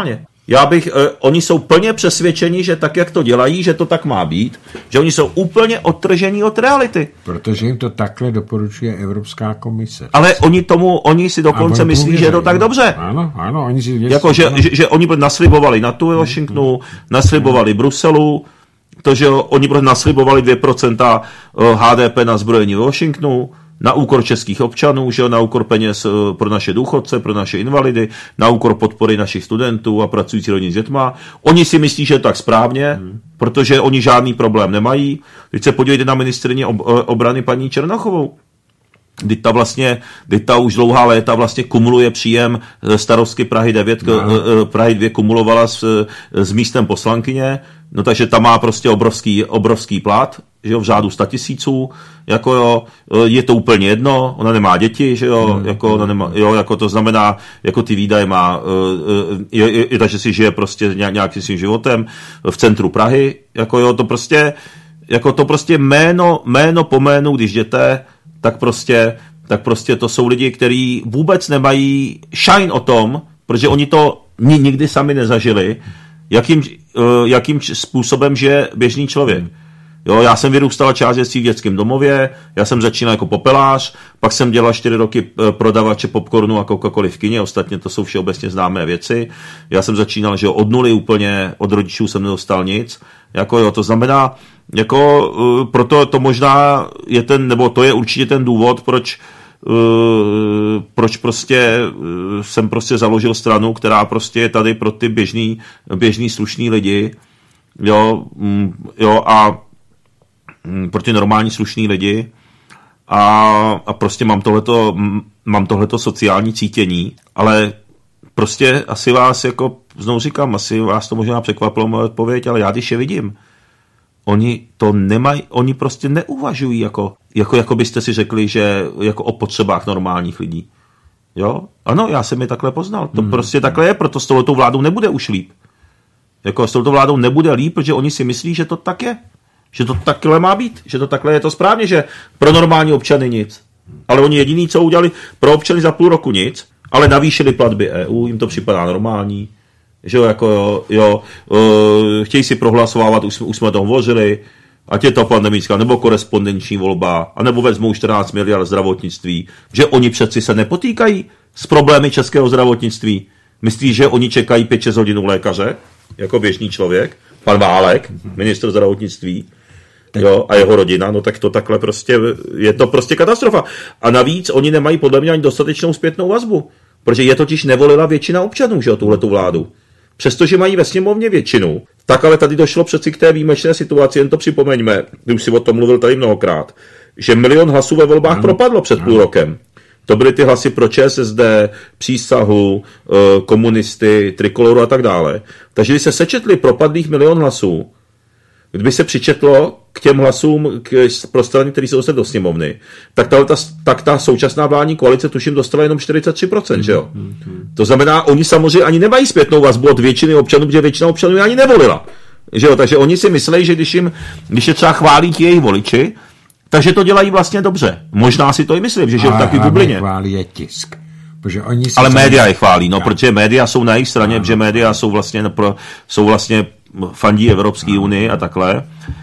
Já bych, eh, oni jsou plně přesvědčeni, že tak, jak to dělají, že to tak má být, že oni jsou úplně odtržení od reality. Protože jim to takhle doporučuje Evropská komise. Ale oni tomu, oni si dokonce myslí, že je to tak dobře. Ano, ano, oni si vědí, jako, že, že, že oni naslibovali NATO ve Washingtonu, naslibovali Bruselu, to, že oni naslibovali dvě procenta H D P na zbrojení ve Washingtonu, na úkor českých občanů, že na úkor peněz pro naše důchodce, pro naše invalidy, na úkor podpory našich studentů a pracující rodin s dětma. Oni si myslí, že je tak správně, hmm. protože oni žádný problém nemají. Teď se podívejte na ministryni obrany paní Černochovou. Teď ta vlastně, teď ta už dlouhá léta vlastně kumuluje příjem starostky Prahy devět, no. Prahy dvě kumulovala s, s místem poslankyně, no takže ta má prostě obrovský, obrovský plat, že jo, v řádu sta tisíců, jako jo, je to úplně jedno, ona nemá děti, že jo, mm. jako ona nemá, jo, jako to znamená, jako ty výdaje má, je, je, je, takže si žije prostě nějakým svým životem v centru Prahy, jako jo, to prostě, jako to prostě jméno, jméno po jménu, když jdete, tak prostě, tak prostě to jsou lidi, kteří vůbec nemají shine o tom, protože oni to nikdy sami nezažili, jakým, jakým způsobem žije běžný člověk. Jo, já jsem vyrůstal část dětství v dětském domově, já jsem začínal jako popelář, pak jsem dělal čtyři roky prodavače popcornu a Coca-Coly v kině, ostatně to jsou všeobecně známé věci. Já jsem začínal, že od nuly úplně, od rodičů jsem nedostal nic. Jako jo, to znamená, jako uh, proto to možná je ten, nebo to je určitě ten důvod, proč uh, proč prostě uh, jsem prostě založil stranu, která prostě je tady pro ty běžný, běžný slušný lidi, jo, mm, jo a mm, pro ty normální slušný lidi a, a prostě mám tohleto, mám tohleto sociální cítění, ale prostě asi vás, jako znovu říkám, asi vás to možná překvapilo moje odpověď, ale já když je vidím, oni to nemají, oni prostě neuvažují jako, jako, jako byste si řekli, že jako o potřebách normálních lidí. Jo? Ano, já jsem je takhle poznal. To hmm. prostě takhle je, proto s touhletou vládou nebude už líp. Jako s touhletou vládou nebude líp, protože oni si myslí, že to tak je. Že to takhle má být. Že to takhle je to správně, že pro normální občany nic. Ale oni jediný, co udělali pro občany za půl roku nic, ale navýšili platby E U, jim to připadá normální. Že jo, jako jo, jo uh, chtějí si prohlasovávat, už jsme, už jsme to hovořili, ať je to pandemická, nebo korespondenční volba, anebo vezmou čtrnáct miliard zdravotnictví, že oni přeci se nepotýkají s problémy českého zdravotnictví. Myslí, že oni čekají pět šest hodin u lékaře, jako běžný člověk, pan Válek, ministr zdravotnictví, jo, a jeho rodina, no tak to takhle prostě, je to prostě katastrofa. A navíc oni nemají podle mě ani dostatečnou zpětnou vazbu, protože je totiž nevolila většina občanů, že jo, tuhletu vládu. Přestože mají ve sněmovně většinu, tak ale tady došlo přeci k té výjimečné situaci, jen to připomeňme, už si o tom mluvil tady mnohokrát, že milion hlasů ve volbách ano. propadlo před půl rokem. To byly ty hlasy pro ČSSD, Přísahu, komunisty, Trikoloru a tak dále. Takže když se sečetli propadlých milion hlasů, kdyby se přičetlo k těm hlasům k, pro strany, které se dostaly do sněmovny, tak ta, ta, tak ta současná vládní koalice tuším dostala jenom čtyřicet tři procent, že jo? To znamená, oni samozřejmě ani nemají zpětnou vazbu od většiny občanů, protože většina občanů je ani nevolila. Že jo? Takže oni si myslí, že když, jim, když je třeba chválí ti jejich voliči, takže to dělají vlastně dobře. Možná si to i myslím, že žijou v takový bublině. Chválí je tisk. Oni ale média je chválí, no, protože média jsou na jejich straně, protože média jsou vlastně, jsou vlastně fandí Evropské unii a takhle.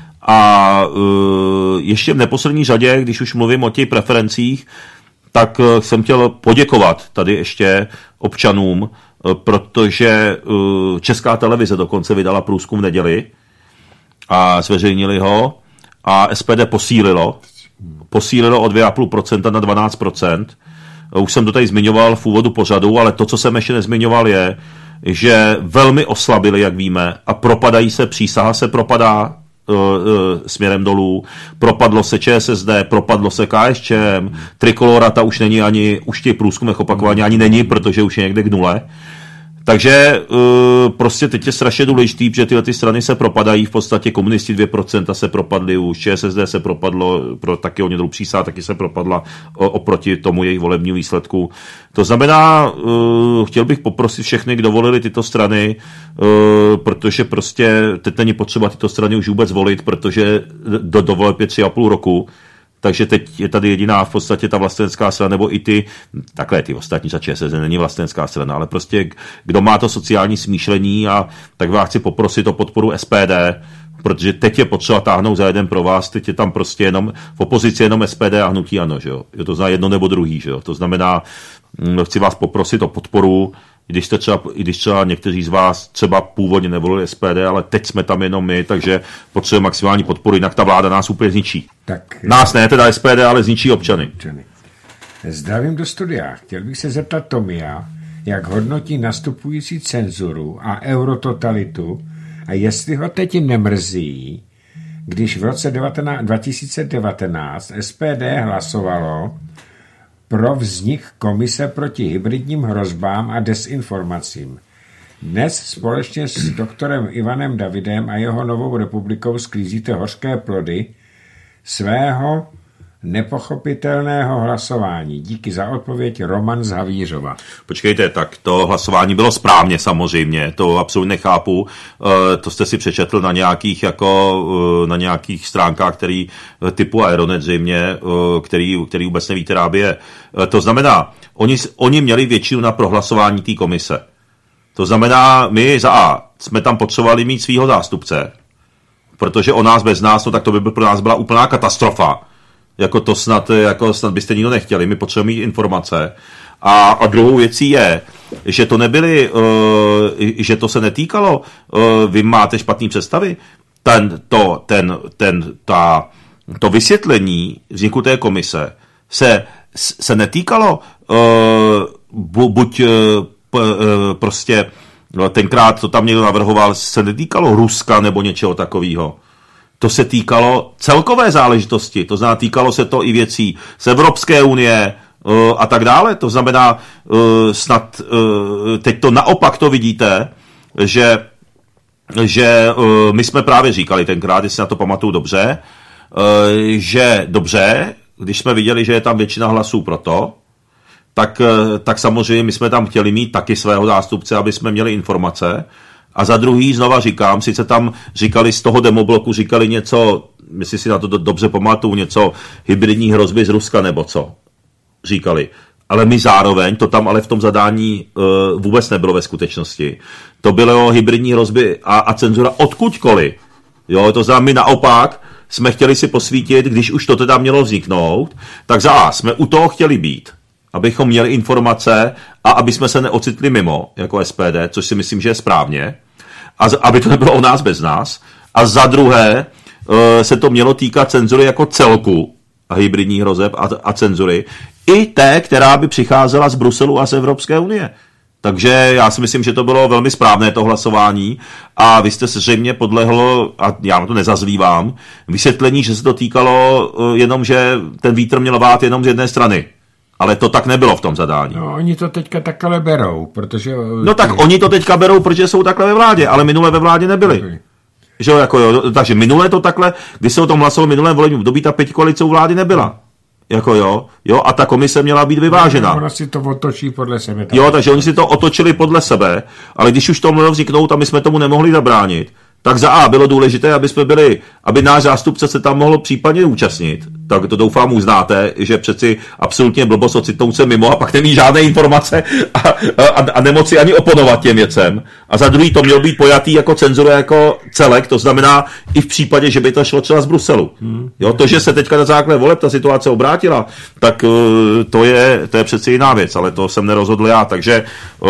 A uh, ještě v neposlední řadě, když už mluvím o těch preferencích, tak uh, jsem chtěl poděkovat tady ještě občanům, uh, protože uh, Česká televize dokonce vydala průzkum v neděli a zveřejnili ho a S P D posílilo, posílilo o dvě celá pět procenta na dvanáct procent. Už jsem to tady zmiňoval v úvodu pořadu, ale to, co jsem ještě nezmiňoval, je, že velmi oslabili, jak víme, a propadají se, přísaha se propadá uh, uh, směrem dolů, propadlo se ČSSD, propadlo se K S Č M, Trikolora ta už není ani, už těch průzkumech opakovaně ani není, protože už je někde k nule. Takže uh, prostě teď je strašně důležitý, protože tyhle ty strany se propadají, v podstatě komunisti dvě procenta se propadly, už ČSSD se propadlo, pro, taky oni dolů přísá, taky se propadla o, oproti tomu jejich volebnímu výsledku. To znamená, uh, chtěl bych poprosit všechny, kdo volili tyto strany, uh, protože prostě teď není potřeba tyto strany už vůbec volit, protože do, do voleb je tři a půl roku, takže teď je tady jediná v podstatě ta vlastenecká strana, nebo i ty, takhle ty ostatní, za ČSSD není vlastenecká strana, ale prostě kdo má to sociální smýšlení, a tak vás chci poprosit o podporu S P D, protože teď je potřeba táhnout za jeden pro vás, teď je tam prostě jenom v opozici jenom S P D a hnutí ANO, že jo. To znamená jedno nebo druhý, že jo. To znamená, chci vás poprosit o podporu, když, jste třeba, když třeba někteří z vás třeba původně nevolili S P D, ale teď jsme tam jenom my, takže potřebujeme maximální podporu, jinak ta vláda nás úplně zničí. Tak, nás ne, teda S P D, ale zničí občany. občany. Zdravím do studia. Chtěl bych se zeptat Tomia, jak hodnotí nastupující cenzuru a eurototalitu a jestli ho teď nemrzí, když v roce dva tisíce devatenáct S P D hlasovalo pro vznik komise proti hybridním hrozbám a desinformacím. Dnes společně s doktorem Ivanem Davidem a jeho Novou republikou sklízíte hořké plody svého nepochopitelného hlasování. Díky za odpověď, Roman z Havířova. Počkejte, tak to hlasování bylo správně samozřejmě, to absolutně nechápu, to jste si přečetl na nějakých, jako, na nějakých stránkách, který, typu Aeronet zřejmě, který, který vůbec neví, která by je. To znamená, oni, oni měli většinu na prohlasování té komise. To znamená, my za A jsme tam potřebovali mít svýho zástupce, protože o nás bez nás, no tak to by byl pro nás byla úplná katastrofa. Jako to snad, jako snad byste nikdo nechtěli, my potřebujeme mít informace. A, a druhou věcí je, že to nebyly, uh, že to se netýkalo, uh, vy máte špatný představy, ten, to, ten, ten, ta, to vysvětlení vzniku té komise se, se netýkalo uh, bu, buď uh, p, uh, prostě tenkrát to tam někdo navrhoval, se netýkalo Ruska nebo něčeho takového. To se týkalo celkové záležitosti, to znamená, týkalo se to i věcí z Evropské unie uh, a tak dále. To znamená, uh, snad uh, teď to naopak to vidíte, že, že uh, my jsme právě říkali tenkrát, jestli na to pamatuju dobře, uh, že dobře, když jsme viděli, že je tam většina hlasů pro to, tak, uh, tak samozřejmě my jsme tam chtěli mít taky svého zástupce, aby jsme měli informace. A za druhý, znova říkám, sice tam říkali z toho demobloku, říkali něco, jestli si na to do, dobře pamatuju, něco hybridní hrozby z Ruska nebo co, říkali. Ale my zároveň, to tam ale v tom zadání uh, vůbec nebylo ve skutečnosti. To bylo hybridní hrozby a, a cenzura odkudkoliv. Jo, to znamená, my naopak jsme chtěli si posvítit, když už to teda mělo vzniknout, tak za A jsme u toho chtěli být, abychom měli informace a aby jsme se neocitli mimo, jako S P D, což si myslím, že je správně, a z, aby to nebylo o nás bez nás. A za druhé e, se to mělo týkat cenzury jako celku a hybridních hrozeb a, a cenzury, i té, která by přicházela z Bruselu a z Evropské unie. Takže já si myslím, že to bylo velmi správné to hlasování a vy jste zřejmě podlehlo, a já na to nezazlívám, vysvětlení, že se to týkalo e, jenom, že ten vítr měl vát jenom z jedné strany. Ale to tak nebylo v tom zadání. No, oni to teďka takhle berou, protože... No tak oni to teďka berou, protože jsou takhle ve vládě, ale minule ve vládě nebyli. Okay. Že jo, jako jo, takže minule to takhle, když se o tom hlasovalo minulém volebním období, ta pětikoalice u vlády nebyla. Jako jo, jo, a ta komise měla být vyvážená. No, ona si to otočí podle sebe. Jo, takže oni si to otočili podle sebe, ale když už to mohlo vzniknout a my jsme tomu nemohli zabránit, tak za A bylo důležité, aby jsme byli, aby náš zástupce se tam mohl případně účastnit. Tak to doufám uznáte, že přeci absolutně blbost ocitnout se mimo a pak nemí žádné informace a, a, a nemoci ani oponovat těm věcem. A za druhý to mělo být pojatý jako cenzura jako celek, to znamená i v případě, že by to šlo třeba z Bruselu. Hmm. Jo, to, že se teďka na základě voleb ta situace obrátila, tak uh, to je, to je přeci jiná věc, ale to jsem nerozhodl já, takže uh,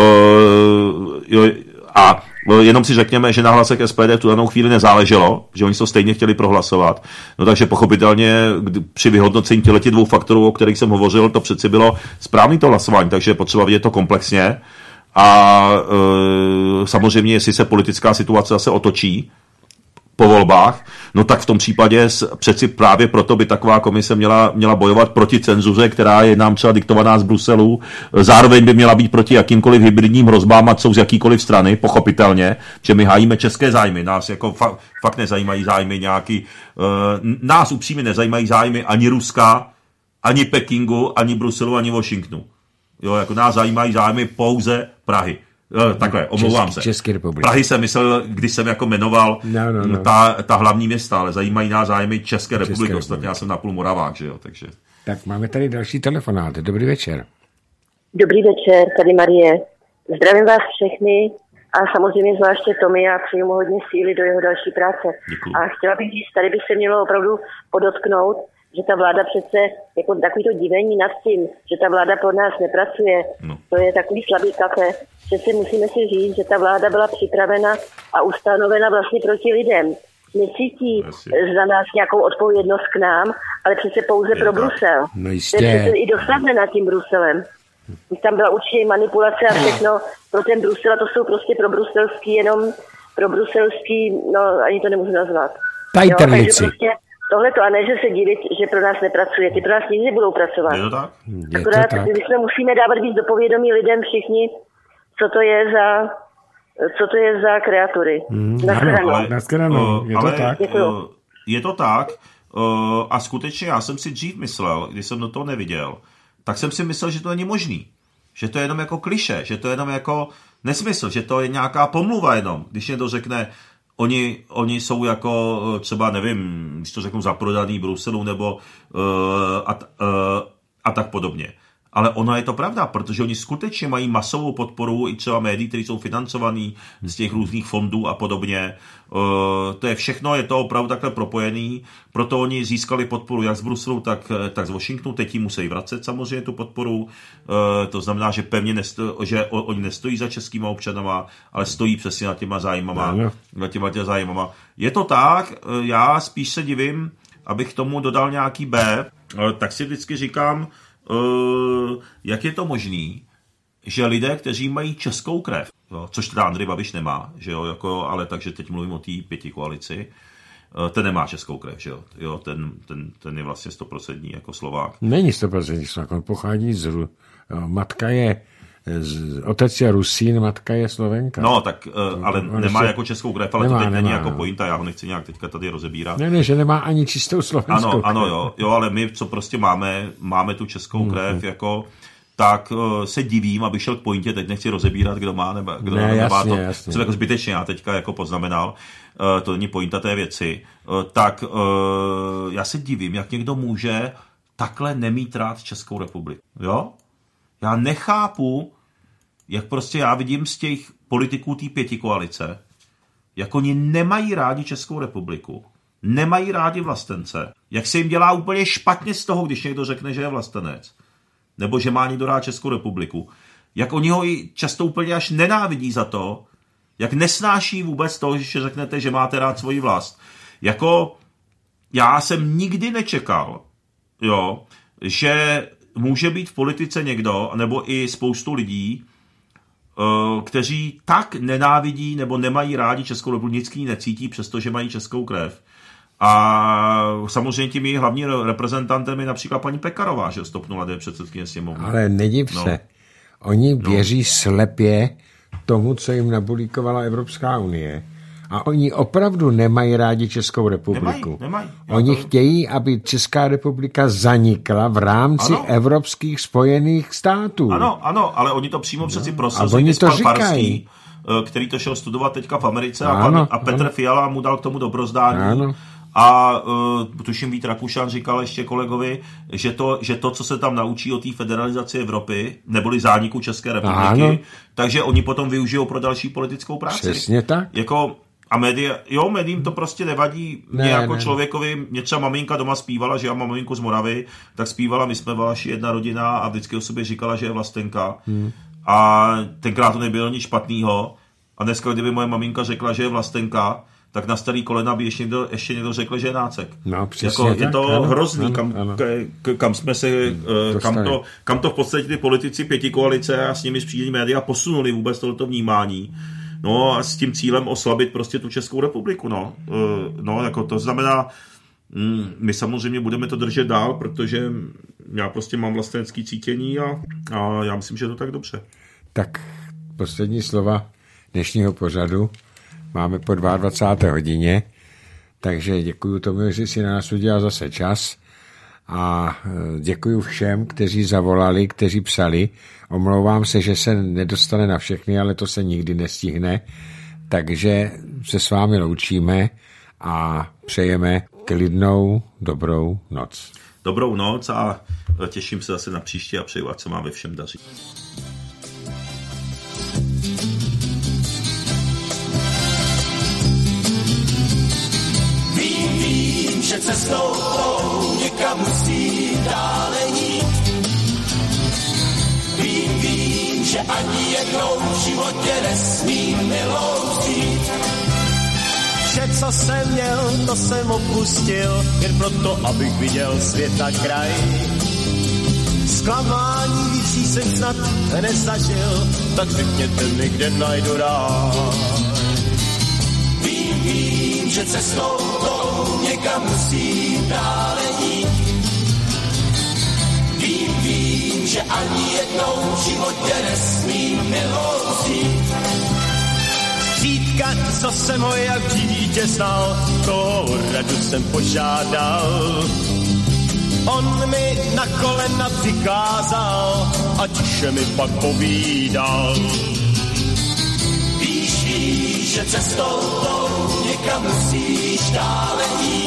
jo, a jenom si řekněme, že na hlasech S P D v tu danou chvíli nezáleželo, že oni to stejně chtěli prohlasovat. No takže pochopitelně při vyhodnocení těchto dvou faktorů, o kterých jsem hovořil, to přeci bylo správný to hlasování, takže je potřeba vidět to komplexně. A e, samozřejmě, jestli se politická situace zase otočí po volbách, no tak v tom případě přeci právě proto by taková komise měla, měla bojovat proti cenzuře, která je nám třeba diktovaná z Bruselu. Zároveň by měla být proti jakýmkoliv hybridním hrozbám, ať jsou z jakýkoliv strany, pochopitelně, že my hájíme české zájmy. Nás jako fa- fakt nezajímají zájmy nějaký, uh, nás upřímně nezajímají zájmy ani Ruska, ani Pekingu, ani Bruselu, ani Washingtonu. Jo, jako nás zajímají zájmy pouze Prahy. Takhle, omlouvám Český, se. Český republiky. Prahy jsem myslel, když jsem jako jmenoval no, no, no. Ta, ta hlavní města, ale zajímají nás zájmy České republiky. České Ostatně já jsem napůl Moravák, že jo, takže. Tak máme tady další telefonát. Dobrý večer. Dobrý večer, tady Marie. Zdravím vás všechny a samozřejmě zvláště Tomy a přeju mu hodně síly do jeho další práce. Děkuju. A chtěla bych říct, tady by se mělo opravdu podotknout, že ta vláda přece, jako takový to divení nad tím, že ta vláda pro nás nepracuje, no. To je takový slabý kafe. Přece musíme si říct, že ta vláda byla připravena a ustanovena vlastně proti lidem. Necítí Asi. za nás nějakou odpovědnost k nám, ale přece pouze je pro tak. Brusel. No jistě. To je přece i dosadne nad tím Bruselem. Tam byla určitě manipulace a všechno pro ten Brusel, a to jsou prostě pro bruselský, jenom pro bruselský, no ani to nemůžu nazvat. Tajtrnici. Prostě tohleto, a ne, že se divit, že pro nás nepracuje. Ty pro nás nikdy budou pracovat. Je to tak? Je Akorát to tak. my jsme musíme dávat víc do povědomí lidem všichni, co to je za, co to je za kreatury. Hmm, Naschledanou. Uh, je to tak. Uh, je to tak. Uh, a skutečně já jsem si dřív myslel, když jsem do toho neviděl, tak jsem si myslel, že to není možný. Že to je jenom jako kliše, že to je jenom jako nesmysl, že to je nějaká pomluva jenom. Když někdo řekne, oni, oni jsou jako třeba, nevím, když to řeknu zaprodaný Bruselu nebo uh, a, uh, a tak podobně. Ale ono je to pravda, protože oni skutečně mají masovou podporu i třeba médií, které jsou financovaný z těch různých fondů a podobně. To je všechno, je to opravdu takhle propojený, proto oni získali podporu jak z Bruselu, tak, tak z Washingtonu, teď jim musí vracet samozřejmě tu podporu. To znamená, že pevně nesto, že oni nestojí za českýma občanama, ale stojí přesně nad těma zájmama. Nad těma těma zájmama. Je to tak, já spíš se divím, abych k tomu dodal nějaký B, tak si vždycky říkám, Uh, jak je to možný, že lidé, kteří mají českou krev, jo, což teda Andrej Babiš nemá, že jo, jako, ale takže teď mluvím o té pětikoalici, uh, ten nemá českou krev, že jo, jo ten, ten, ten je vlastně stoprocentní jako Slovák. Není stoprocentní Slovák, on pochází z Ru... matka je z... otec je Rusín, matka je Slovenka. No, tak, uh, ale on nemá se... jako českou krev, ale nemá, to teď není nemá, jako no. pointa, já ho nechci nějak teďka tady rozebírat. Ne, ne, že nemá ani čistou slovenskou Ano, krev. ano, jo, jo, ale my, co prostě máme, máme tu českou krev, hmm. jako, tak uh, se divím, abych šel k pointě, teď nechci rozebírat, kdo má, nebo kdo ne, nemá jasně, to. Jasně. Jsem jako zbytečně, já teďka jako poznamenal, uh, to není pointa té věci. Uh, tak uh, já se divím, jak někdo může takhle nemít rád Českou republiku, jo? Já nechápu, jak prostě já vidím z těch politiků té pětikoalice, jak oni nemají rádi Českou republiku, nemají rádi vlastence, jak se jim dělá úplně špatně z toho, když někdo řekne, že je vlastenec, nebo že má někdo rád Českou republiku, jak oni ho i často úplně až nenávidí za to, jak nesnáší vůbec to, že řeknete, že máte rád svoji vlast. Jako já jsem nikdy nečekal, jo, že může být v politice někdo, nebo i spoustu lidí, kteří tak nenávidí nebo nemají rádi Českou republiku, nic k ní necítí, přestože mají českou krev. A samozřejmě tím jejich hlavní reprezentantem je například paní Pekarová, že stopnula, je předsedkyně sněmovny. Ale nediv no. se. Oni věří no. slepě tomu, co jim nabulíkovala Evropská unie. A oni opravdu nemají rádi Českou republiku. Nemají, nemají. Oni to... chtějí, aby Česká republika zanikla v rámci ano. Evropských spojených států. Ano, ano, ale oni to přímo no. přeci prosazují. A oni to říkají. Farský, který to šel studovat teďka v Americe a, pan, a Petr ano. Fiala mu dal k tomu dobrozdání. Ano. A uh, tuším Vít Rakušan říkal ještě kolegovi, že to, že to, co se tam naučí o té federalizaci Evropy, neboli zániku České republiky, ano. takže oni potom využijou pro další politickou práci. Přesně tak. Jako, a média, jo, médiím to prostě nevadí. Ne, mě jako ne, člověkovi, mě třeba maminka doma zpívala, že já mám maminku z Moravy, tak zpívala, my jsme vaši jedna rodina a vždycky o sobě říkala, že je vlastenka. Hmm. A tenkrát to nebylo nic špatného. A dneska, kdyby moje maminka řekla, že je vlastenka, tak na starý kolena by ještě někdo, ještě někdo řekl, že je nácek. No, jako, tak, je to ano, hrozný, ano, kam, ano. K, kam jsme se, to kam, to, kam to v podstatě ty politici pětikoalice a s nimi spřídění média posunuli vůbec tohleto vnímání. No a s tím cílem oslabit prostě tu Českou republiku, no. No, jako to znamená, my samozřejmě budeme to držet dál, protože já prostě mám vlastenecké cítění a, a já myslím, že je to tak dobře. Tak poslední slova dnešního pořadu. Máme po dvacáté druhé hodině, takže děkuji tomu, že si na nás udělal zase čas a děkuji všem, kteří zavolali, kteří psali. Omlouvám se, že se nedostane na všechny, ale to se nikdy nestihne. Takže se s vámi loučíme a přejeme klidnou, dobrou noc. Dobrou noc a těším se zase na příště a přeju, ať se vám ve všem daří. Vím, vím, že cestou tou někam musí dále jít. Vím, vím, že ani jednou v životě nesmím milou vzít. Vše, co jsem měl, to jsem opustil, jen proto, abych viděl svět a kraj. Zklamání větší jsem snad nezažil, tak řekněte mi, kde najdu ráj. Vím, vím, že cestou tou někam musím dále jít. Vím, vím, že ani jednou v životě nesmím milou vzít. Střídka, co jsem ho jak dítě znal, toho radu jsem požádal. On mi na kolena přikázal a tiše mi pak povídal. Víš, víš, že cestou tou někam musíš dále jít.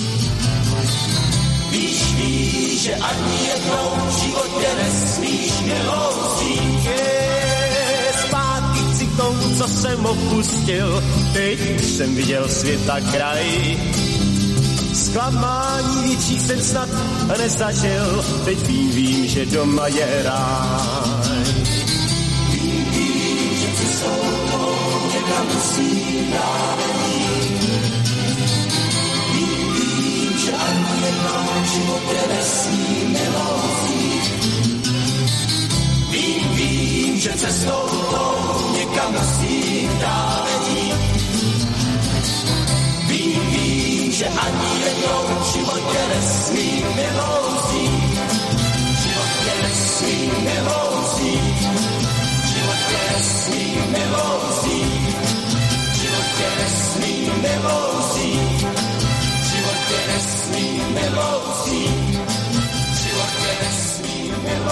Víš, víš, že ani jednou v životě nesmíš milou vzít. Zpátky chci k tomu, co jsem opustil, teď už jsem viděl svět a kraj. Zklamání větší jsem snad nezažil, teď vím, vím, že doma je ráj. Vím, vím, že cestou tou někam musím dále jít. Vím, vím, že ani jednou v životě nesmím milou vzít. Vím, vím, že cestou tou někam musím dále jít. Vím, vím, že ani jednou v životě nesmím milou vzít. V životě nesmím milou vzít. V životě nesmím milou vzít. V životě nesmím milou vzít.